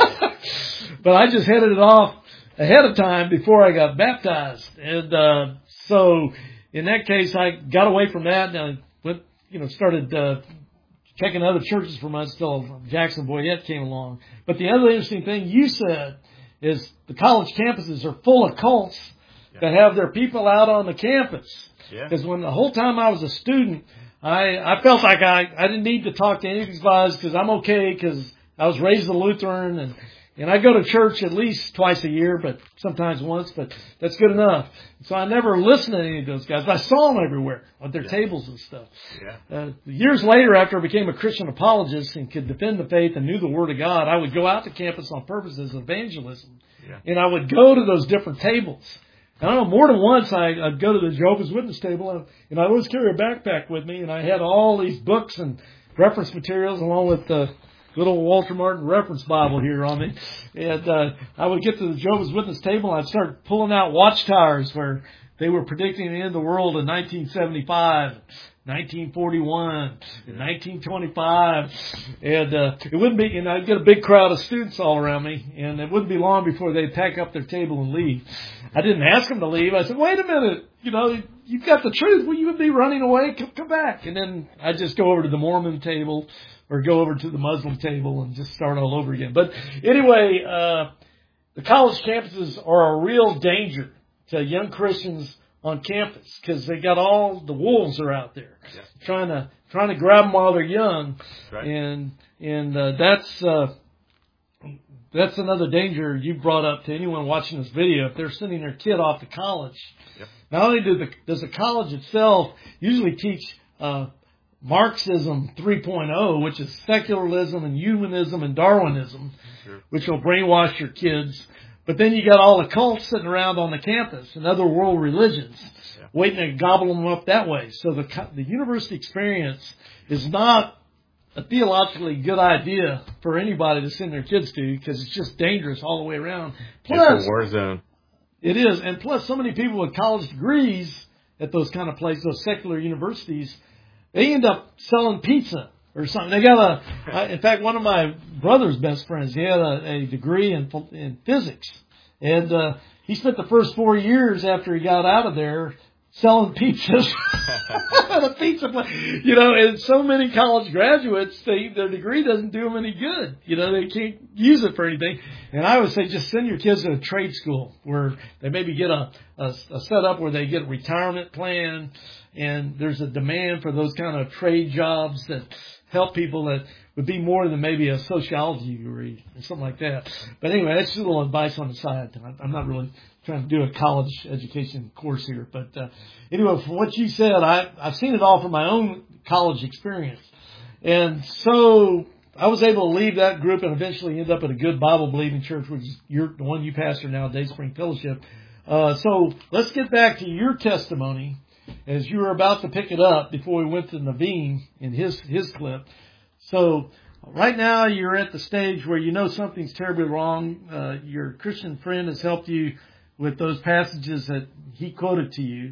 But I just headed it off ahead of time before I got baptized. And so in that case, I got away from that, and I went, started checking other churches for months till Jackson Boyette came along. But the other interesting thing you said is the college campuses are full of cults that have their people out on the campus. Because when the whole time I was a student, I felt like I didn't need to talk to any of these guys, because I'm okay, because I was raised a Lutheran, and I go to church at least twice a year, but sometimes once, but that's good enough. So I never listened to any of those guys. I saw them everywhere on their tables and stuff. Years later, after I became a Christian apologist and could defend the faith and knew the Word of God, I would go out to campus on purpose as evangelism. And I would go to those different tables. I don't know, more than once I'd go to the Jehovah's Witness table, and I always carry a backpack with me, and I had all these books and reference materials along with the good old Walter Martin reference Bible here on me. And I would get to the Jehovah's Witness table, and I'd start pulling out watchtowers where they were predicting the end of the world in 1975. 1941, 1925, and it wouldn't be, and I'd get a big crowd of students all around me, and it wouldn't be long before they'd pack up their table and leave. I didn't ask them to leave. I said, wait a minute, you've got the truth. Well, you would be running away. Come back. And then I'd just go over to the Mormon table or go over to the Muslim table and just start all over again. But anyway, the college campuses are a real danger to young Christians on campus because they got all the wolves are out there Yeah. trying to grab them while they're young, Right. and that's another danger you brought up to anyone watching this video. If they're sending their kid off to college, Yep. not only does the college itself usually teach Marxism 3.0, which is secularism and humanism and Darwinism, Sure. which will brainwash your kids. But then you got all the cults sitting around on the campus and other world religions waiting to gobble them up that way. So the university experience is not a theologically good idea for anybody to send their kids to because it's just dangerous all the way around. Plus, It's a war zone. it is. And plus, so many people with college degrees at those kind of places, those secular universities, they end up selling pizza or something. They got in fact, one of my brother's best friends, he had a degree in physics. And he spent the first 4 years after he got out of there selling pizzas at a pizza place. And so many college graduates, their degree doesn't do them any good. They can't use it for anything. And I would say just send your kids to a trade school where they maybe get a setup where they get a retirement plan, and there's a demand for those kind of trade jobs that help people that would be more than maybe a sociology degree or something like that. But anyway, that's just a little advice on the side. I'm not really trying to do a college education course here. But anyway, from what you said, I've seen it all from my own college experience. And so I was able to leave that group and eventually end up at a good Bible-believing church, which is the one you pastor now, Day Spring Fellowship. So let's get back to your testimony as you were about to pick it up before we went to Naveen in his clip. So right now you're at the stage where you know something's terribly wrong. Your Christian friend has helped you with those passages that he quoted to you.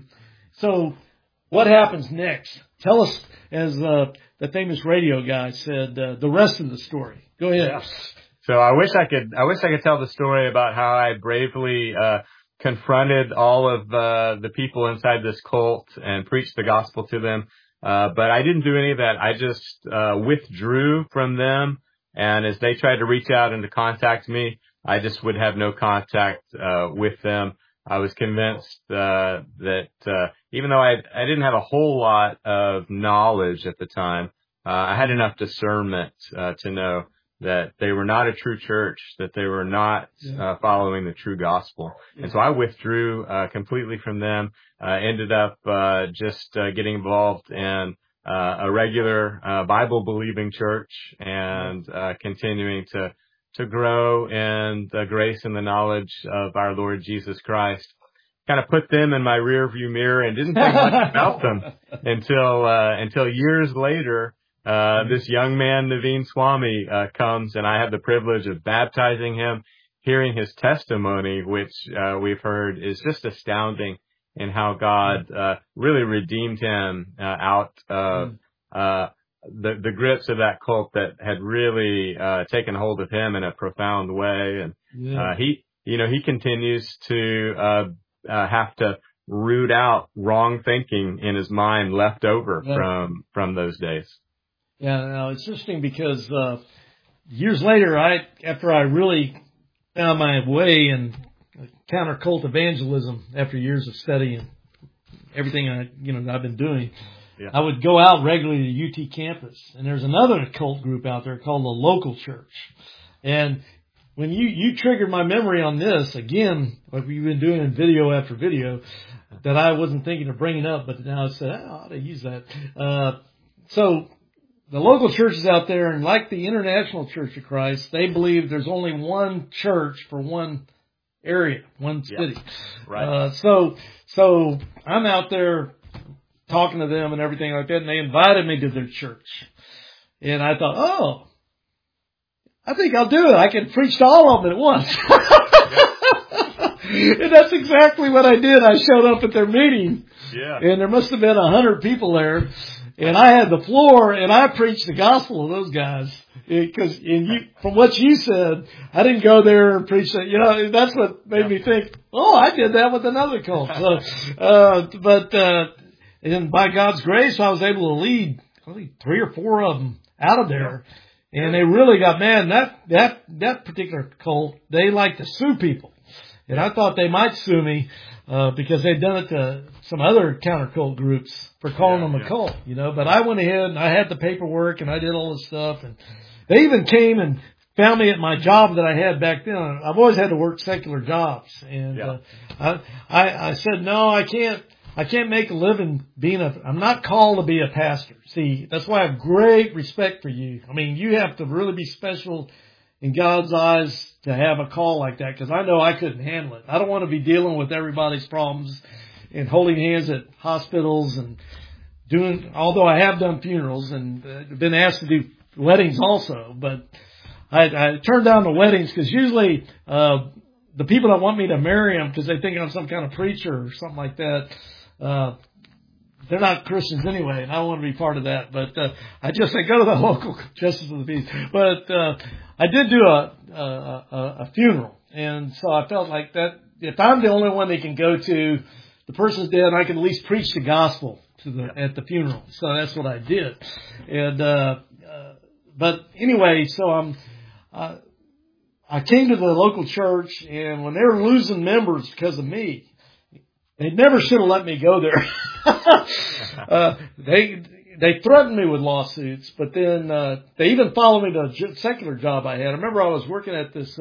So what happens next? Tell us, as the famous radio guy said, the rest of the story. Go ahead. Yeah. So I wish I could tell the story about how I bravely confronted all of the people inside this cult and preached the gospel to them. But I didn't do any of that. I just withdrew from them. And as they tried to reach out and to contact me, I just would have no contact with them. I was convinced that even though I didn't have a whole lot of knowledge at the time, I had enough discernment to know that they were not a true church, that they were not following the true gospel. And so I withdrew completely from them, ended up just getting involved in a regular Bible-believing church and continuing to grow in the grace and the knowledge of our Lord Jesus Christ. Kind of put them in my rear view mirror and didn't think much about them until years later. This young man, Naveen Swami, comes, and I have the privilege of baptizing him, hearing his testimony, which we've heard is just astounding in how God really redeemed him out of the grips of that cult that had really taken hold of him in a profound way. And he continues to have to root out wrong thinking in his mind left over from those days. Yeah, no, it's interesting because years later, after I really found my way in counter cult evangelism after years of studying everything I've been doing, I would go out regularly to UT campus, and there's another cult group out there called the Local Church. And when you triggered my memory on this again, like we've been doing in video after video, that I wasn't thinking of bringing up, but now I said I ought to use that. So the local churches out there, and like the International Church of Christ, they believe there's only one church for one area, one city. Right. So I'm out there talking to them and everything like that, and they invited me to their church. And I thought, I think I'll do it. I can preach to all of them at once. And that's exactly what I did. I showed up at their meeting, and there must have been 100 people there. And I had the floor, and I preached the gospel to those guys. Because from what you said, I didn't go there and preach that. That's what made me think, I did that with another cult. So, and by God's grace, I was able to lead 3 or 4 of them out of there. And they really got mad. And that particular cult, they like to sue people. And I thought they might sue me. because they'd done it to some other counter cult groups for calling them a cult, you know. But I went ahead and I had the paperwork and I did all this stuff, and they even came and found me at my job that I had back then. I've always had to work secular jobs, and I said, no, I can't make a living I'm not called to be a pastor. See, that's why I have great respect for you. I mean, you have to really be special in God's eyes to have a call like that, because I know I couldn't handle it. I don't want to be dealing with everybody's problems and holding hands at hospitals and although I have done funerals and been asked to do weddings also, but I turned down the weddings because usually the people that want me to marry them because they think I'm some kind of preacher or something like that, they're not Christians anyway, and I don't want to be part of that. But I go to the local Justice of the Peace. But I did do a funeral, and so I felt like that if I'm the only one they can go to, the person's dead, I can at least preach the gospel at the funeral. So that's what I did. And but anyway, so I came to the local church, and when they were losing members because of me, they never should have let me go there. They threatened me with lawsuits, but then they even followed me to a secular job I had. I remember I was working at this.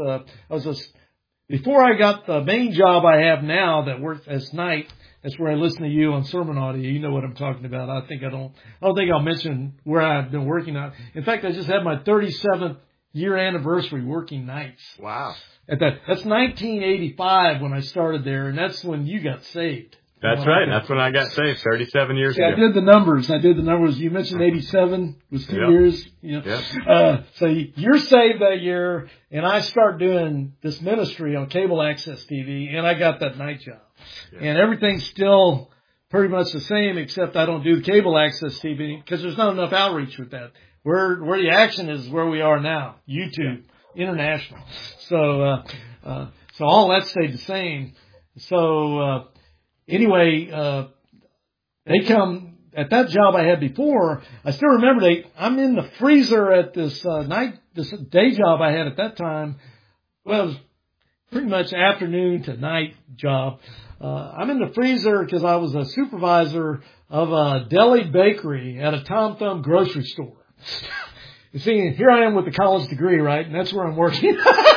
Before I got the main job I have now that works as night. That's where I listen to you on sermon audio. You know what I'm talking about. I don't think I'll mention where I've been working on. In fact, I just had my 37th year anniversary working nights. Wow. That's 1985 when I started there, and that's when you got saved. That's right. That's when I got saved 37 years ago. I did the numbers. You mentioned 87 was 2 years. You know. So you're saved that year, and I start doing this ministry on cable access TV, and I got that night job. Yeah. And everything's still pretty much the same, except I don't do the cable access TV because there's not enough outreach with that. Where the action is where we are now, YouTube, international. So all that stayed the same. So anyway, they come at that job I had before. I still remember I'm in the freezer at this day job I had at that time. Well, it was pretty much afternoon to night job. I'm in the freezer because I was a supervisor of a deli bakery at a Tom Thumb grocery store. You see, here I am with the college degree, right? And that's where I'm working.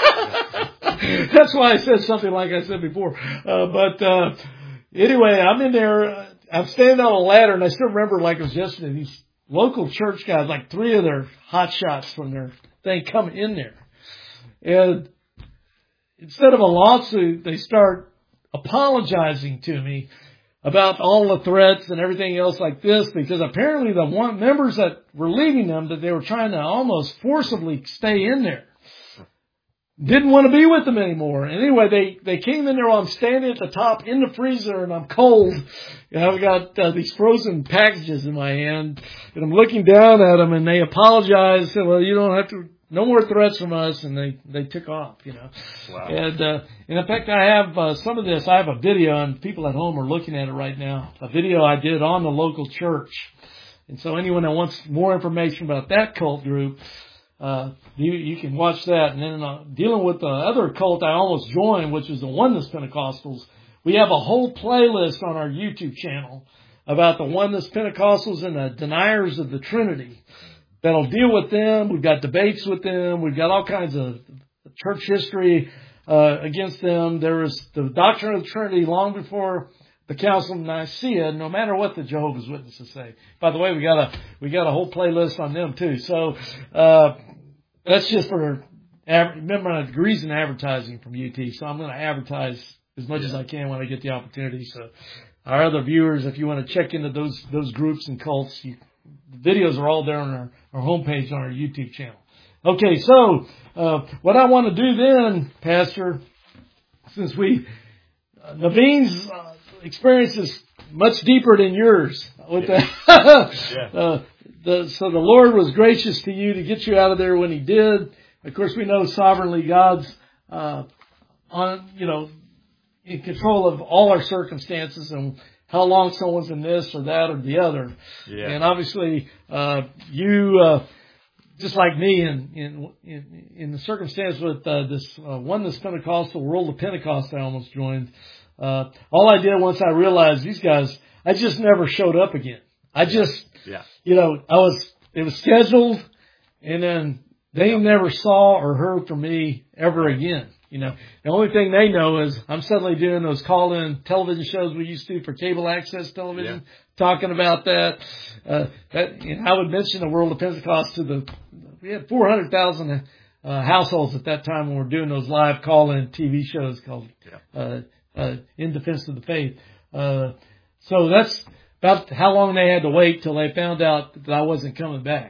That's why I said something like I said before. But anyway, I'm in there. I'm standing on a ladder, and I still remember like it was yesterday. These local church guys, like 3 of their hot shots from their thing, come in there. And instead of a lawsuit, they start apologizing to me about all the threats and everything else like this, because apparently the members that were leaving them, that they were trying to almost forcibly stay in there, didn't want to be with them anymore. And anyway, they came in there while I'm standing at the top in the freezer, and I'm cold. And I've got these frozen packages in my hand, and I'm looking down at them, and they apologized, said, well, you don't have to, no more threats from us, and they took off, you know. Wow. And in fact, I have some of this. I have a video, and people at home are looking at it right now. A video I did on the local church. And so anyone that wants more information about that cult group, you can watch that. And then dealing with the other cult I almost joined, which is the Oneness Pentecostals, we have a whole playlist on our YouTube channel about the Oneness Pentecostals and the deniers of the Trinity. That'll deal with them. We've got debates with them. We've got all kinds of church history against them. There was the doctrine of the Trinity long before the Council of Nicaea, no matter what the Jehovah's Witnesses say. By the way, we got a whole playlist on them too. So that's just for remember my degrees in advertising from UT. So I'm going to advertise as much as I can when I get the opportunity. So our other viewers, if you want to check into those groups and cults, the videos are all there on our homepage on our YouTube channel. Okay, so what I want to do then, Pastor, since Naveen's experience is much deeper than yours with that. So the Lord was gracious to you to get you out of there when He did. Of course, we know sovereignly God's in control of all our circumstances and how long someone's in this or that or the other. Yeah. And obviously, you, just like me in the circumstance with this Oneness Pentecostal World of Pentecost I almost joined, All I did once I realized these guys, I just never showed up again. I just, it was scheduled, and then they never saw or heard from me ever again. The only thing they know is I'm suddenly doing those call-in television shows we used to for cable access television, talking about that. I would mention the World of Pentecost we had 400,000 households at that time when we were doing those live call-in TV shows called In Defense of the Faith. So that's about how long they had to wait till they found out that I wasn't coming back.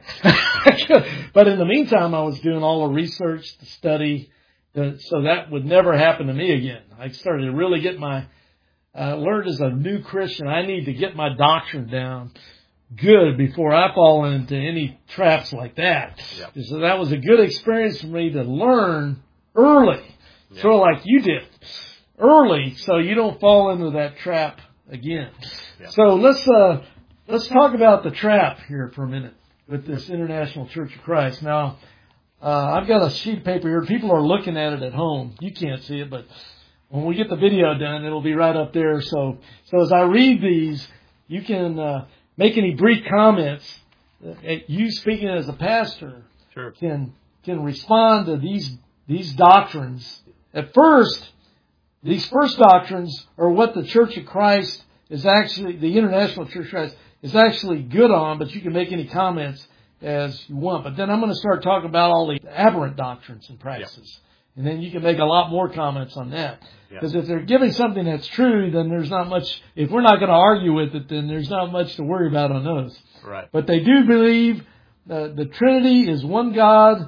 But in the meantime, I was doing all the research, the study, so that would never happen to me again. I started to really get learned as a new Christian, I need to get my doctrine down good before I fall into any traps like that. Yep. So that was a good experience for me to learn early, sort of like you did, early, so you don't fall into that trap again. Yep. So let's talk about the trap here for a minute with this International Church of Christ. Now, I've got a sheet of paper here. People are looking at it at home. You can't see it, but when we get the video done, it'll be right up there. So as I read these, you can make any brief comments. You speaking as a pastor can respond to these doctrines. At first, these first doctrines are what the Church of Christ is actually, the International Church of Christ is actually good on, but you can make any comments as you want. But then I'm going to start talking about all the aberrant doctrines and practices. Yep. And then you can make a lot more comments on that. Because if they're giving something that's true, then there's not much, if we're not going to argue with it, then there's not much to worry about on those. Right. But they do believe the Trinity is one God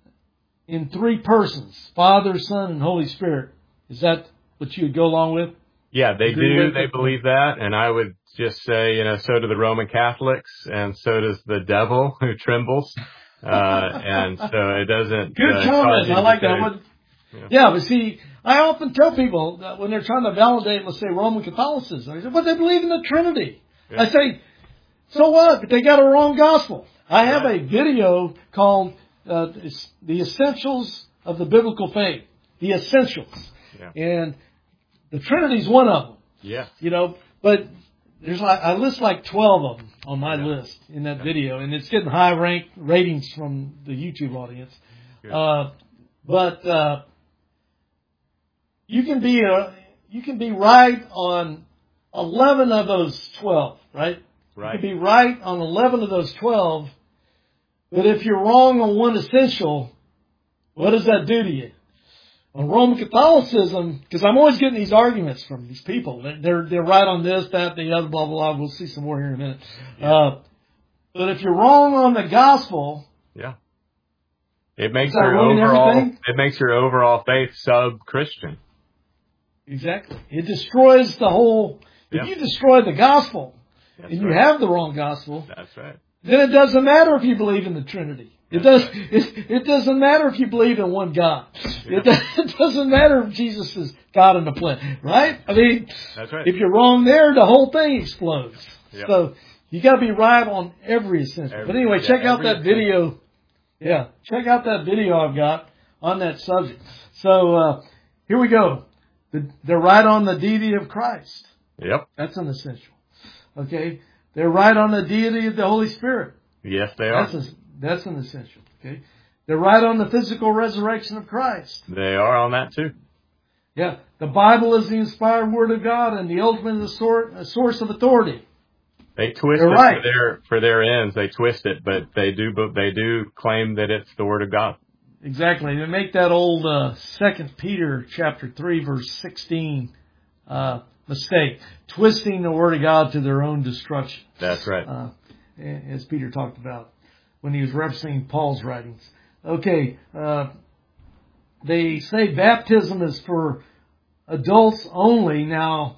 in three persons, Father, Son, and Holy Spirit. Is that what you would go along with? Yeah, they do. They believe that. And I would just say, so do the Roman Catholics, and so does the devil who trembles. And so it doesn't. Good comment. I like that one. Yeah, but see, I often tell people that when they're trying to validate, let's say, Roman Catholicism, I say, but they believe in the Trinity. Yeah. I say, so what? But they got a wrong gospel. I have a video called The Essentials of the Biblical Faith. The Essentials. Yeah. And the Trinity's one of them. Yeah. But there's I list like 12 of them on my list in that video, and it's getting high ratings from the YouTube audience. But you can be right on 11 of those 12, right? Right. You can be right on 11 of those 12, but if you're wrong on one essential, what does that do to you? On Roman Catholicism, because I'm always getting these arguments from these people. They're right on this, that, the other, blah, blah, blah. We'll see some more here in a minute. Yeah. But if you're wrong on the gospel, it makes your overall faith sub-Christian. Exactly. It destroys the whole. If you destroy the gospel you have the wrong gospel, that's right. Then it doesn't matter if you believe in the Trinity. It doesn't matter if you believe in one God. Yeah. It doesn't matter if Jesus is God in the flesh, right? I mean, that's right. If you're wrong there, the whole thing explodes. Yep. So you got to be right on every essential. But anyway, check out that video. Yeah, check out that video I've got on that subject. So here we go. They're right on the deity of Christ. Yep. That's an essential. Okay. They're right on the deity of the Holy Spirit. Yes, they are. That's an essential. Okay. They're right on the physical resurrection of Christ. They are on that too. Yeah. The Bible is the inspired Word of God and the ultimate source of authority. They twist it for their ends. They twist it, but they do claim that it's the Word of God. Exactly. They make that old 2 Peter chapter 3 verse 16 mistake, twisting the Word of God to their own destruction. That's right. As Peter talked about when he was referencing Paul's writings. Okay, they say baptism is for adults only. Now,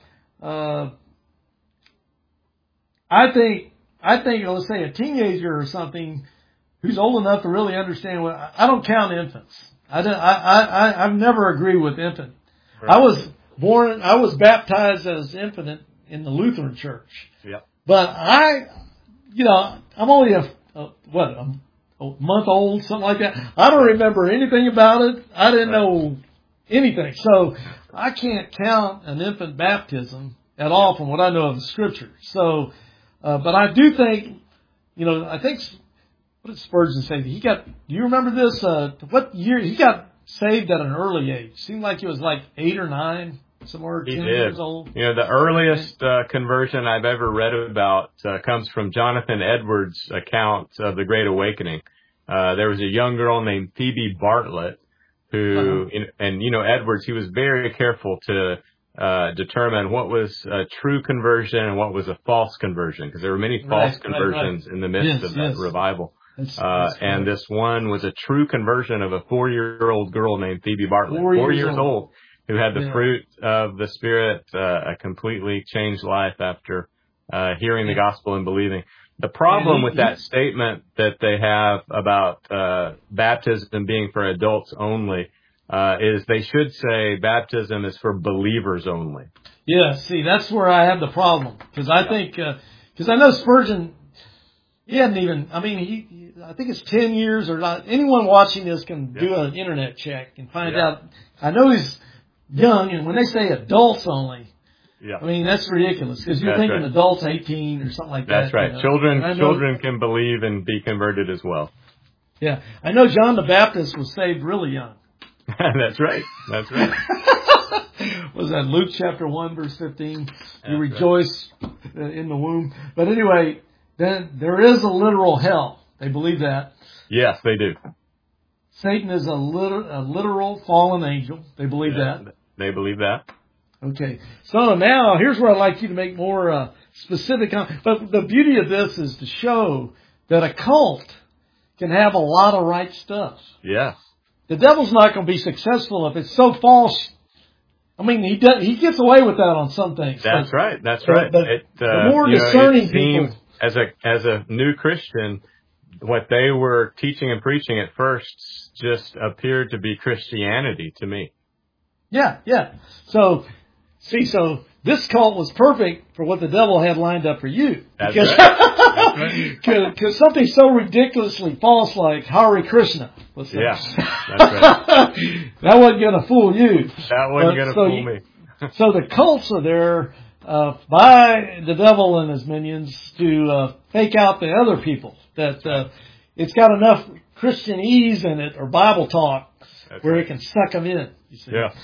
I think let's say a teenager or something who's old enough to really understand I don't count infants. I've never agreed with infant. Right. I was baptized as infant in the Lutheran Church. Yeah. But I'm only a month old, something like that. I don't remember anything about it. I didn't know anything. So I can't count an infant baptism at all from what I know of the Scripture. So, but I do think, I think, what did Spurgeon say? Do you remember this? What year? He got saved at an early age. Seemed like he was like 8 or 9, somewhere 10 years old. The earliest conversion I've ever read about comes from Jonathan Edwards' account of the Great Awakening. There was a young girl named Phoebe Bartlett who, Edwards, he was very careful to determine what was a true conversion and what was a false conversion, because there were many false conversions in the midst of that revival. And this one was a true conversion of a 4-year-old girl named Phoebe Bartlett, 4 years old, who had the fruit of the Spirit, a completely changed life after hearing the gospel and believing. The problem with that statement that they have about baptism being for adults only is they should say baptism is for believers only. Yeah, see, that's where I have the problem. Because I think, because I know Spurgeon, he hadn't even, I think it's 10 years or not. Anyone watching this can do an internet check and find out. I know he's young, and when they say adults only, that's ridiculous, because you're thinking adults 18 or something like that. That's right. Children can believe and be converted as well. Yeah. I know John the Baptist was saved really young. That's right. Was that Luke chapter 1, verse 15? You rejoice in the womb. But anyway, then there is a literal hell. They believe that. Yes, they do. Satan is a literal fallen angel. They believe that. They believe that. Okay. So now, here's where I'd like you to make more specific. But the beauty of this is to show that a cult can have a lot of right stuff. Yes. The devil's not going to be successful if it's so false. He gets away with that on some things. That's right. But the more discerning people, as a new Christian, what they were teaching and preaching at first just appeared to be Christianity to me. Yeah. So this cult was perfect for what the devil had lined up for you. That's right. Because something so ridiculously false like Hare Krishna. That's right. That wasn't going to fool you. That wasn't going to fool me. So the cults are there by the devil and his minions to fake out the other people. That it's got enough Christianese in it or Bible talk where it can suck them in. You see? Yeah.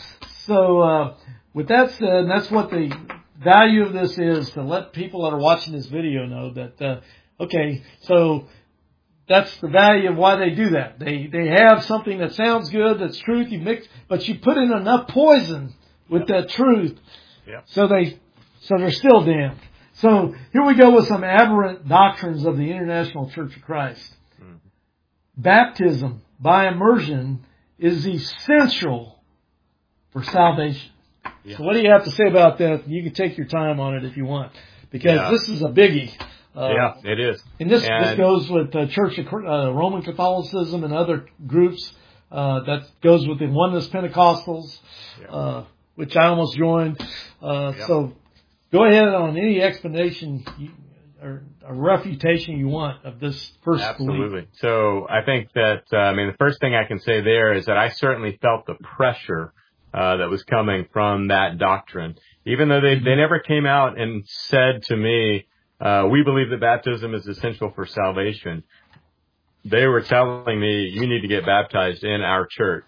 So with that said, that's what the value of this is, to let people that are watching this video know that, so that's the value of why they do that. They have something that sounds good, that's truth, but you put in enough poison with that truth, so they're still damned. So here we go with some aberrant doctrines of the International Church of Christ. Mm-hmm. Baptism by immersion is essential for salvation. Yeah. So what do you have to say about that? You can take your time on it if you want, because this is a biggie. It is. And this goes with Church of Roman Catholicism and other groups. That goes with the Oneness Pentecostals, which I almost joined. So go ahead on any explanation or a refutation you want of this first Absolutely. belief. So I think that, the first thing I can say there is that I certainly felt the pressure that was coming from that doctrine. Even though they never came out and said to me, we believe that baptism is essential for salvation. They were telling me, you need to get baptized in our church.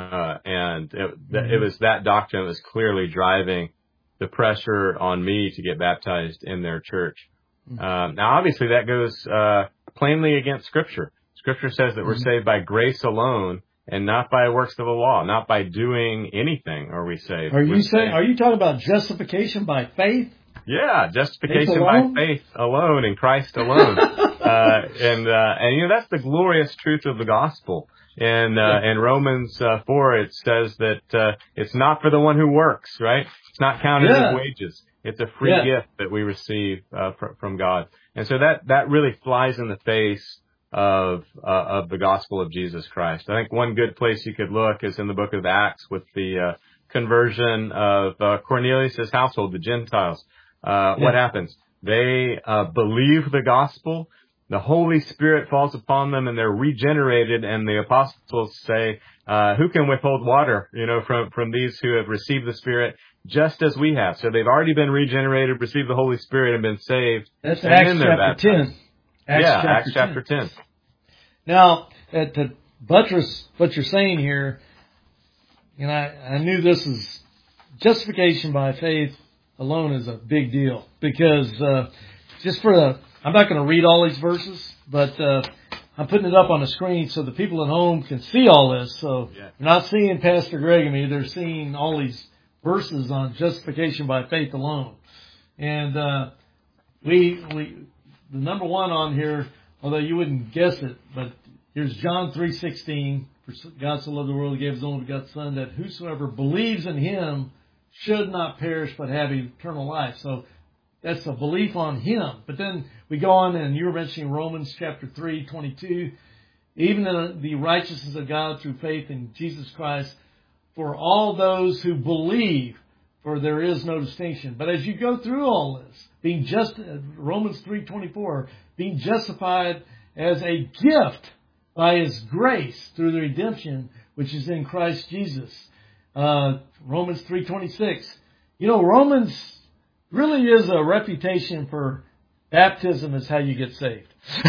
And it was that doctrine that was clearly driving the pressure on me to get baptized in their church. Now, obviously, that goes plainly against Scripture. Scripture says that we're saved by grace alone, and not by works of the law, not by doing anything are we saved. Are you talking about justification by faith? Yeah, justification by faith alone in Christ alone. And that's the glorious truth of the gospel. In Romans 4, it says that it's not for the one who works, right? It's not counted as wages. It's a free gift that we receive from God. And so that really flies in the face of the gospel of Jesus Christ. I think one good place you could look is in the book of Acts with the conversion of Cornelius' household, the Gentiles. What happens? They believe the gospel, the Holy Spirit falls upon them and they're regenerated, and the apostles say, who can withhold water, from these who have received the Spirit just as we have. So they've already been regenerated, received the Holy Spirit, and been saved. That's and Acts chapter 10. Acts chapter 10. Now, to buttress what you're saying here, and I knew this is justification by faith alone is a big deal, because I'm not going to read all these verses, but I'm putting it up on the screen so the people at home can see all this. So they're not seeing Pastor Greg and me, they're seeing all these verses on justification by faith alone. And the number one on here, although you wouldn't guess it, but here's John 3:16. For God so loved the world, He gave His only begotten Son, that whosoever believes in Him should not perish but have eternal life. So that's a belief on Him. But then we go on, and you were mentioning Romans chapter 3:22. Even the righteousness of God through faith in Jesus Christ for all those who believe, for there is no distinction. But as you go through all this, Romans 3:24, being justified as a gift by His grace through the redemption which is in Christ Jesus. Romans 3:26. Romans really is a reputation for baptism is how you get saved.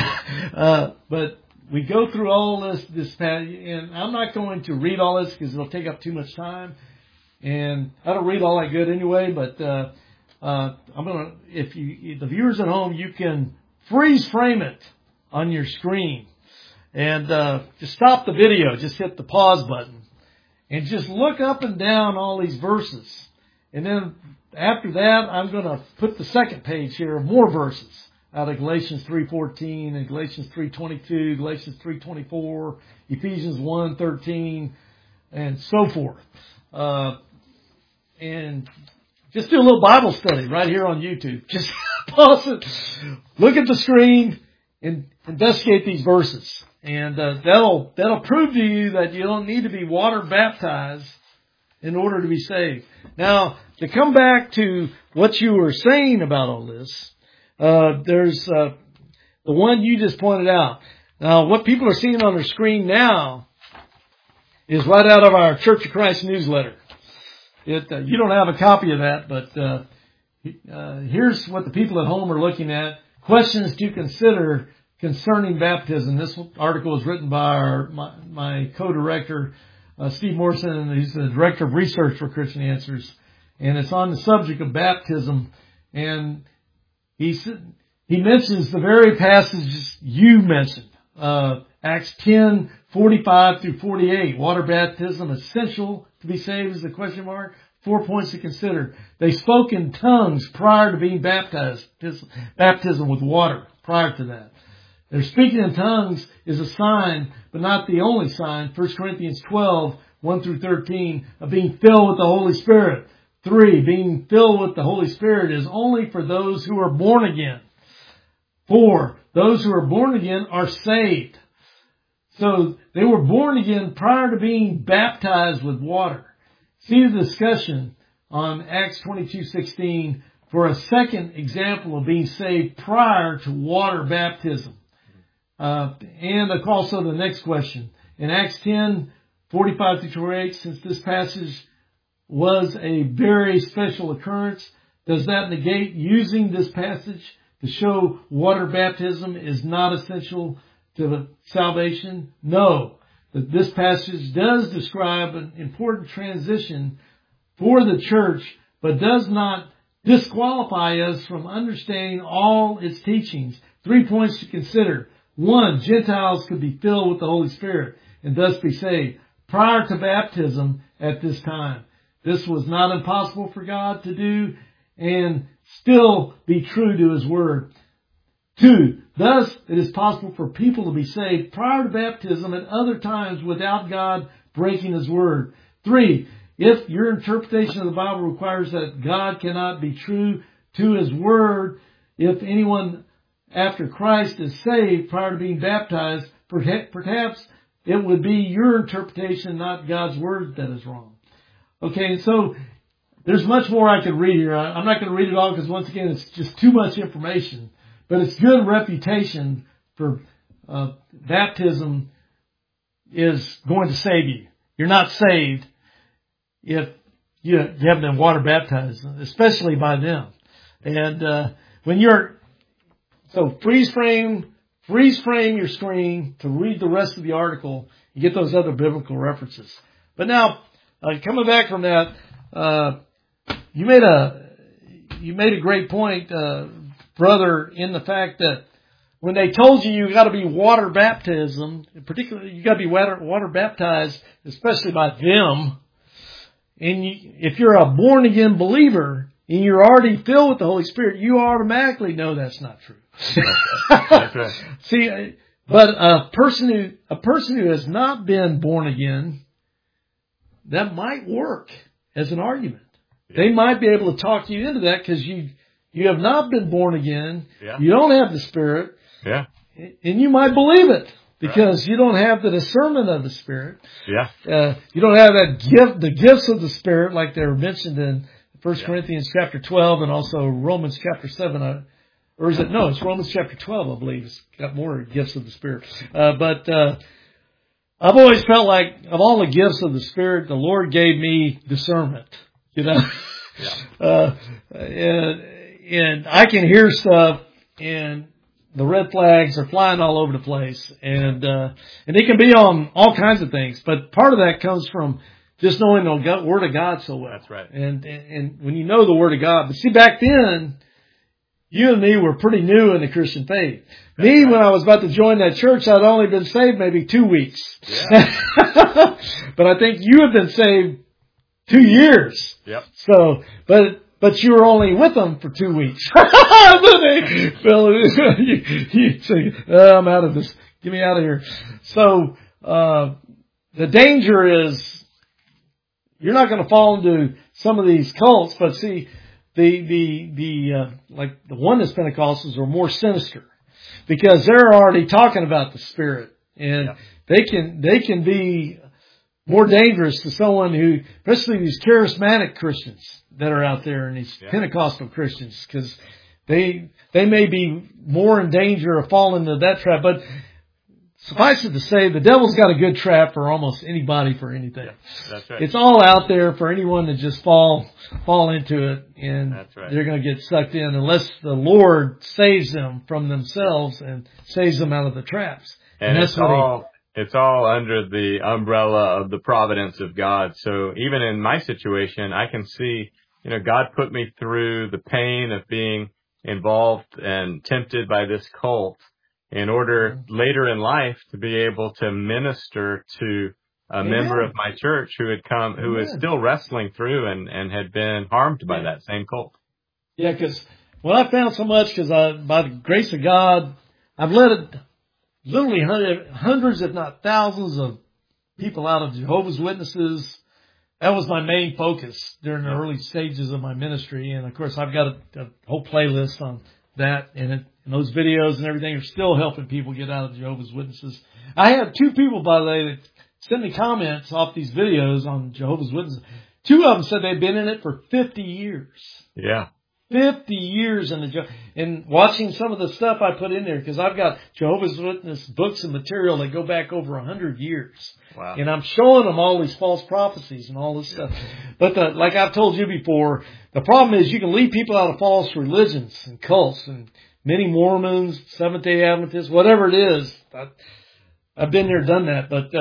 But we go through all this, and I'm not going to read all this because it'll take up too much time. And I don't read all that good anyway, but I'm going to, if the viewers at home, you can freeze frame it on your screen. And just stop the video, just hit the pause button. And just look up and down all these verses. And then after that, I'm going to put the second page here of more verses out of Galatians 3:14 and Galatians 3:22, Galatians 3:24, Ephesians 1:13, and so forth. And just do a little Bible study right here on YouTube. Just pause it, look at the screen, and investigate these verses. And that'll prove to you that you don't need to be water baptized in order to be saved. Now, to come back to what you were saying about all this, there's the one you just pointed out. Now, what people are seeing on their screen now is right out of our Church of Christ newsletter. You don't have a copy of that, but here's what the people at home are looking at. Questions to consider concerning baptism. This article is written by my co-director, Steve Morrison, and he's the director of research for Christian Answers. And it's on the subject of baptism. And he mentions the very passages you mentioned. Acts 10:45 through 48. Water baptism essential to be saved is the question mark. 4 points to consider. They spoke in tongues prior to being baptized. Baptism with water prior to that. Their speaking in tongues is a sign, but not the only sign. 1 Corinthians 12:1 through 13, of being filled with the Holy Spirit. 3, being filled with the Holy Spirit is only for those who are born again. 4, those who are born again are saved. So they were born again prior to being baptized with water. See the discussion on Acts 22:16 for a second example of being saved prior to water baptism. And also the next question. In Acts 10:45 through 28, since this passage was a very special occurrence, does that negate using this passage to show water baptism is not essential to salvation? No. That this passage does describe an important transition for the church, but does not disqualify us from understanding all its teachings. 3 points to consider. 1, Gentiles could be filled with the Holy Spirit and thus be saved prior to baptism at this time. This was not impossible for God to do and still be true to His Word. 2, thus it is possible for people to be saved prior to baptism at other times without God breaking His Word. 3, if your interpretation of the Bible requires that God cannot be true to His Word, if anyone after Christ is saved prior to being baptized, perhaps it would be your interpretation, not God's Word, that is wrong. Okay, so there's much more I could read here. I'm not going to read it all because, once again, it's just too much information. But it's good reputation for baptism is going to save you. You're not saved if you haven't been water baptized, especially by them. And so freeze frame your screen to read the rest of the article and get those other biblical references. But now, coming back from that, you made a great point, brother, in the fact that when they told you got to be water baptism, particularly you got to be water baptized, especially by them, and if you're a born again believer and you're already filled with the Holy Spirit, you automatically know that's not true. That's right. See, but a person who has not been born again, that might work as an argument. Yeah. They might be able to talk you into that because you have not been born again. Yeah. You don't have the Spirit. Yeah. And you might believe it because you don't have the discernment of the Spirit. Yeah. You don't have that gift, the gifts of the Spirit like they're mentioned in 1 Corinthians chapter 12 and also Romans chapter 7. Or is it? No, it's Romans chapter 12, I believe. It's got more gifts of the Spirit. But I've always felt like of all the gifts of the Spirit, the Lord gave me discernment. You know? Yeah. And I can hear stuff and the red flags are flying all over the place, and it can be on all kinds of things. But part of that comes from just knowing the Word of God so well. That's right. And when you know the Word of God, but see, back then, you and me were pretty new in the Christian faith. That's me, right. When I was about to join that church, I'd only been saved maybe 2 weeks. Yeah. But I think you have been saved 2 years. Yep. So, but you were only with them for 2 weeks. Phil, you say, I'm out of this. Get me out of here. So, the danger is you're not going to fall into some of these cults, but see, like the Oneness Pentecostals are more sinister because they're already talking about the Spirit, and they can be more dangerous to someone who, especially these charismatic Christians that are out there and these Pentecostal Christians, because they may be more in danger of falling into that trap. But suffice it to say, the devil's got a good trap for almost anybody for anything. Yeah, that's right. It's all out there for anyone to just fall into it, and they're going to get sucked in unless the Lord saves them from themselves and saves them out of the traps. And that's it's all under the umbrella of the providence of God. So even in my situation, I can see, God put me through the pain of being involved and tempted by this cult in order later in life to be able to minister to a member of my church who had come, who is still wrestling through and had been harmed by that same cult. Yeah, because I found so much, because by the grace of God, I've led literally hundreds, if not thousands, of people out of Jehovah's Witnesses. That was my main focus during the early stages of my ministry. And of course, I've got a whole playlist on that, and those videos and everything are still helping people get out of Jehovah's Witnesses. I had 2 people, by the way, that sent me comments off these videos on Jehovah's Witnesses. 2 of them said they'd been in it for 50 years. Yeah. 50 years and watching some of the stuff I put in there, because I've got Jehovah's Witness books and material that go back over 100 years. Wow. And I'm showing them all these false prophecies and all this stuff. But like I've told you before, the problem is you can lead people out of false religions and cults, and many Mormons, Seventh-day Adventists, whatever it is. I've been there, done that, but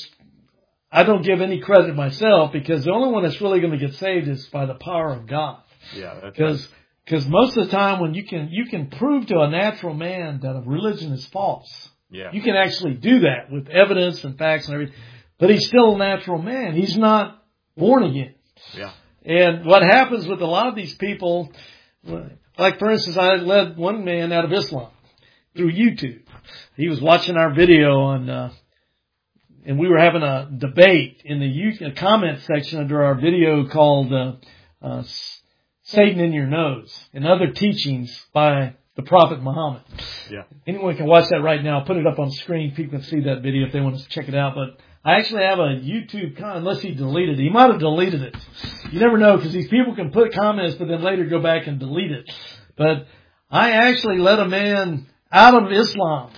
I don't give any credit myself, because the only one that's really going to get saved is by the power of God. Yeah, that's right. Because most of the time when you can prove to a natural man that a religion is false, you can actually do that with evidence and facts and everything. But he's still a natural man. He's not born again. Yeah. And what happens with a lot of these people, like for instance, I led one man out of Islam through YouTube. He was watching our video on, and we were having a debate in the comment section under our video called Satan in Your Nose and Other Teachings by the Prophet Muhammad. Yeah. Anyone can watch that right now. I'll put it up on the screen. People can see that video if they want to check it out. But I actually have a YouTube comment, unless he deleted it. He might have deleted it. You never know, because these people can put comments but then later go back and delete it. But I actually led a man out of Islam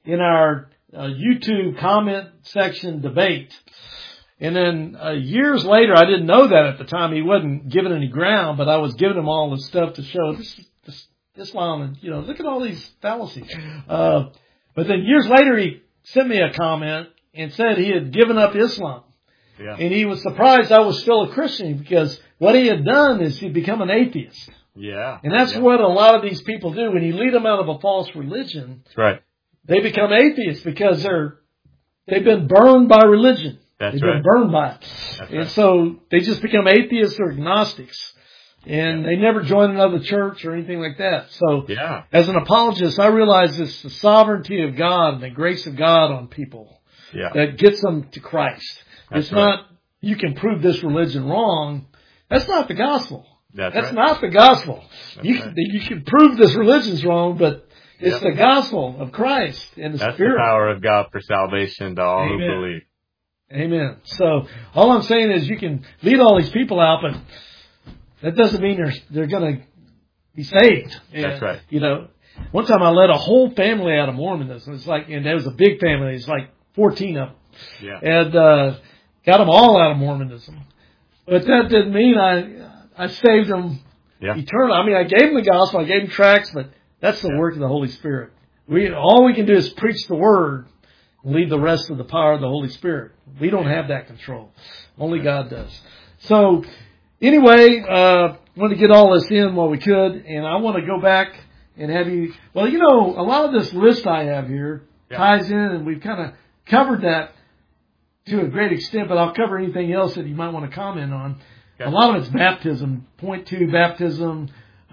in our YouTube comment section debate. And then years later, I didn't know that at the time. He wasn't giving any ground, but I was giving him all the stuff to show this Islam, and look at all these fallacies. But then years later, he sent me a comment and said he had given up Islam. Yeah. And he was surprised I was still a Christian, because what he had done is he'd become an atheist. Yeah. And that's what a lot of these people do. When you lead them out of a false religion, That's right. they become atheists because they've been burned by religion. That's They've right. been burned by it. That's And right. so they just become atheists or agnostics. And they never join another church or anything like that. So Yeah. as an apologist, I realize it's the sovereignty of God and the grace of God on people Yeah. that gets them to Christ. That's It's not, you can prove this religion wrong. That's not the gospel. That's right. not the gospel. That's You right. can prove this religion's wrong, but it's Yep. the gospel of Christ and the That's Spirit. the power of God for salvation to all Amen. who believe. Amen. So all I'm saying is you can lead all these people out, but that doesn't mean they're going to be saved. That's right. One time I led a whole family out of Mormonism. And there was a big family. It's like 14 of them. Yeah. And got them all out of Mormonism. But that didn't mean I saved them eternally. I mean, I gave them the gospel, I gave them tracts, but that's the work of the Holy Spirit. All we can do is preach the word and leave the rest of the power of the Holy Spirit. We don't have that control. Only God does. So, anyway, wanted to get all this in while we could, and I want to go back and have you, a lot of this list I have here ties in, and we've kind of covered that to a great extent, but I'll cover anything else that you might want to comment on. Okay. A lot of it's baptism. Point 2, baptism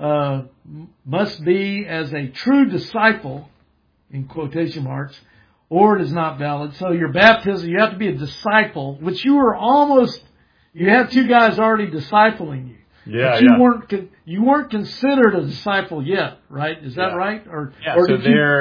must be as a true disciple, in quotation marks, or it is not valid. So your baptism, you have to be a disciple, which you have two guys already discipling you. Yeah. But you weren't considered a disciple yet, right? Is that right? Or so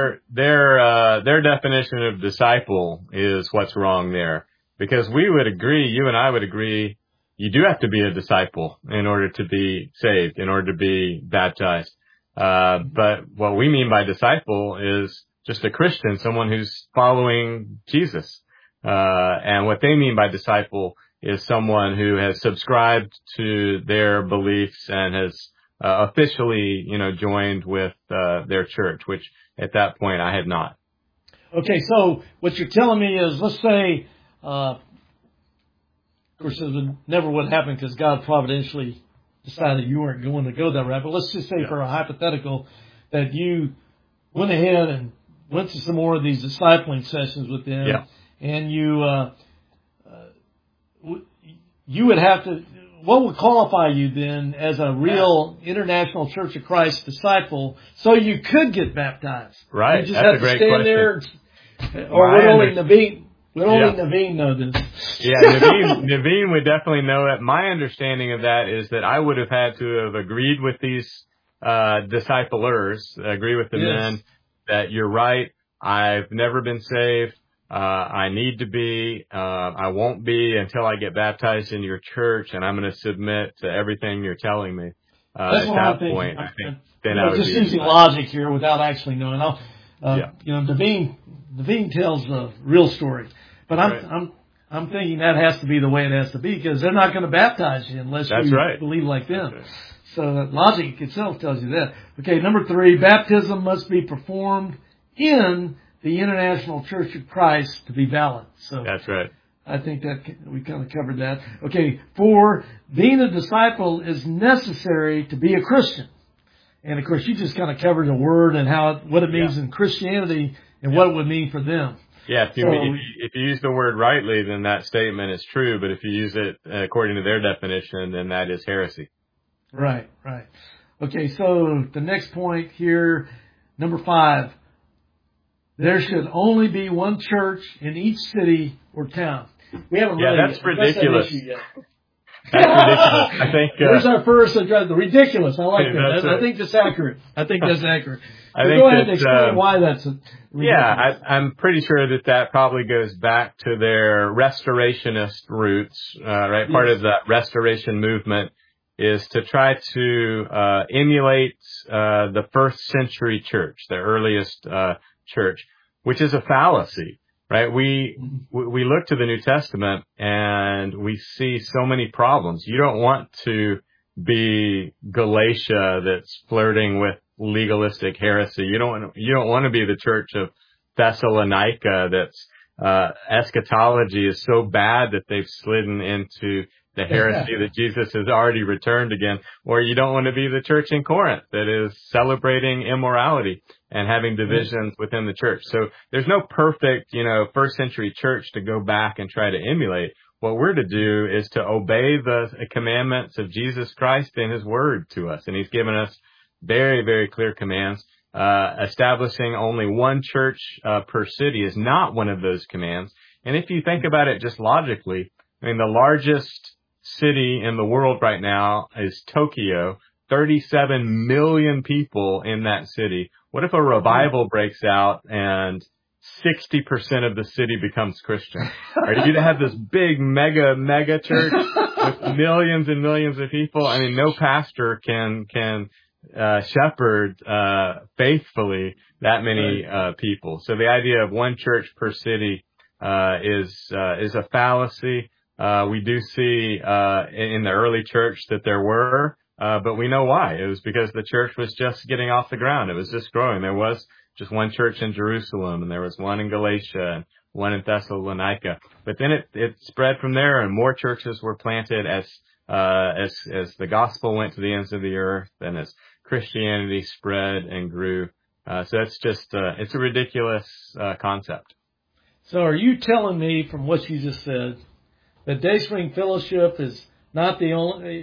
their definition of disciple is what's wrong there. Because we would agree, you and I would agree, you do have to be a disciple in order to be saved, in order to be baptized. But what we mean by disciple is just a Christian, someone who's following Jesus. And what they mean by disciple is someone who has subscribed to their beliefs and has officially, joined with their church, which at that point I had not. Okay, so what you're telling me is, let's say, of course, it never would happen because God providentially decided you weren't going to go that route. But let's just say for a hypothetical that you went ahead and went to some more of these discipling sessions with them, and you would have to. What would qualify you then as a real International Church of Christ disciple, so you could get baptized? Right, You just that's have a to great stand question. there, or would only Naveen know this? Yeah, Naveen would definitely know it. My understanding of that is that I would have had to have agreed with these disciplers, agree with the men that you're right. I've never been saved. I need to be. I won't be until I get baptized in your church, and I'm going to submit to everything you're telling me. At that point, I think then I would just be using logic here without actually knowing. Naveen tells a real story, but I'm thinking that has to be the way it has to be, because they're not going to baptize you unless you believe like them. Right. So that logic itself tells you that. Okay, number 3, baptism must be performed in the International Church of Christ to be valid. So that's right. I think that we kind of covered that. Okay, 4, being a disciple is necessary to be a Christian. And of course, you just kind of covered the word and what it means in Christianity and what it would mean for them. Yeah, if you use the word rightly, then that statement is true. But if you use it according to their definition, then that is heresy. Right. Okay, so the next point here, number 5, there should only be one church in each city or town. We haven't really that's ridiculous. That issue yet. That's ridiculous. I think there's our first address. The ridiculous. I like that. I think that's accurate. I think that's accurate. Go ahead and explain why that's ridiculous. I'm pretty sure that probably goes back to their restorationist roots, right? Part of that restoration movement is to try to emulate the first century church, the earliest church. which is a fallacy, right? We look to the New Testament and we see so many problems. You don't want to be Galatia that's flirting with legalistic heresy. You don't want to be the church of Thessalonica that's eschatology is so bad that they've slidden into the heresy that Jesus has already returned again. Or you don't want to be the church in Corinth that is celebrating immorality and having divisions within the church. So there's no perfect, first century church to go back and try to emulate. What we're to do is to obey the commandments of Jesus Christ and His Word to us. And He's given us very, very clear commands. Establishing only one church per city is not one of those commands. And if you think about it just logically, I mean, the largest city in the world right now is Tokyo. 37 million people in that city. What if a revival breaks out and 60% of the city becomes Christian? Are you going to have this big mega church with millions and millions of people? I mean, no pastor can shepherd faithfully that many people. So the idea of one church per city is a fallacy. We do see in the early church that there were, but we know why. It was because the church was just getting off the ground. It was just growing. There was just one church in Jerusalem, and there was one in Galatia, and one in Thessalonica. But then it spread from there, and more churches were planted as the gospel went to the ends of the earth, and as Christianity spread and grew. So it's just it's a ridiculous concept. So are you telling me, from what you just said, that Dayspring Fellowship is not the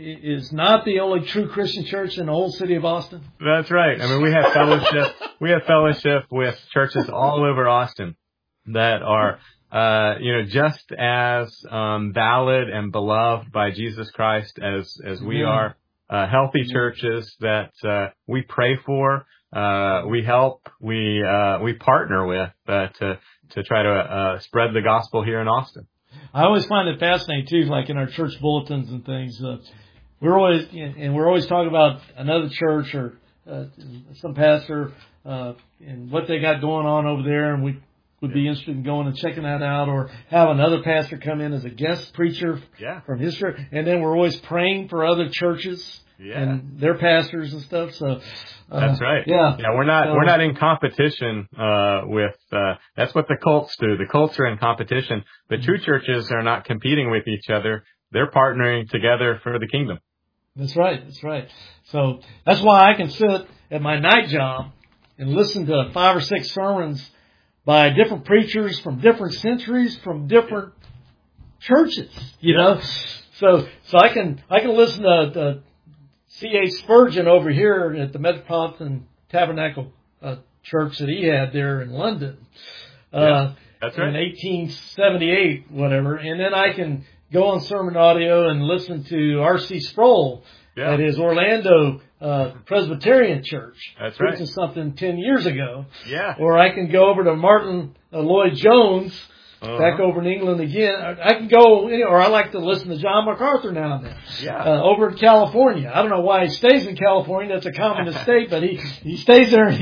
only true Christian church in the whole city of Austin? That's right. I mean, we have fellowship. We have fellowship with churches all over Austin that are, just as valid and beloved by Jesus Christ as we are. Healthy churches that we pray for, we help, we partner with to try to spread the gospel here in Austin. I always find it fascinating too, like in our church bulletins and things. We're always talking about another church or some pastor and what they got going on over there, and we would be interested in going and checking that out, or have another pastor come in as a guest preacher from his church. And then we're always praying for other churches and their pastors and stuff. So that's right. We're not in competition with. That's what the cults do. The cults are in competition. The true churches are not competing with each other. They're partnering together for the kingdom. That's right. So that's why I can sit at my night job and listen to 5 or 6 sermons by different preachers from different centuries, from different churches, you know. So I can listen to C.A. Spurgeon over here at the Metropolitan Tabernacle Church that he had there in London. That's right. In 1878, whatever. And then I can go on Sermon Audio and listen to R.C. Sproul at his Orlando Presbyterian Church. That's right. Preaching something 10 years ago. Yeah. Or I can go over to Martin Lloyd-Jones back over in England again. I can go, or I like to listen to John MacArthur now and then. Over in California. I don't know why he stays in California. That's a communist state, but he stays there and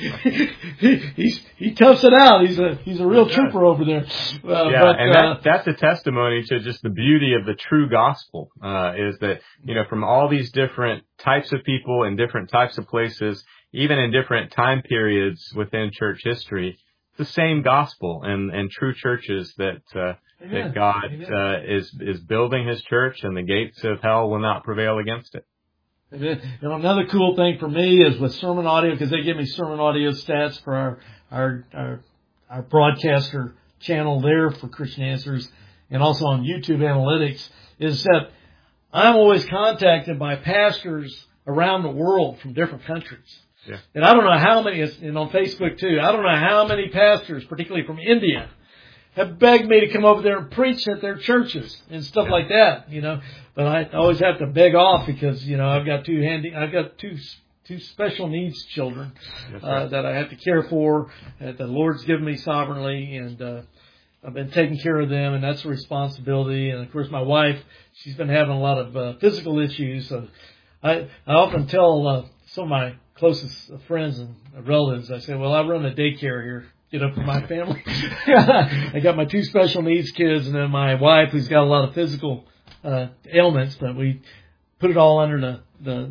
he toughs it out. He's a real trooper over there. That's a testimony to just the beauty of the true gospel, is that, from all these different types of people in different types of places, even in different time periods within church history, the same gospel and true churches that God is building His church, and the gates of hell will not prevail against it. And another cool thing for me is with Sermon Audio, because they give me Sermon Audio stats for our broadcaster channel there for Christian Answers, and also on YouTube Analytics, is that I'm always contacted by pastors around the world from different countries. Yeah. And I don't know how many, and on Facebook too, I don't know how many pastors, particularly from India, have begged me to come over there and preach at their churches and stuff like that, But I always have to beg off because, I've got two special needs children that I have to care for, that the Lord's given me sovereignly, and I've been taking care of them, and that's a responsibility. And of course, my wife, she's been having a lot of physical issues, so I often tell some of my closest friends and relatives, I say, well, I run a daycare here for my family. I got my 2 special needs kids, and then my wife, who's got a lot of physical ailments, but we put it all under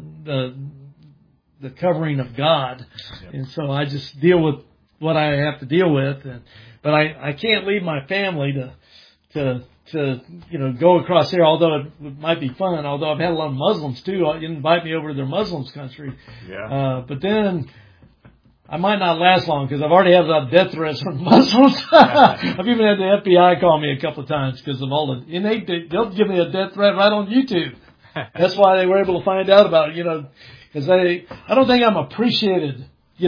the covering of God. Yep. And so I just deal with what I have to deal with, but I can't leave my family to go across there, although it might be fun, although I've had a lot of Muslims too invite me over to their Muslims country. Yeah. But then I might not last long because I've already had a lot of death threats from Muslims. I've even had the FBI call me a couple of times because of all the, and they'll give me a death threat right on YouTube. That's why they were able to find out about it, because I don't think I'm appreciated,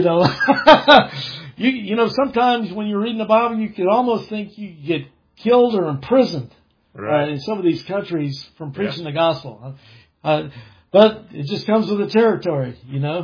sometimes when you're reading the Bible, you could almost think you get killed or imprisoned in some of these countries from preaching the gospel. But it just comes with the territory,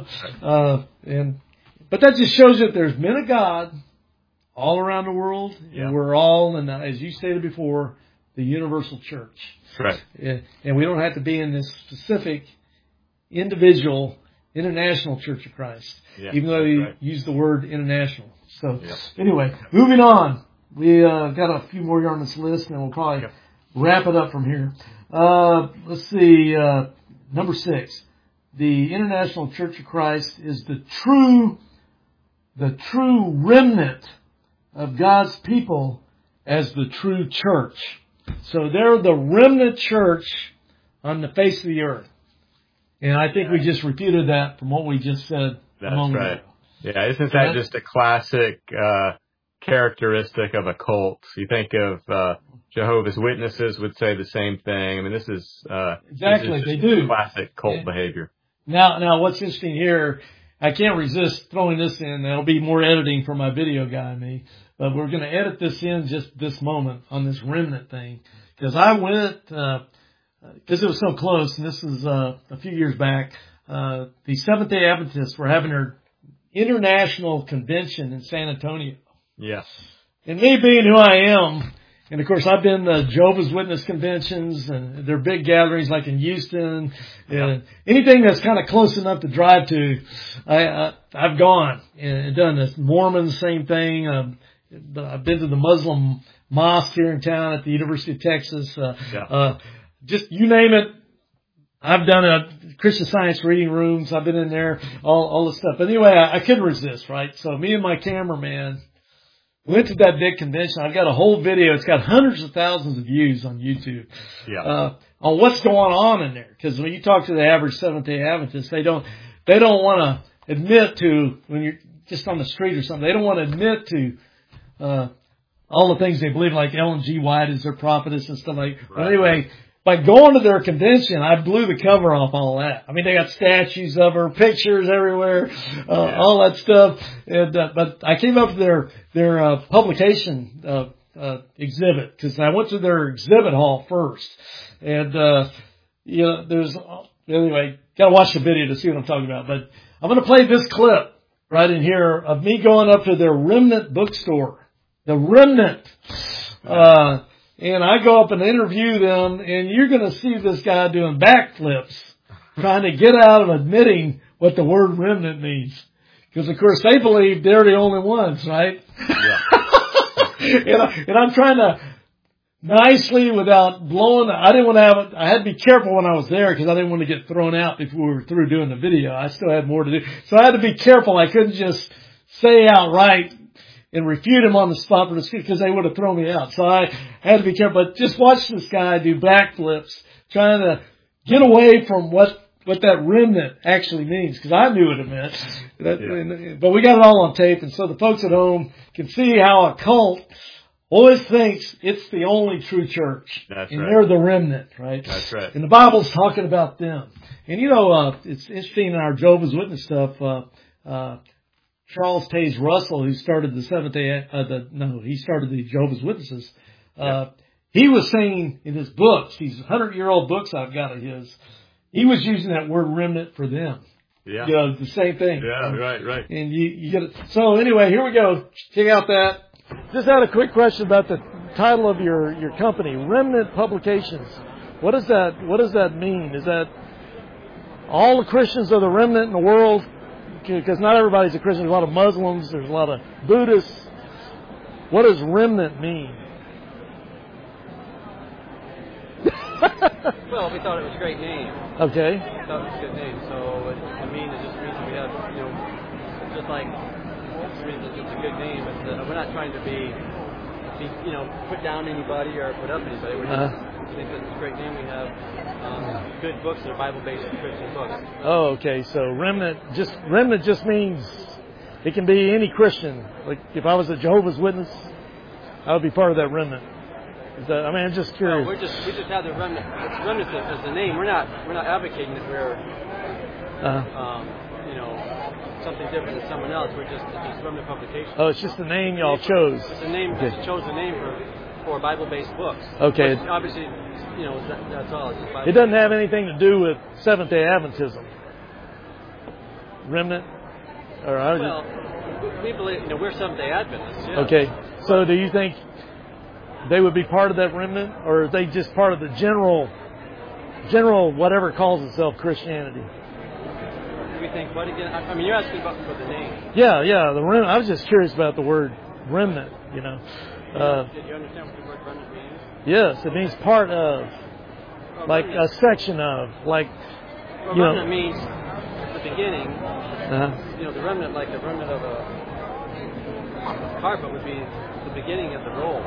but that just shows that there's men of God all around the world, and we're all, and as you stated before, the universal church. Right. And we don't have to be in this specific individual international Church of Christ, even though you use the word international. So anyway, moving on. We got a few more on this list, and we'll probably wrap it up from here. Let's see. Number 6. The International Church of Christ is the true remnant of God's people as the true church. So they're the remnant church on the face of the earth. And I think we just repeated that from what we just said. That's right. Yeah, isn't that just a classic characteristic of a cult? You think of Jehovah's Witnesses would say the same thing. I mean, this is exactly, they do. Classic cult behavior. Now, what's interesting here, I can't resist throwing this in. There'll be more editing for my video guy and me, but we're going to edit this in just this moment on this remnant thing, because I went because it was so close, and this is a few years back. The Seventh-day Adventists were having their international convention in San Antonio. Yes. And me being who I am, and of course I've been to Jehovah's Witness conventions and their big gatherings like in Houston, and anything that's kind of close enough to drive to, I've gone and done this. Mormons, same thing. I've been to the Muslim mosque here in town at the University of Texas. Just you name it. I've done a Christian Science reading rooms. I've been in there, all the stuff. But anyway, I couldn't resist, right? So me and my cameraman went to that big convention. I've got a whole video. It's got hundreds of thousands of views on YouTube. On what's going on in there. Because when you talk to the average Seventh-day Adventist, they don't want to admit to, when you're just on the street or something, they don't want to admit to all the things they believe, like Ellen G. White is their prophetess and stuff like that. But anyway, by going to their convention, I blew the cover off all that. I mean, they got statues of her, pictures everywhere, all that stuff. And, but I came up to their publication exhibit, because I went to their exhibit hall first. And anyway, got to watch the video to see what I'm talking about. But I'm going to play this clip right in here of me going up to their Remnant bookstore, the Remnant. And I go up and interview them, and you're going to see this guy doing backflips, trying to get out of admitting what the word remnant means. Because, of course, they believe they're the only ones, right? Yeah. and I'm trying to nicely, without blowing, I didn't want to have it, I had to be careful when I was there, because I didn't want to get thrown out before we were through doing the video. I still had more to do. So I had to be careful. I couldn't just say outright and refute him on the spot, because they would have thrown me out. So I had to be careful. But just watch this guy do backflips, trying to get away from what that remnant actually means, because I knew what it meant. But we got it all on tape, and so the folks at home can see how a cult always thinks it's the only true church. That's and right. They're the remnant, right? That's right. And the Bible's talking about them. And it's interesting in our Jehovah's Witness stuff, Charles Taze Russell, who started the he started the Jehovah's Witnesses. He was saying in his books, these 100-year-old books I've got of his, he was using that word remnant for them. Yeah. The same thing. Yeah, right. And you get it. So anyway, here we go. Check out that. Just had a quick question about the title of your company, Remnant Publications. What does that mean? Is that all the Christians are the remnant in the world? Because not everybody's a Christian. There's a lot of Muslims. There's a lot of Buddhists. What does remnant mean? Well, we thought it was a great name. Okay. We thought it was a good name. So it means we have, just like it means it's a good name. But we're not trying to be put down anybody or put up anybody. We're just think that it's a great name. We have good books that are Bible-based Christian books. Oh, okay. So remnant just means it can be any Christian. Like if I was a Jehovah's Witness, I would be part of that remnant. I'm just curious. No, we just have the remnant. It's remnant as the name. We're not advocating that we're something different than someone else. It's just remnant publication. Oh, it's just the name y'all chose. It's the name. Okay. Just chose the name for Bible-based books. Okay. But obviously, that's all. It's just Bible. It doesn't have anything to do with Seventh-day Adventism. Remnant, Well, we believe we're Seventh-day Adventists. Yeah. Okay. So do you think they would be part of that remnant, or are they just part of the general whatever calls itself Christianity? Do we think what again? I mean, you're asking about for the name. Yeah, the remnant. I was just curious about the word remnant. Did you understand what the word remnant means? Yes, it means part of, like a section of, like. Remnant means the beginning. The remnant, like the remnant of a carpet, would be the beginning of the roll.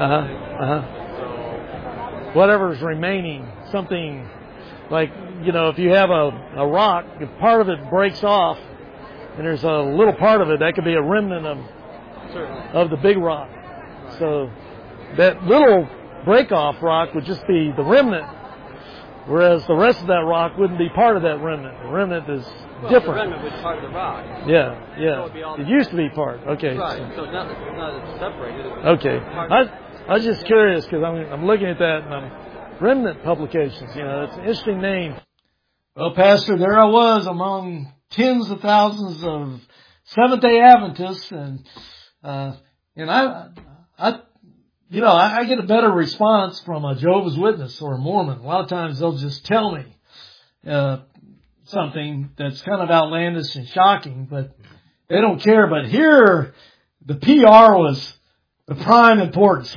So whatever's remaining, something like, if you have a rock, if part of it breaks off and there's a little part of it, that could be a remnant of the big rock. So that little break-off rock would just be the remnant, whereas the rest of that rock wouldn't be part of that remnant. The remnant is different. The remnant was part of the rock. Yeah. So it used to be part. Okay. Right. So it's not separated. Okay. I was just curious because I'm looking at that and remnant publications. It's an interesting name. Well, Pastor, there I was among tens of thousands of Seventh-day Adventists, and I get a better response from a Jehovah's Witness or a Mormon. A lot of times they'll just tell me something that's kind of outlandish and shocking, but they don't care. But here, the PR was the prime importance.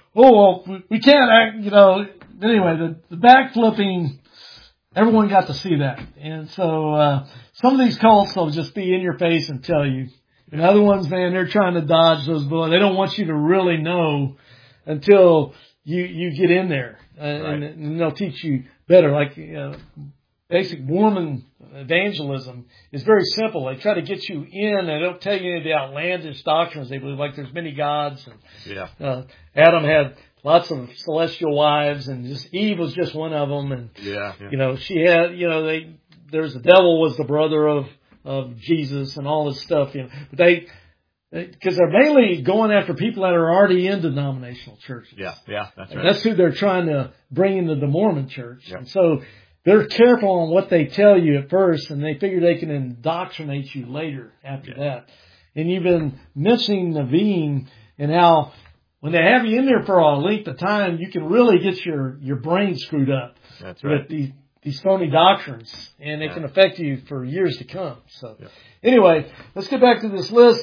We can't act, anyway, the backflipping, everyone got to see that. And so some of these cults will just be in your face and tell you. And other ones, man, they're trying to dodge those bullets. They don't want you to really know until you get in there. And they'll teach you better. Like basic Mormon evangelism is very simple. They try to get you in. They don't tell you any of the outlandish doctrines. They believe like there's many gods. And, Adam had lots of celestial wives, and just Eve was just one of them. And she had, there's the devil was the brother of Jesus and all this stuff. But because they're mainly going after people that are already in denominational churches. Yeah, that's right. That's who they're trying to bring into the Mormon church. Yeah. And so they're careful on what they tell you at first, and they figure they can indoctrinate you later after that. And you've been mentioning Naveen and how when they have you in there for a length of time, you can really get your brain screwed up. That's right. With these phony doctrines, and it can affect you for years to come. So anyway, let's get back to this list.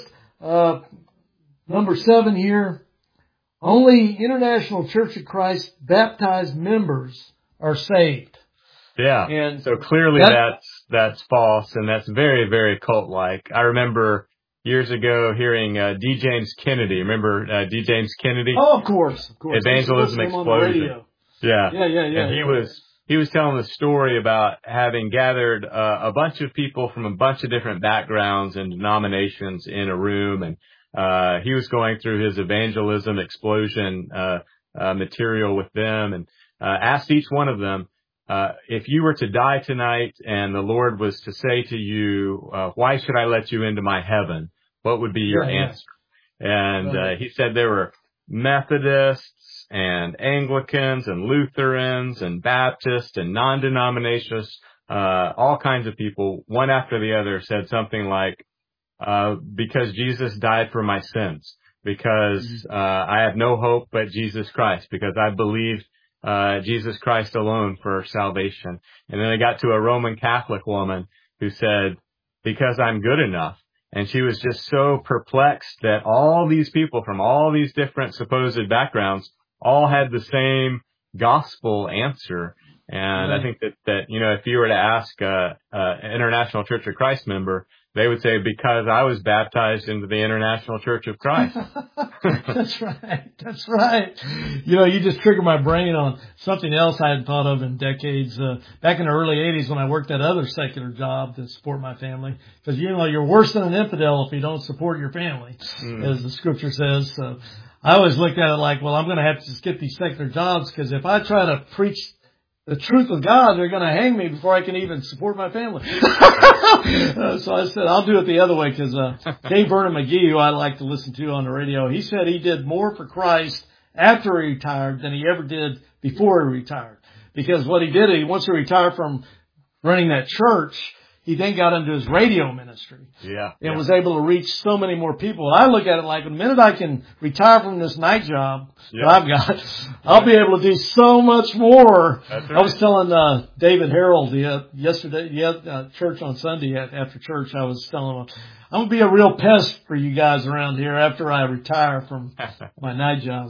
Number 7 here. Only International Church of Christ baptized members are saved. Yeah. And so clearly that's false, and that's very, very cult-like. I remember years ago hearing D. James Kennedy. Remember D. James Kennedy? Oh, of course. Evangelism Explosion. Yeah. And he was telling the story about having gathered a bunch of people from a bunch of different backgrounds and denominations in a room, and he was going through his Evangelism Explosion material with them, and asked each one of them, if you were to die tonight and the Lord was to say to you, why should I let you into my heaven? What would be your answer? And he said there were Methodists and Anglicans and Lutherans and Baptists and non-denominationalists, all kinds of people, one after the other, said something like, because Jesus died for my sins, because I have no hope but Jesus Christ, because I believed Jesus Christ alone for salvation. And then they got to a Roman Catholic woman who said, because I'm good enough. And she was just so perplexed that all these people from all these different supposed backgrounds all had the same gospel answer. And I think that, if you were to ask an International Church of Christ member, they would say, because I was baptized into the International Church of Christ. That's right. That's right. You just triggered my brain on something else I hadn't thought of in decades. Back in the early 80s when I worked that other secular job to support my family. Because, you're worse than an infidel if you don't support your family, as the scripture says. So I always looked at it like, well, I'm going to have to just get these secular jobs because if I try to preach the truth of God, they're going to hang me before I can even support my family. So I said, I'll do it the other way because Dave Vernon McGee, who I like to listen to on the radio, he said he did more for Christ after he retired than he ever did before he retired. Because what he did, once he retired from running that church, he then got into his radio ministry. And was able to reach so many more people. I look at it like the minute I can retire from this night job that I've got, I'll be able to do so much more. That's right. I was telling David Harold yesterday, church on Sunday after church, I was telling him, I'm going to be a real pest for you guys around here after I retire from my night job.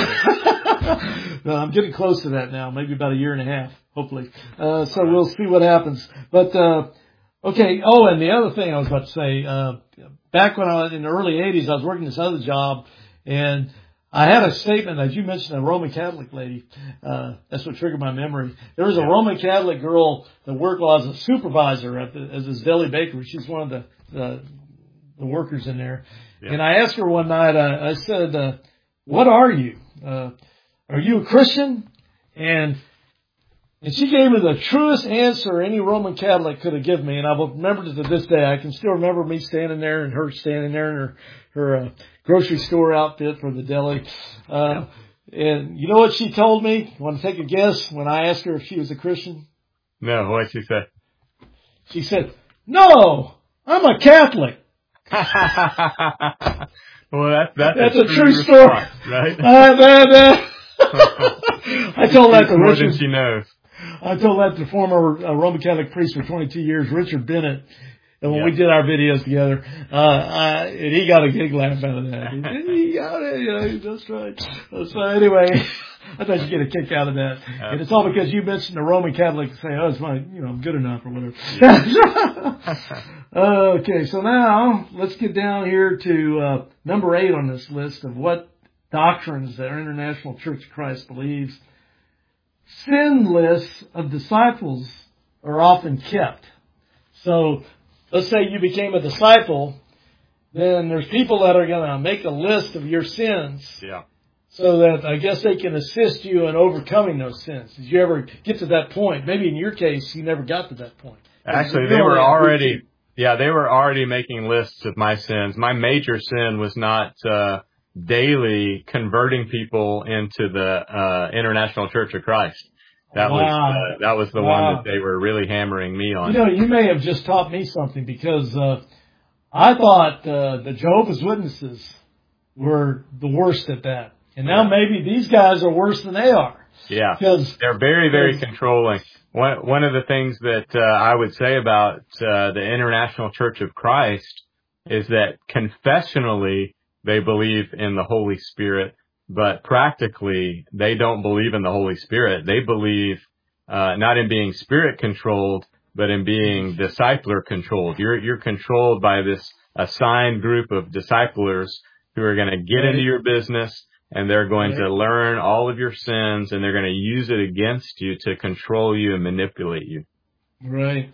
I'm getting close to that now, maybe about a year and a half, hopefully. So we'll see what happens. But, okay. Oh, and the other thing I was about to say, back when I was in the early 80s, I was working this other job, and I had a statement, as you mentioned, a Roman Catholic lady. That's what triggered my memory. There was a Roman Catholic girl that worked as a supervisor as this deli bakery. She's one of the workers in there. Yeah. And I asked her one night, I said, what are you? Are you a Christian? And she gave me the truest answer any Roman Catholic could have given me, and I will remember it to this day. I can still remember me standing there and her standing there in her grocery store outfit for the deli. And you know what she told me? You want to take a guess when I asked her if she was a Christian? No, what did she say? She said, "No, I'm a Catholic." Well, that's a true story, right? I told that to more Richard. Than she knows. I told that to former Roman Catholic priest for 22 years, Richard Bennett, and when we did our videos together, and he got a gig laugh out of that. He got it, that's right. So anyway, I thought you'd get a kick out of that. Absolutely. And it's all because you mentioned the Roman Catholic say, oh, it's fine, I'm good enough or whatever. Okay, so now let's get down here to number 8 on this list of what doctrines that our International Church of Christ believes. Sin lists of disciples are often kept. So let's say you became a disciple, then there's people that are going to make a list of your sins. Yeah. So that I guess they can assist you in overcoming those sins. Did you ever get to that point? Maybe in your case, you never got to that point. Actually, they were already making lists of my sins. My major sin was not daily converting people into the International Church of Christ. That was the one that they were really hammering me on. You may have just taught me something because I thought the Jehovah's Witnesses were the worst at that. And now maybe these guys are worse than they are. Yeah, they're very, very controlling. One of the things that I would say about the International Church of Christ is that confessionally they believe in the Holy Spirit, but practically they don't believe in the Holy Spirit. They believe not in being Spirit controlled, but in being discipler controlled. You're controlled by this assigned group of disciplers who are going to get into your business, and they're going to learn all of your sins, and they're going to use it against you to control you and manipulate you. Right.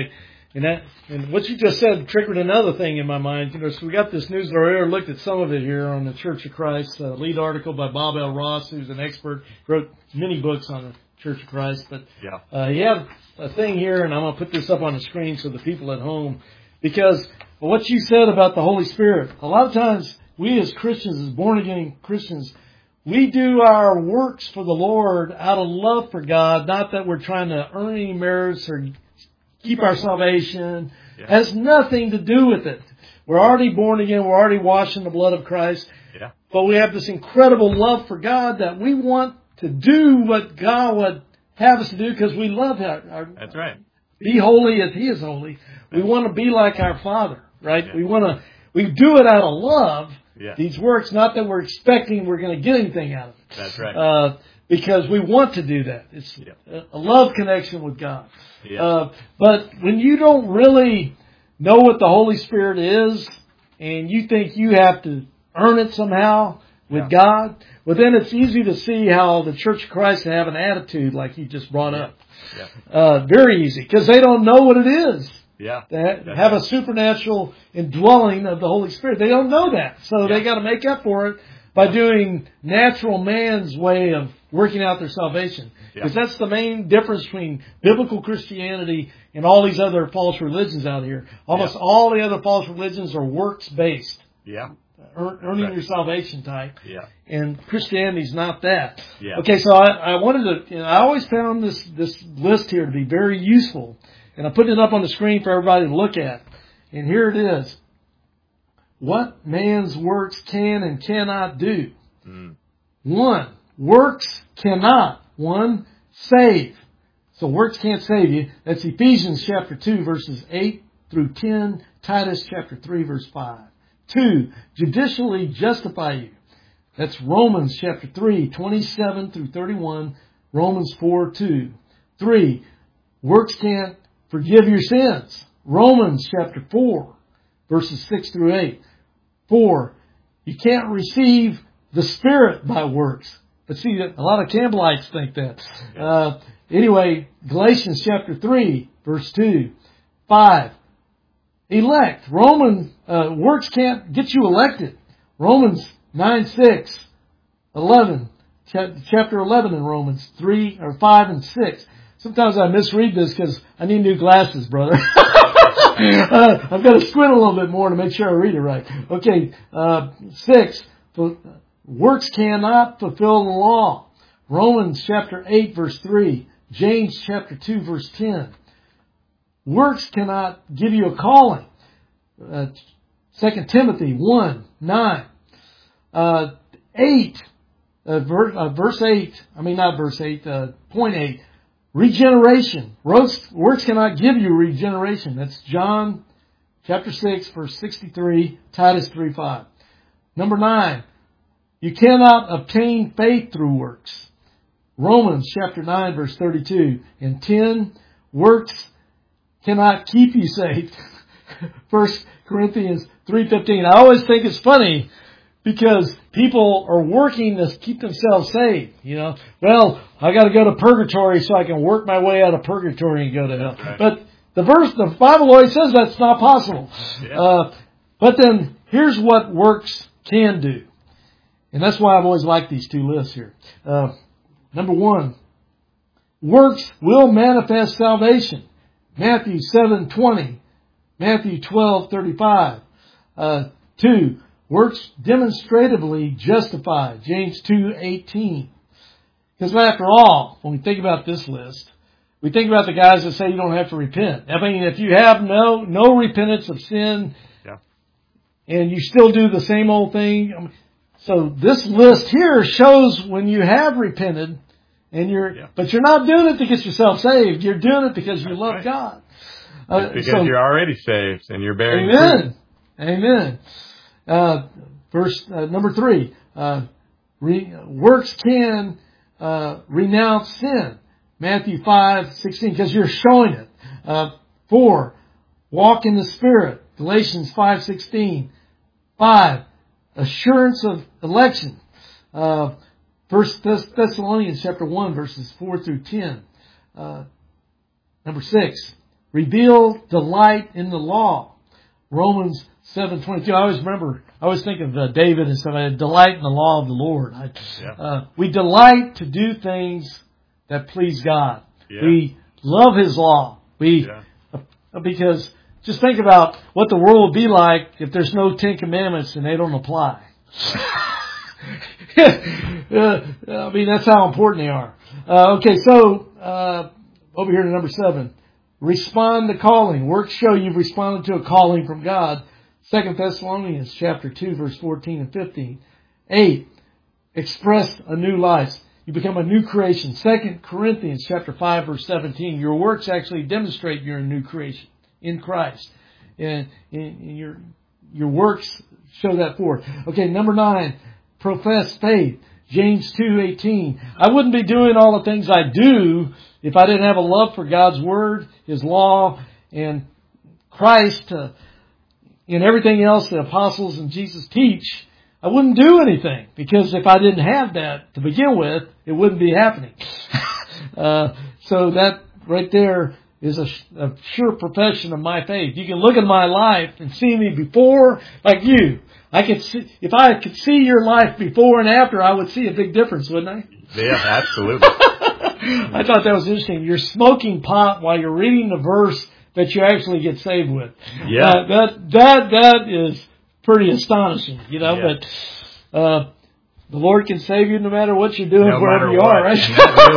And what you just said triggered another thing in my mind. So we got this news. I looked at some of it here on the Church of Christ, a lead article by Bob L. Ross, who's an expert, wrote many books on the Church of Christ. But he had a thing here, and I'm going to put this up on the screen so the people at home, because what you said about the Holy Spirit, a lot of times we as Christians, as born-again Christians, we do our works for the Lord out of love for God, not that we're trying to earn any merits or keep our salvation. It has nothing to do with it. We're already born again. We're already washed in the blood of Christ. Yeah. But we have this incredible love for God that we want to do what God would have us to do because we love Him. That's right. Be holy as He is holy. We want to be like our Father. right? Yeah. We do it out of love. Yeah. These works, not that we're expecting we're going to get anything out of it. That's right. Because we want to do that. It's a love connection with God. Yeah. But when you don't really know what the Holy Spirit is, and you think you have to earn it somehow with God, well, then it's easy to see how the Church of Christ can have an attitude like you just brought up. Yeah. Very easy, because they don't know what it is. Yeah. To have a supernatural indwelling of the Holy Spirit. They don't know that. So they got to make up for it by doing natural man's way of working out their salvation. Because that's the main difference between biblical Christianity and all these other false religions out here. Almost all the other false religions are works-based. Yeah. Earning your salvation type. Yeah. And Christianity's not that. Yeah. Okay, so I wanted to, I always found this list here to be very useful. And I put it up on the screen for everybody to look at. And here it is. What man's works can and cannot do. 1, works cannot. 1, save. So works can't save you. That's Ephesians chapter 2 verses 8 through 10. Titus chapter 3 verse 5. 2, judicially justify you. That's Romans chapter 3, 27 through 31. Romans 4, 2. 3, works can't forgive your sins. Romans chapter 4, verses 6 through 8. 4, you can't receive the Spirit by works. But see, a lot of Campbellites think that. Anyway, Galatians chapter 3, verse 2. 5, elect. Works can't get you elected. Romans 9, 6. 11. Chapter 11 in Romans 3 or 5 and 6. Sometimes I misread this because I need new glasses, brother. I've got to squint a little bit more to make sure I read it right. Okay, 6. Works cannot fulfill the law. Romans chapter 8 verse 3. James chapter 2 verse 10. Works cannot give you a calling. 2 Timothy 1, 9. 8. Verse 8. I mean, not verse 8. Point 8. Regeneration. Works cannot give you regeneration. That's John chapter 6, verse 63, Titus 3, 5. Number 9, you cannot obtain faith through works. Romans chapter 9, verse 32. And 10, works cannot keep you saved. 1 Corinthians 3:15. I always think it's funny because people are working to keep themselves saved. Well, I got to go to purgatory so I can work my way out of purgatory and go to hell. Right. But the Bible always says that's not possible. Yeah. But then here's what works can do. And that's why I've always liked these two lists here. Number 1, works will manifest salvation. Matthew 7:20. Matthew 12:35. 2, works demonstratively justify. James 2:18. Because after all, when we think about this list, we think about the guys that say you don't have to repent. I mean, if you have no repentance of sin, and you still do the same old thing. So this list here shows when you have repented, and but you're not doing it to get yourself saved. You're doing it because you love God. Because you're already saved and you're bearing fruit. Amen. Verse number 3. Works can renounce sin. Matthew 5:16, because you're showing it. 4, walk in the Spirit. Galatians 5:16. 5, assurance of election. 1 Thessalonians chapter 1, verses 4 through 10. Number 6, reveal delight in the law. Romans 7:22. I always think of David and somebody, delight in the law of the Lord. We delight to do things that please God. Yeah. We love His law. Because just think about what the world would be like if there's no 10 Commandments and they don't apply. I mean, that's how important they are. Over here to number 7. Respond to calling. Works show you've responded to a calling from God. 2 Thessalonians chapter 2, verse 14 and 15. 8. Express a new life. You become a new creation. 2 Corinthians chapter 5, verse 17. Your works actually demonstrate you're a new creation in Christ. and your works show that forth. Okay, number 9, profess faith. James 2:18. I wouldn't be doing all the things I do if I didn't have a love for God's Word, His law, and Christ, and everything else the apostles and Jesus teach. I wouldn't do anything, because if I didn't have that to begin with, it wouldn't be happening. So that right there is a sure profession of my faith. You can look at my life and see me before, like you. I could see, if I could see your life before and after, I would see a big difference, wouldn't I? Yeah, absolutely. I thought that was interesting. You're smoking pot while you're reading the verse that you actually get saved with. Yeah. That is pretty astonishing, you know, Yeah. but the Lord can save you no matter what you're doing, No wherever matter you what. are, right?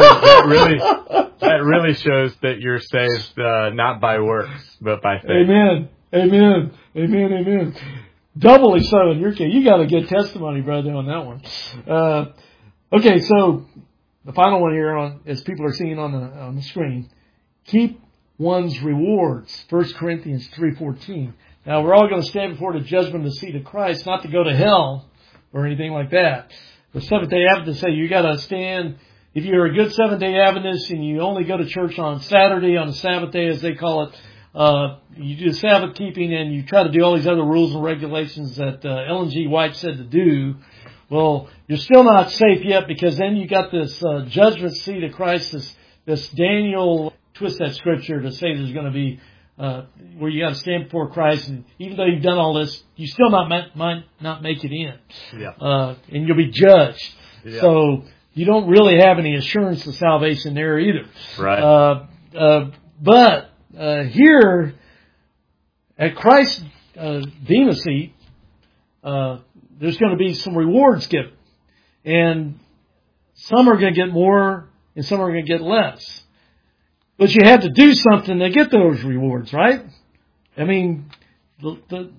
That really shows that you're saved not by works, but by faith. Amen. Amen. Amen. Amen. Doubly so in your case. You got a good testimony, brother, on that one. Okay, so the final one here, as people are seeing on the screen, keep one's rewards. 1 Corinthians 3:14. Now, we're all going to stand before the judgment of the seat of Christ, not to go to hell or anything like that. The Seventh-day Adventists say you got to stand. If you're a good Seventh-day Adventist and you only go to church on Saturday, on the Sabbath day, as they call it, you do Sabbath keeping and you try to do all these other rules and regulations that Ellen G. White said to do. Well, you're still not safe yet, because then you got this judgment seat of Christ, this Daniel twist that scripture to say there's going to be where you got to stand before Christ, and even though you've done all this, you still might not make it in. Yeah. And you'll be judged. Yeah. So you don't really have any assurance of salvation there either. Right. But here at Christ's Bema seat, there's going to be some rewards given, and some are going to get more, and some are going to get less. But you have to do something to get those rewards, right? I mean, some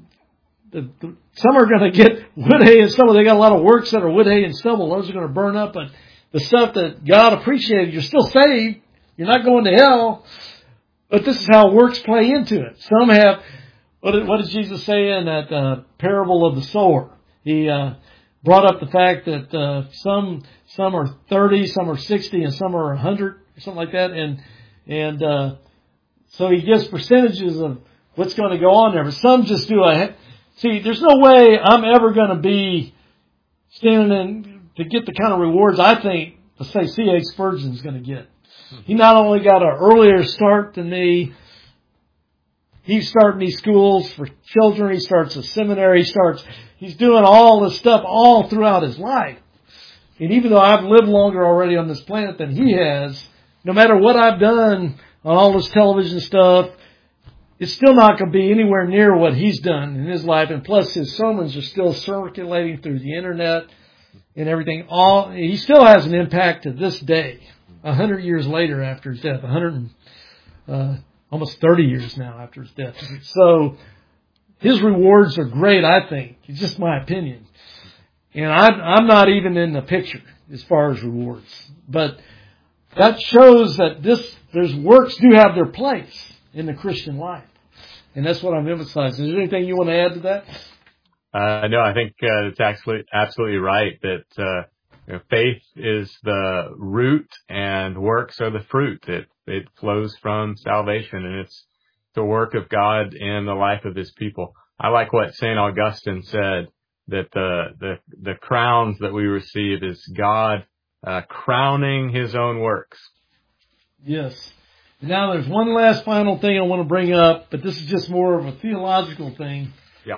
are going to get wood, hay, and stubble. They got a lot of works that are wood, hay, and stubble. Those are going to burn up. But the stuff that God appreciated, you're still saved. You're not going to hell. But this is how works play into it. Some have, what did Jesus say in that parable of the sower? He brought up the fact that some are 30, some are 60, and some are 100, or something like that. And so he gives percentages of what's going to go on there. But some just do see, there's no way I'm ever going to be standing in to get the kind of rewards I think, let's say, C.H. Spurgeon's going to get. He not only got an earlier start than me, he's starting these schools for children, he starts a seminary, he's doing all this stuff all throughout his life. And even though I've lived longer already on this planet than he has, no matter what I've done on all this television stuff, it's still not going to be anywhere near what he's done in his life. And plus, his sermons are still circulating through the internet and everything. He still has an impact to this day, 100 years later after his death, almost 30 years now after his death. So his rewards are great, I think. It's just my opinion. And I'm not even in the picture as far as rewards. But that shows that there's works do have their place in the Christian life. And that's what I'm emphasizing. Is there anything you want to add to that? No, I think it's absolutely right that faith is the root and works are the fruit. It flows from salvation, and it's the work of God in the life of His people. I like what St. Augustine said, that the crowns that we receive is God crowning His own works. Yes. Now there's one last final thing I want to bring up, but this is just more of a theological thing. Yeah.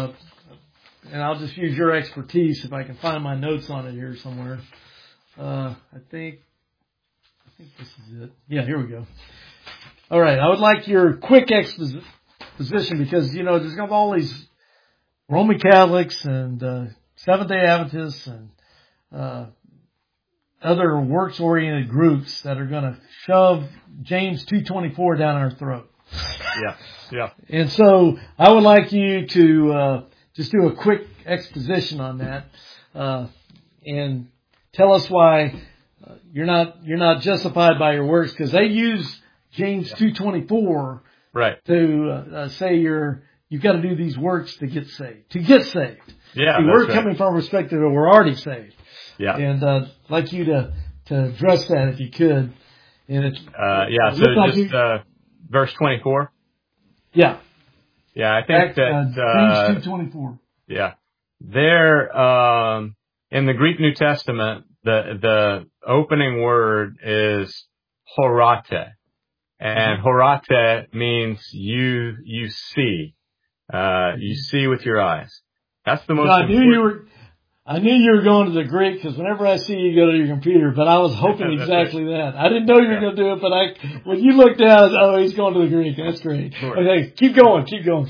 And I'll just use your expertise if I can find my notes on it here somewhere. I think this is it. Yeah, here we go. All right. I would like your quick exposition because, you know, there's going to be all these Roman Catholics and Seventh-day Adventists and other works-oriented groups that are going to shove James 2:24 down our throat. Yeah. And so I would like you to just do a quick exposition on that and tell us why you're not justified by your works, because they use James 2:24 right to say you're you've got to do these works to get saved. To get saved. Yeah, See, we're coming from a perspective that we're already saved. Yeah. And I'd like you to address that if you could. And it's verse 24. Yeah. Yeah, I think that James 2:24. Yeah. There in the Greek New Testament, the opening word is horate. And horate means you see. You see with your eyes. That's the most important. I knew you were going to the Greek because whenever I see you go to your computer, but I was hoping exactly that. I didn't know you were going to do it, but when you looked down, I was, oh, he's going to the Greek. That's great. Sure. Okay, keep going.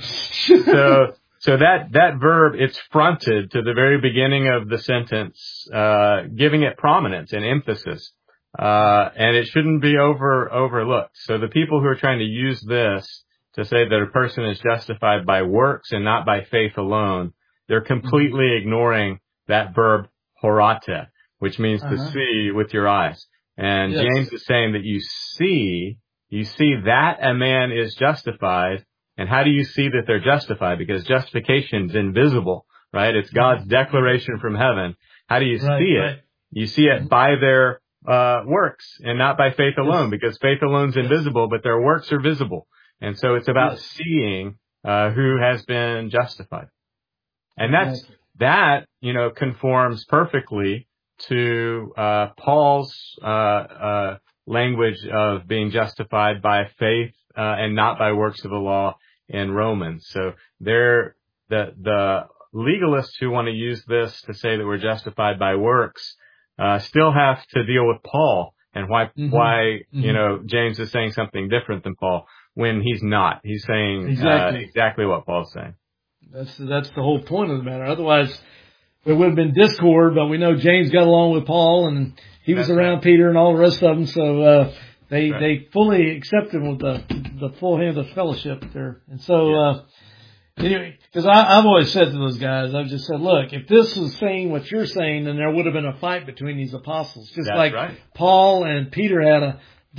So that verb, it's fronted to the very beginning of the sentence, giving it prominence and emphasis. And it shouldn't be overlooked. So the people who are trying to use this to say that a person is justified by works and not by faith alone, they're completely ignoring that verb horate, which means to see with your eyes. And James is saying that you see that a man is justified. And how do you see that they're justified? Because justification is invisible, right? It's God's declaration from heaven. How do you see it? Right. You see it by their works and not by faith alone, because faith alone is invisible, but their works are visible. And so it's about seeing who has been justified. And that conforms perfectly to Paul's language of being justified by faith and not by works of the law in Romans. So the legalists who want to use this to say that we're justified by works still have to deal with Paul and why James is saying something different than Paul when he's not. He's saying exactly what Paul's saying. That's the whole point of the matter. Otherwise, there would have been discord, but we know James got along with Paul, and he was around Peter and all the rest of them, so they fully accepted him with the full hand of fellowship there. And so, anyway, because I've always said to those guys, I've just said, look, if this is saying what you're saying, then there would have been a fight between these apostles. Just Paul and Peter had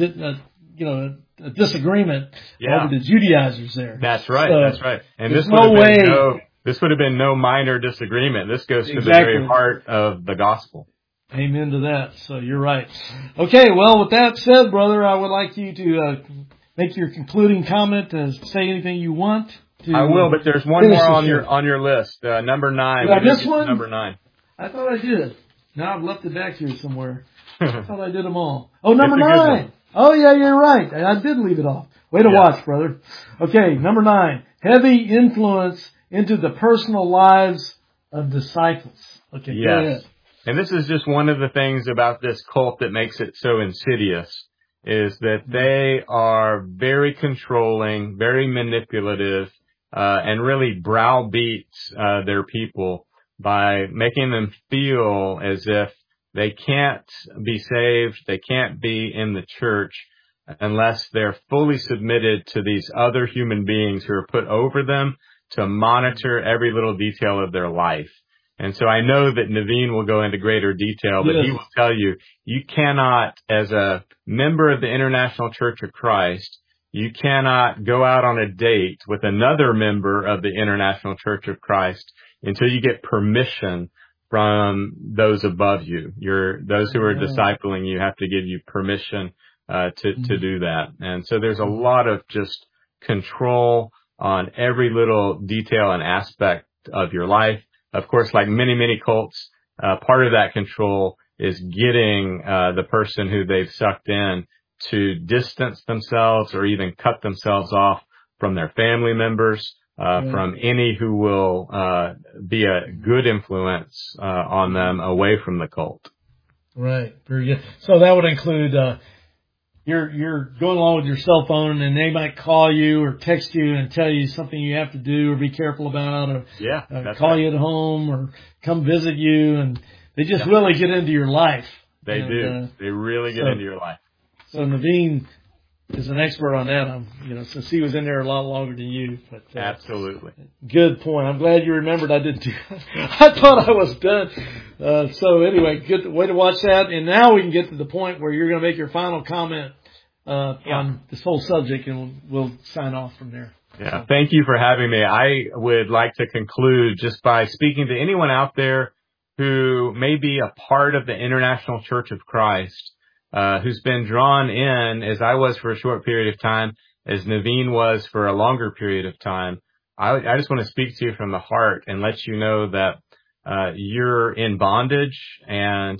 a disagreement over the Judaizers there. That's right. So that's right. And this would have been no minor disagreement. This goes to the very heart of the gospel. Amen to that. So you're right. Okay. Well, with that said, brother, I would like you to make your concluding comment, to say anything you want. I will, but there's one more on your list. Number 9. Did I miss one? Number 9. I thought I did. Now I've left it back here somewhere. I thought I did them all. Oh, number 9. Oh, yeah, you're right. I did leave it off. Way to watch, brother. Okay, number 9. Heavy influence into the personal lives of disciples. Okay, go ahead. And this is just one of the things about this cult that makes it so insidious, is that they are very controlling, very manipulative, and really browbeats their people by making them feel as if they can't be saved, they can't be in the church unless they're fully submitted to these other human beings who are put over them to monitor every little detail of their life. And so I know that Naveen will go into greater detail, but he will tell you, you cannot, as a member of the International Church of Christ, you cannot go out on a date with another member of the International Church of Christ until you get permission from those above you. Those who are discipling you have to give you permission to do that. And so there's a lot of just control on every little detail and aspect of your life. Of course, like many cults, part of that control is getting the person who they've sucked in to distance themselves or even cut themselves off from their family members, from any who will be a good influence on them away from the cult. Right. Very good. So that would include you're going along with your cell phone, and they might call you or text you and tell you something you have to do or be careful about, or call you at home or come visit you, and they just really get into your life. They do. They really get into your life. So Naveen is an expert on that. Since he was in there a lot longer than you. But absolutely. Good point. I'm glad you remembered I did too. I thought I was done. So anyway, good way to watch that. And now we can get to the point where you're going to make your final comment on this whole subject, and we'll sign off from there. Yeah, thank you for having me. I would like to conclude just by speaking to anyone out there who may be a part of the International Church of Christ, who's been drawn in, as I was for a short period of time, as Naveen was for a longer period of time. I just want to speak to you from the heart and let you know that you're in bondage, and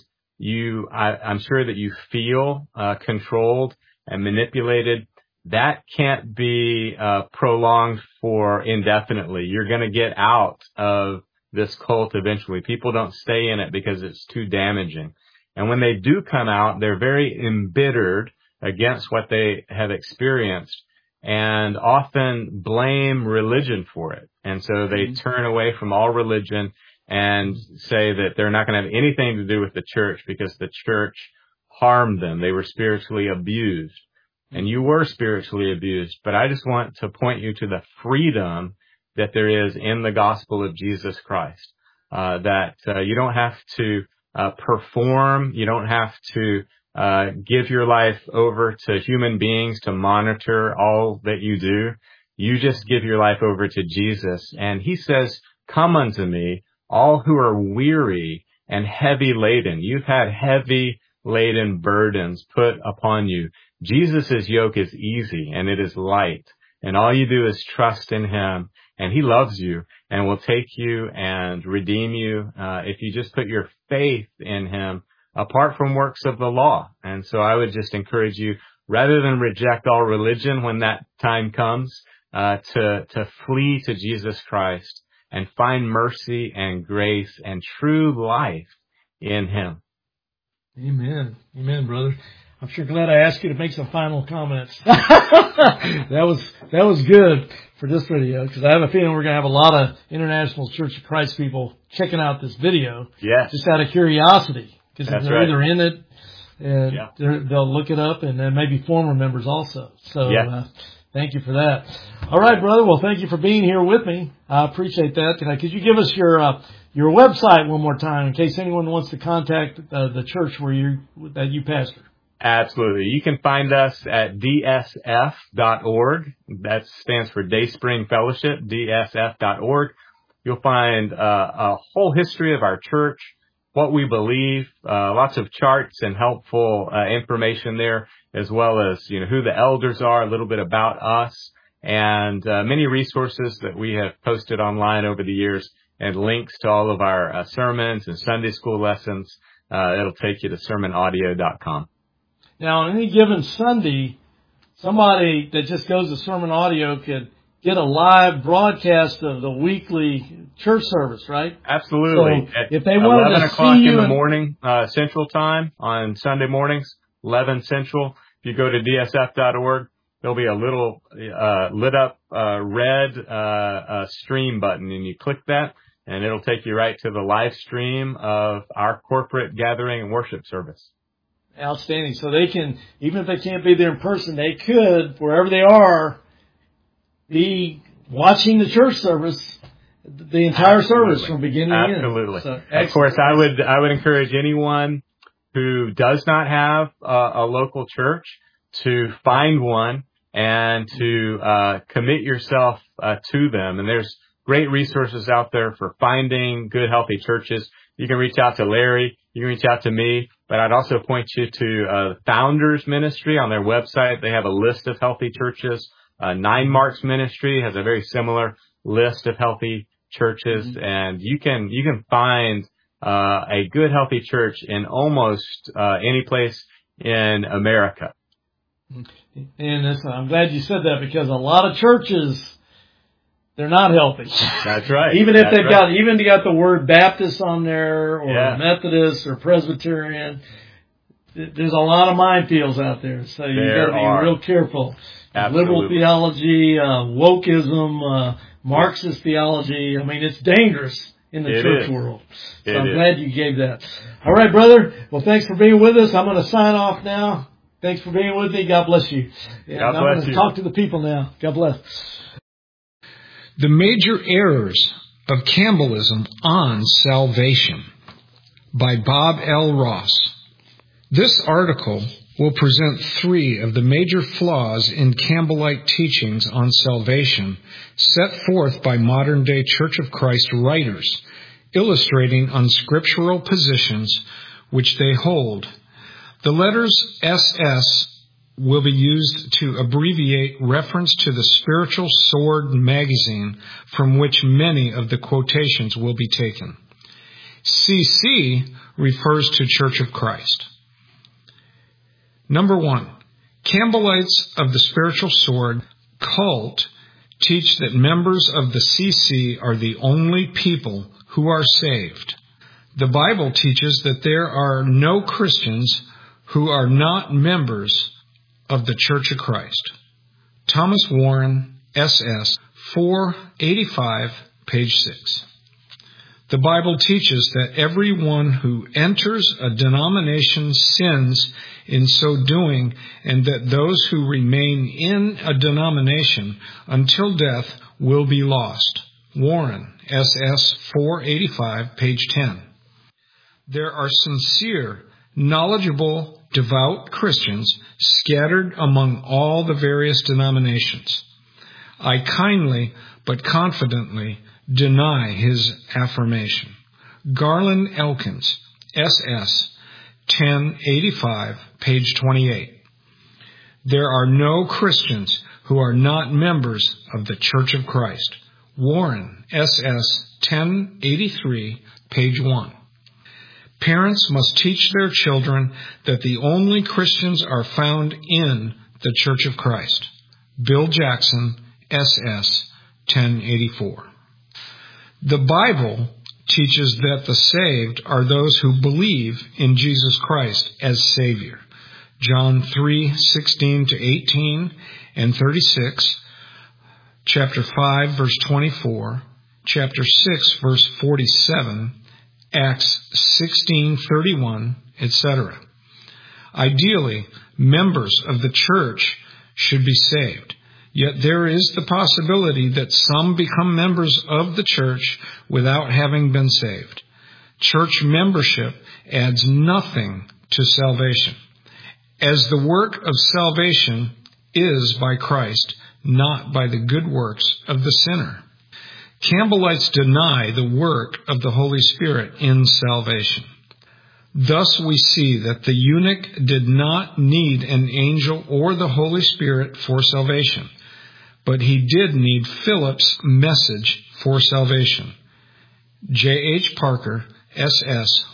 I'm sure that you feel controlled and manipulated. That can't be prolonged for indefinitely. You're going to get out of this cult eventually. People don't stay in it because it's too damaging. And when they do come out, they're very embittered against what they have experienced and often blame religion for it. And so they turn away from all religion and say that they're not going to have anything to do with the church because the church harmed them. They were spiritually abused. And you were spiritually abused. But I just want to point you to the freedom that there is in the gospel of Jesus Christ, that you don't have to perform. You don't have to give your life over to human beings to monitor all that you do. You just give your life over to Jesus. And he says, "Come unto me, all who are weary and heavy laden." You've had heavy laden burdens put upon you. Jesus' yoke is easy and it is light. And all you do is trust in him. And he loves you and will take you and redeem you if you just put your faith in him apart from works of the law. And so I would just encourage you, rather than reject all religion when that time comes, to flee to Jesus Christ and find mercy and grace and true life in him. Amen. Amen, brother. I'm sure glad I asked you to make some final comments. That was good for this video, because I have a feeling we're going to have a lot of International Church of Christ people checking out this video. Yes. Just out of curiosity, because they're right. either in it and they'll look it up, and then maybe former members also. So thank you for that. All right, brother. Well, thank you for being here with me. I appreciate that. Could you give us your website one more time in case anyone wants to contact the church that you pastor? Absolutely. You can find us at dsf.org. That stands for Dayspring Fellowship, dsf.org. You'll find a whole history of our church, what we believe, lots of charts and helpful information there, as well as who the elders are, a little bit about us, and many resources that we have posted online over the years, and links to all of our sermons and Sunday school lessons. It'll take you to sermonaudio.com. Now, on any given Sunday, somebody that just goes to Sermon Audio could get a live broadcast of the weekly church service, right? Absolutely. So if they wanted 11 to o'clock see you in the morning, Central Time on Sunday mornings, 11 Central, if you go to dsf.org, there'll be a little lit up red stream button, and you click that, and it'll take you right to the live stream of our corporate gathering and worship service. Outstanding. So they can, even if they can't be there in person, they could, wherever they are, be watching the church service, the entire service from beginning to end. Absolutely. So, of course, I would encourage anyone who does not have a local church to find one and to commit yourself to them. And there's great resources out there for finding good, healthy churches. You can reach out to Larry. You can reach out to me. But I'd also point you to the Founders Ministry on their website. They have a list of healthy churches. Nine Marks Ministry has a very similar list of healthy churches. Mm-hmm. And you can find a good, healthy church in almost any place in America. And I'm glad you said that, because a lot of churches, they're not healthy. That's right. Even if they've got the word Baptist on there, or Methodist or Presbyterian, there's a lot of minefields out there. So you got to be real careful. Absolutely. Liberal theology, wokeism, Marxist theology. I mean, it's dangerous in the church world. So I'm glad you gave that. All right, brother. Well, thanks for being with us. I'm going to sign off now. Thanks for being with me. God bless you. And God bless I'm going to talk to the people now. God bless. The Major Errors of Campbellism on Salvation by Bob L. Ross. This article will present 3 of the major flaws in Campbellite teachings on salvation set forth by modern-day Church of Christ writers, illustrating unscriptural positions which they hold. The letters SS will be used to abbreviate reference to the Spiritual Sword magazine, from which many of the quotations will be taken. CC refers to Church of Christ. Number 1, Campbellites of the Spiritual Sword cult teach that members of the CC are the only people who are saved. The Bible teaches that there are no Christians who are not members of the Church of Christ. Thomas Warren, SS, 485, page 6. The Bible teaches that everyone who enters a denomination sins in so doing, and that those who remain in a denomination until death will be lost. Warren, SS 485, page 10. There are sincere, knowledgeable, devout Christians scattered among all the various denominations. I kindly but confidently deny his affirmation. Garland Elkins, SS 1085, page 28. There are no Christians who are not members of the Church of Christ. Warren, SS 1083, page 1. Parents must teach their children that the only Christians are found in the Church of Christ. Bill Jackson, SS 1084. The Bible teaches that the saved are those who believe in Jesus Christ as Savior. John 3:16 to 18 and 36, chapter 5, verse 24, chapter 6, verse 47, Acts 16:31, etc. Ideally, members of the church should be saved. Yet there is the possibility that some become members of the church without having been saved. Church membership adds nothing to salvation, as the work of salvation is by Christ, not by the good works of the sinner. Campbellites deny the work of the Holy Spirit in salvation. Thus we see that the eunuch did not need an angel or the Holy Spirit for salvation, but he did need Philip's message for salvation. J.H. Parker, SS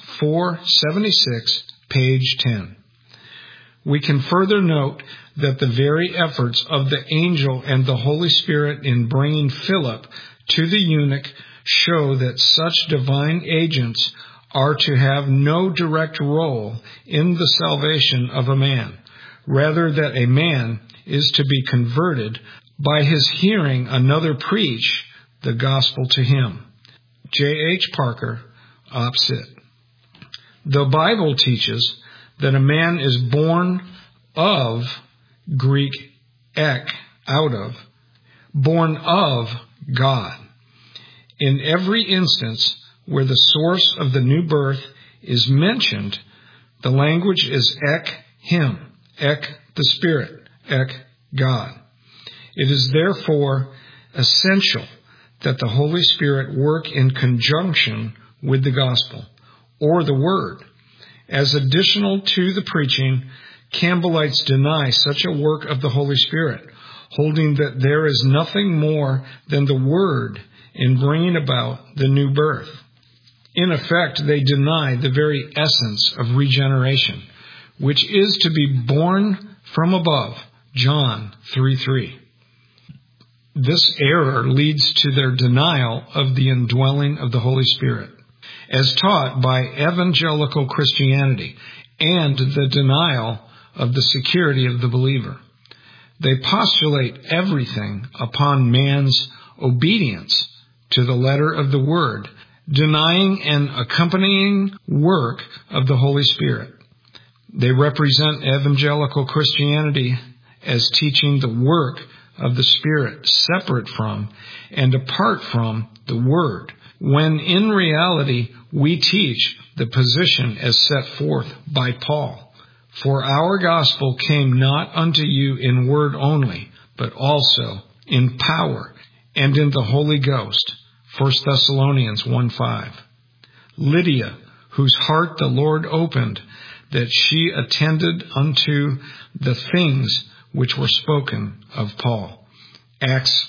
476, page 10. We can further note that the very efforts of the angel and the Holy Spirit in bringing Philip to the eunuch show that such divine agents are to have no direct role in the salvation of a man, rather that a man is to be converted by his hearing another preach the gospel to him. J.H. Parker, Op. Cit. The Bible teaches that a man is born of, Greek ek, out of, born of God. In every instance where the source of the new birth is mentioned, the language is ek, him, ek, the Spirit, ek, God. It is therefore essential that the Holy Spirit work in conjunction with the gospel, or the word. As additional to the preaching, Campbellites deny such a work of the Holy Spirit, holding that there is nothing more than the word in bringing about the new birth. In effect, they deny the very essence of regeneration, which is to be born from above, John 3:3. This error leads to their denial of the indwelling of the Holy Spirit, as taught by evangelical Christianity, and the denial of the security of the believer. They postulate everything upon man's obedience to the letter of the Word, denying an accompanying work of the Holy Spirit. They represent evangelical Christianity as teaching the work of the Spirit separate from and apart from the Word, when in reality we teach the position as set forth by Paul. For our gospel came not unto you in word only, but also in power and in the Holy Ghost. 1 Thessalonians 1:5. Lydia, whose heart the Lord opened, that she attended unto the things which were spoken of Paul. Acts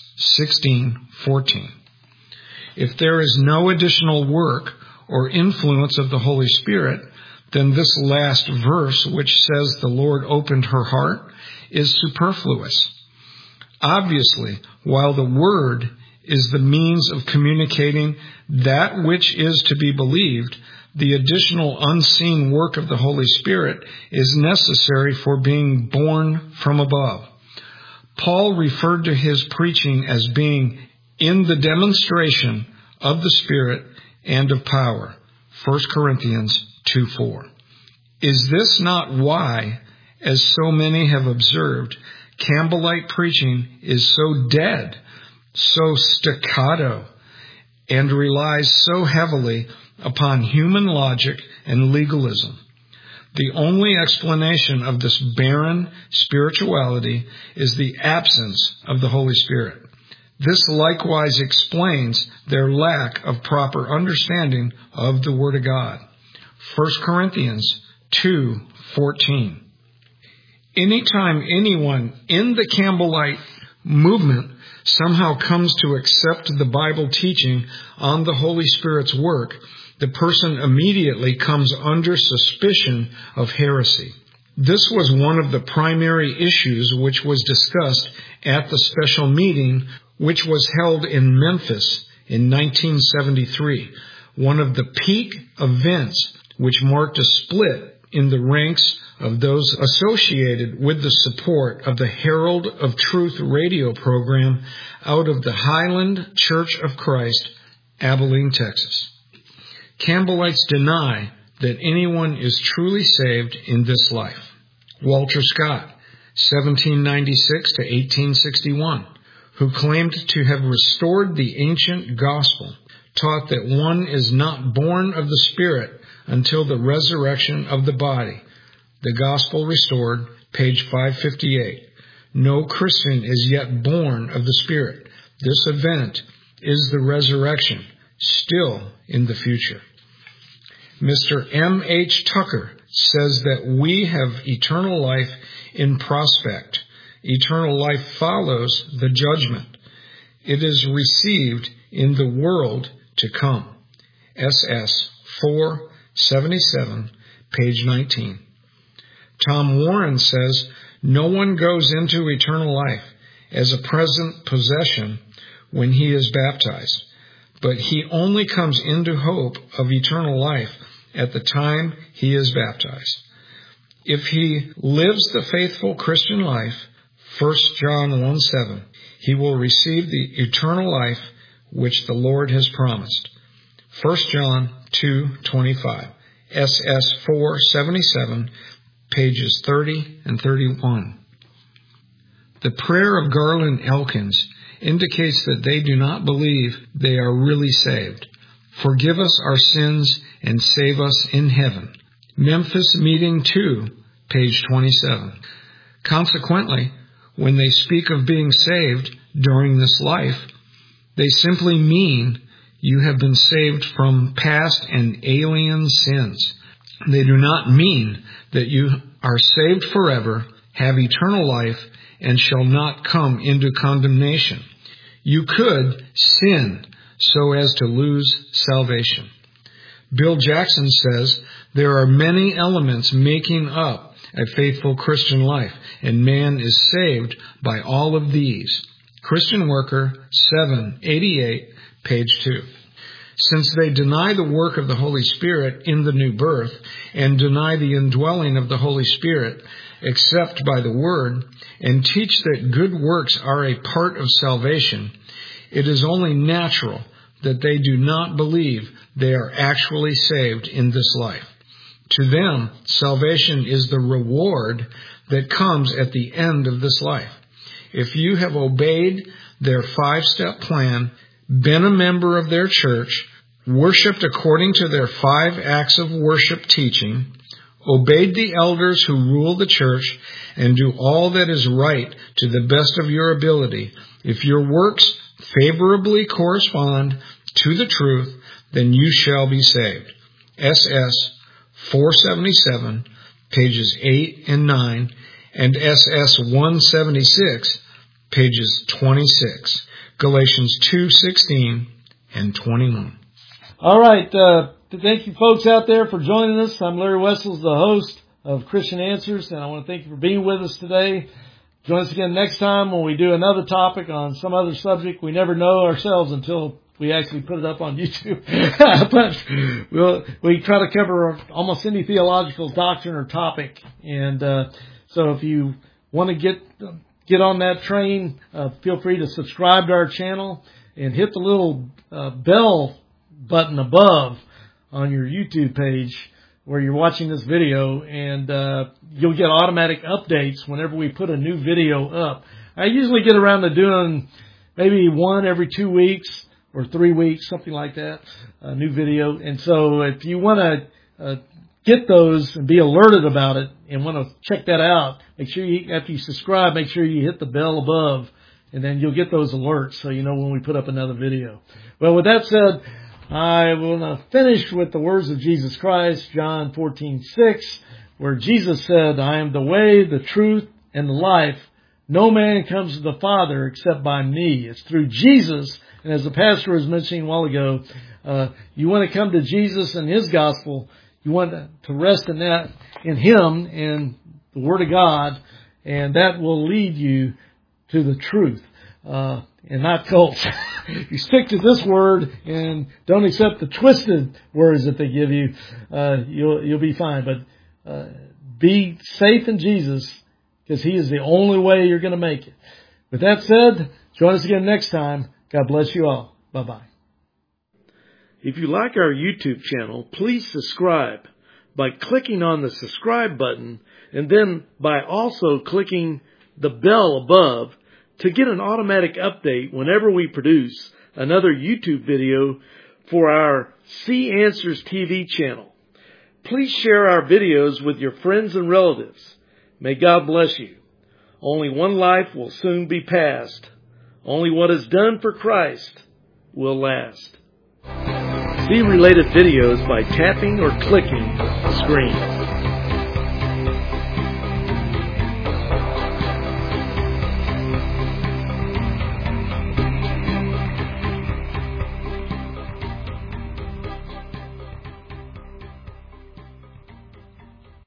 16:14. If there is no additional work or influence of the Holy Spirit, then this last verse, which says the Lord opened her heart, is superfluous. Obviously, while the Word is the means of communicating that which is to be believed, the additional unseen work of the Holy Spirit is necessary for being born from above. Paul referred to his preaching as being in the demonstration of the Spirit and of power. 1 Corinthians 2:4. Is this not why, as so many have observed, Campbellite preaching is so dead, so staccato, and relies so heavily upon human logic and legalism? The only explanation of this barren spirituality is the absence of the Holy Spirit. This likewise explains their lack of proper understanding of the Word of God. 1 Corinthians 2:14. Anytime anyone in the Campbellite movement somehow comes to accept the Bible teaching on the Holy Spirit's work, the person immediately comes under suspicion of heresy. This was one of the primary issues which was discussed at the special meeting which was held in Memphis in 1973, one of the peak events which marked a split in the ranks of those associated with the support of the Herald of Truth radio program out of the Highland Church of Christ, Abilene, Texas. Campbellites deny that anyone is truly saved in this life. Walter Scott, 1796 to 1861, who claimed to have restored the ancient gospel, taught that one is not born of the Spirit until the resurrection of the body. The Gospel Restored, page 558. No Christian is yet born of the Spirit. This event is the resurrection, still in the future. Mr. M.H. Tucker says that we have eternal life in prospect. Eternal life follows the judgment. It is received in the world to come. SS 477, page 19. Tom Warren says, no one goes into eternal life as a present possession when he is baptized, but he only comes into hope of eternal life at the time he is baptized. If he lives the faithful Christian life, 1 John 1:7, he will receive the eternal life which the Lord has promised. 1 John 2:25, SS 477, pages 30 and 31. The prayer of Garland Elkins indicates that they do not believe they are really saved. Forgive us our sins and save us in heaven. Memphis Meeting 2, page 27. Consequently, when they speak of being saved during this life, they simply mean you have been saved from past and alien sins. They do not mean that you are saved forever, have eternal life, and shall not come into condemnation. You could sin so as to lose salvation. Bill Jackson says there are many elements making up a faithful Christian life, and man is saved by all of these. Christian Worker 788, page 2. Since they deny the work of the Holy Spirit in the new birth and deny the indwelling of the Holy Spirit except by the Word, and teach that good works are a part of salvation, it is only natural that they do not believe they are actually saved in this life. To them, salvation is the reward that comes at the end of this life. If you have obeyed their 5-step plan, been a member of their church, worshipped according to their 5 acts of worship teaching, obeyed the elders who rule the church, and do all that is right to the best of your ability, if your works favorably correspond to the truth, then you shall be saved. SS 477, pages 8 and 9, and SS 176, pages 26. Galatians 2:16 and 21. All right. Thank you folks out there for joining us. I'm Larry Wessels, the host of Christian Answers, and I want to thank you for being with us today. Join us again next time when we do another topic on some other subject. We never know ourselves until we actually put it up on YouTube. But we try to cover almost any theological doctrine or topic. And so if you want to get on that train, feel free to subscribe to our channel and hit the little bell button above on your YouTube page where you're watching this video, and you'll get automatic updates whenever we put a new video up. I usually get around to doing maybe one every 2 weeks or 3 weeks, something like that, a new video. And so if you want to get those and be alerted about it and want to check that out, make sure after you subscribe, make sure you hit the bell above, and then you'll get those alerts so you know when we put up another video. Well, with that said, I will finish with the words of Jesus Christ, John 14:6, where Jesus said, I am the way, the truth, and the life. No man comes to the Father except by me. It's through Jesus. And as the pastor was mentioning a while ago, you want to come to Jesus and His gospel. You want to rest in that, in Him and the Word of God, and that will lead you to the truth. And not cults. You stick to this word and don't accept the twisted words that they give you, you'll be fine. But be safe in Jesus, because He is the only way you're going to make it. With that said, join us again next time. God bless you all. Bye-bye. If you like our YouTube channel, please subscribe by clicking on the subscribe button, and then by also clicking the bell above to get an automatic update whenever we produce another YouTube video for our See Answers TV channel. Please share our videos with your friends and relatives. May God bless you. Only one life will soon be passed. Only what is done for Christ will last. See related videos by tapping or clicking the screen.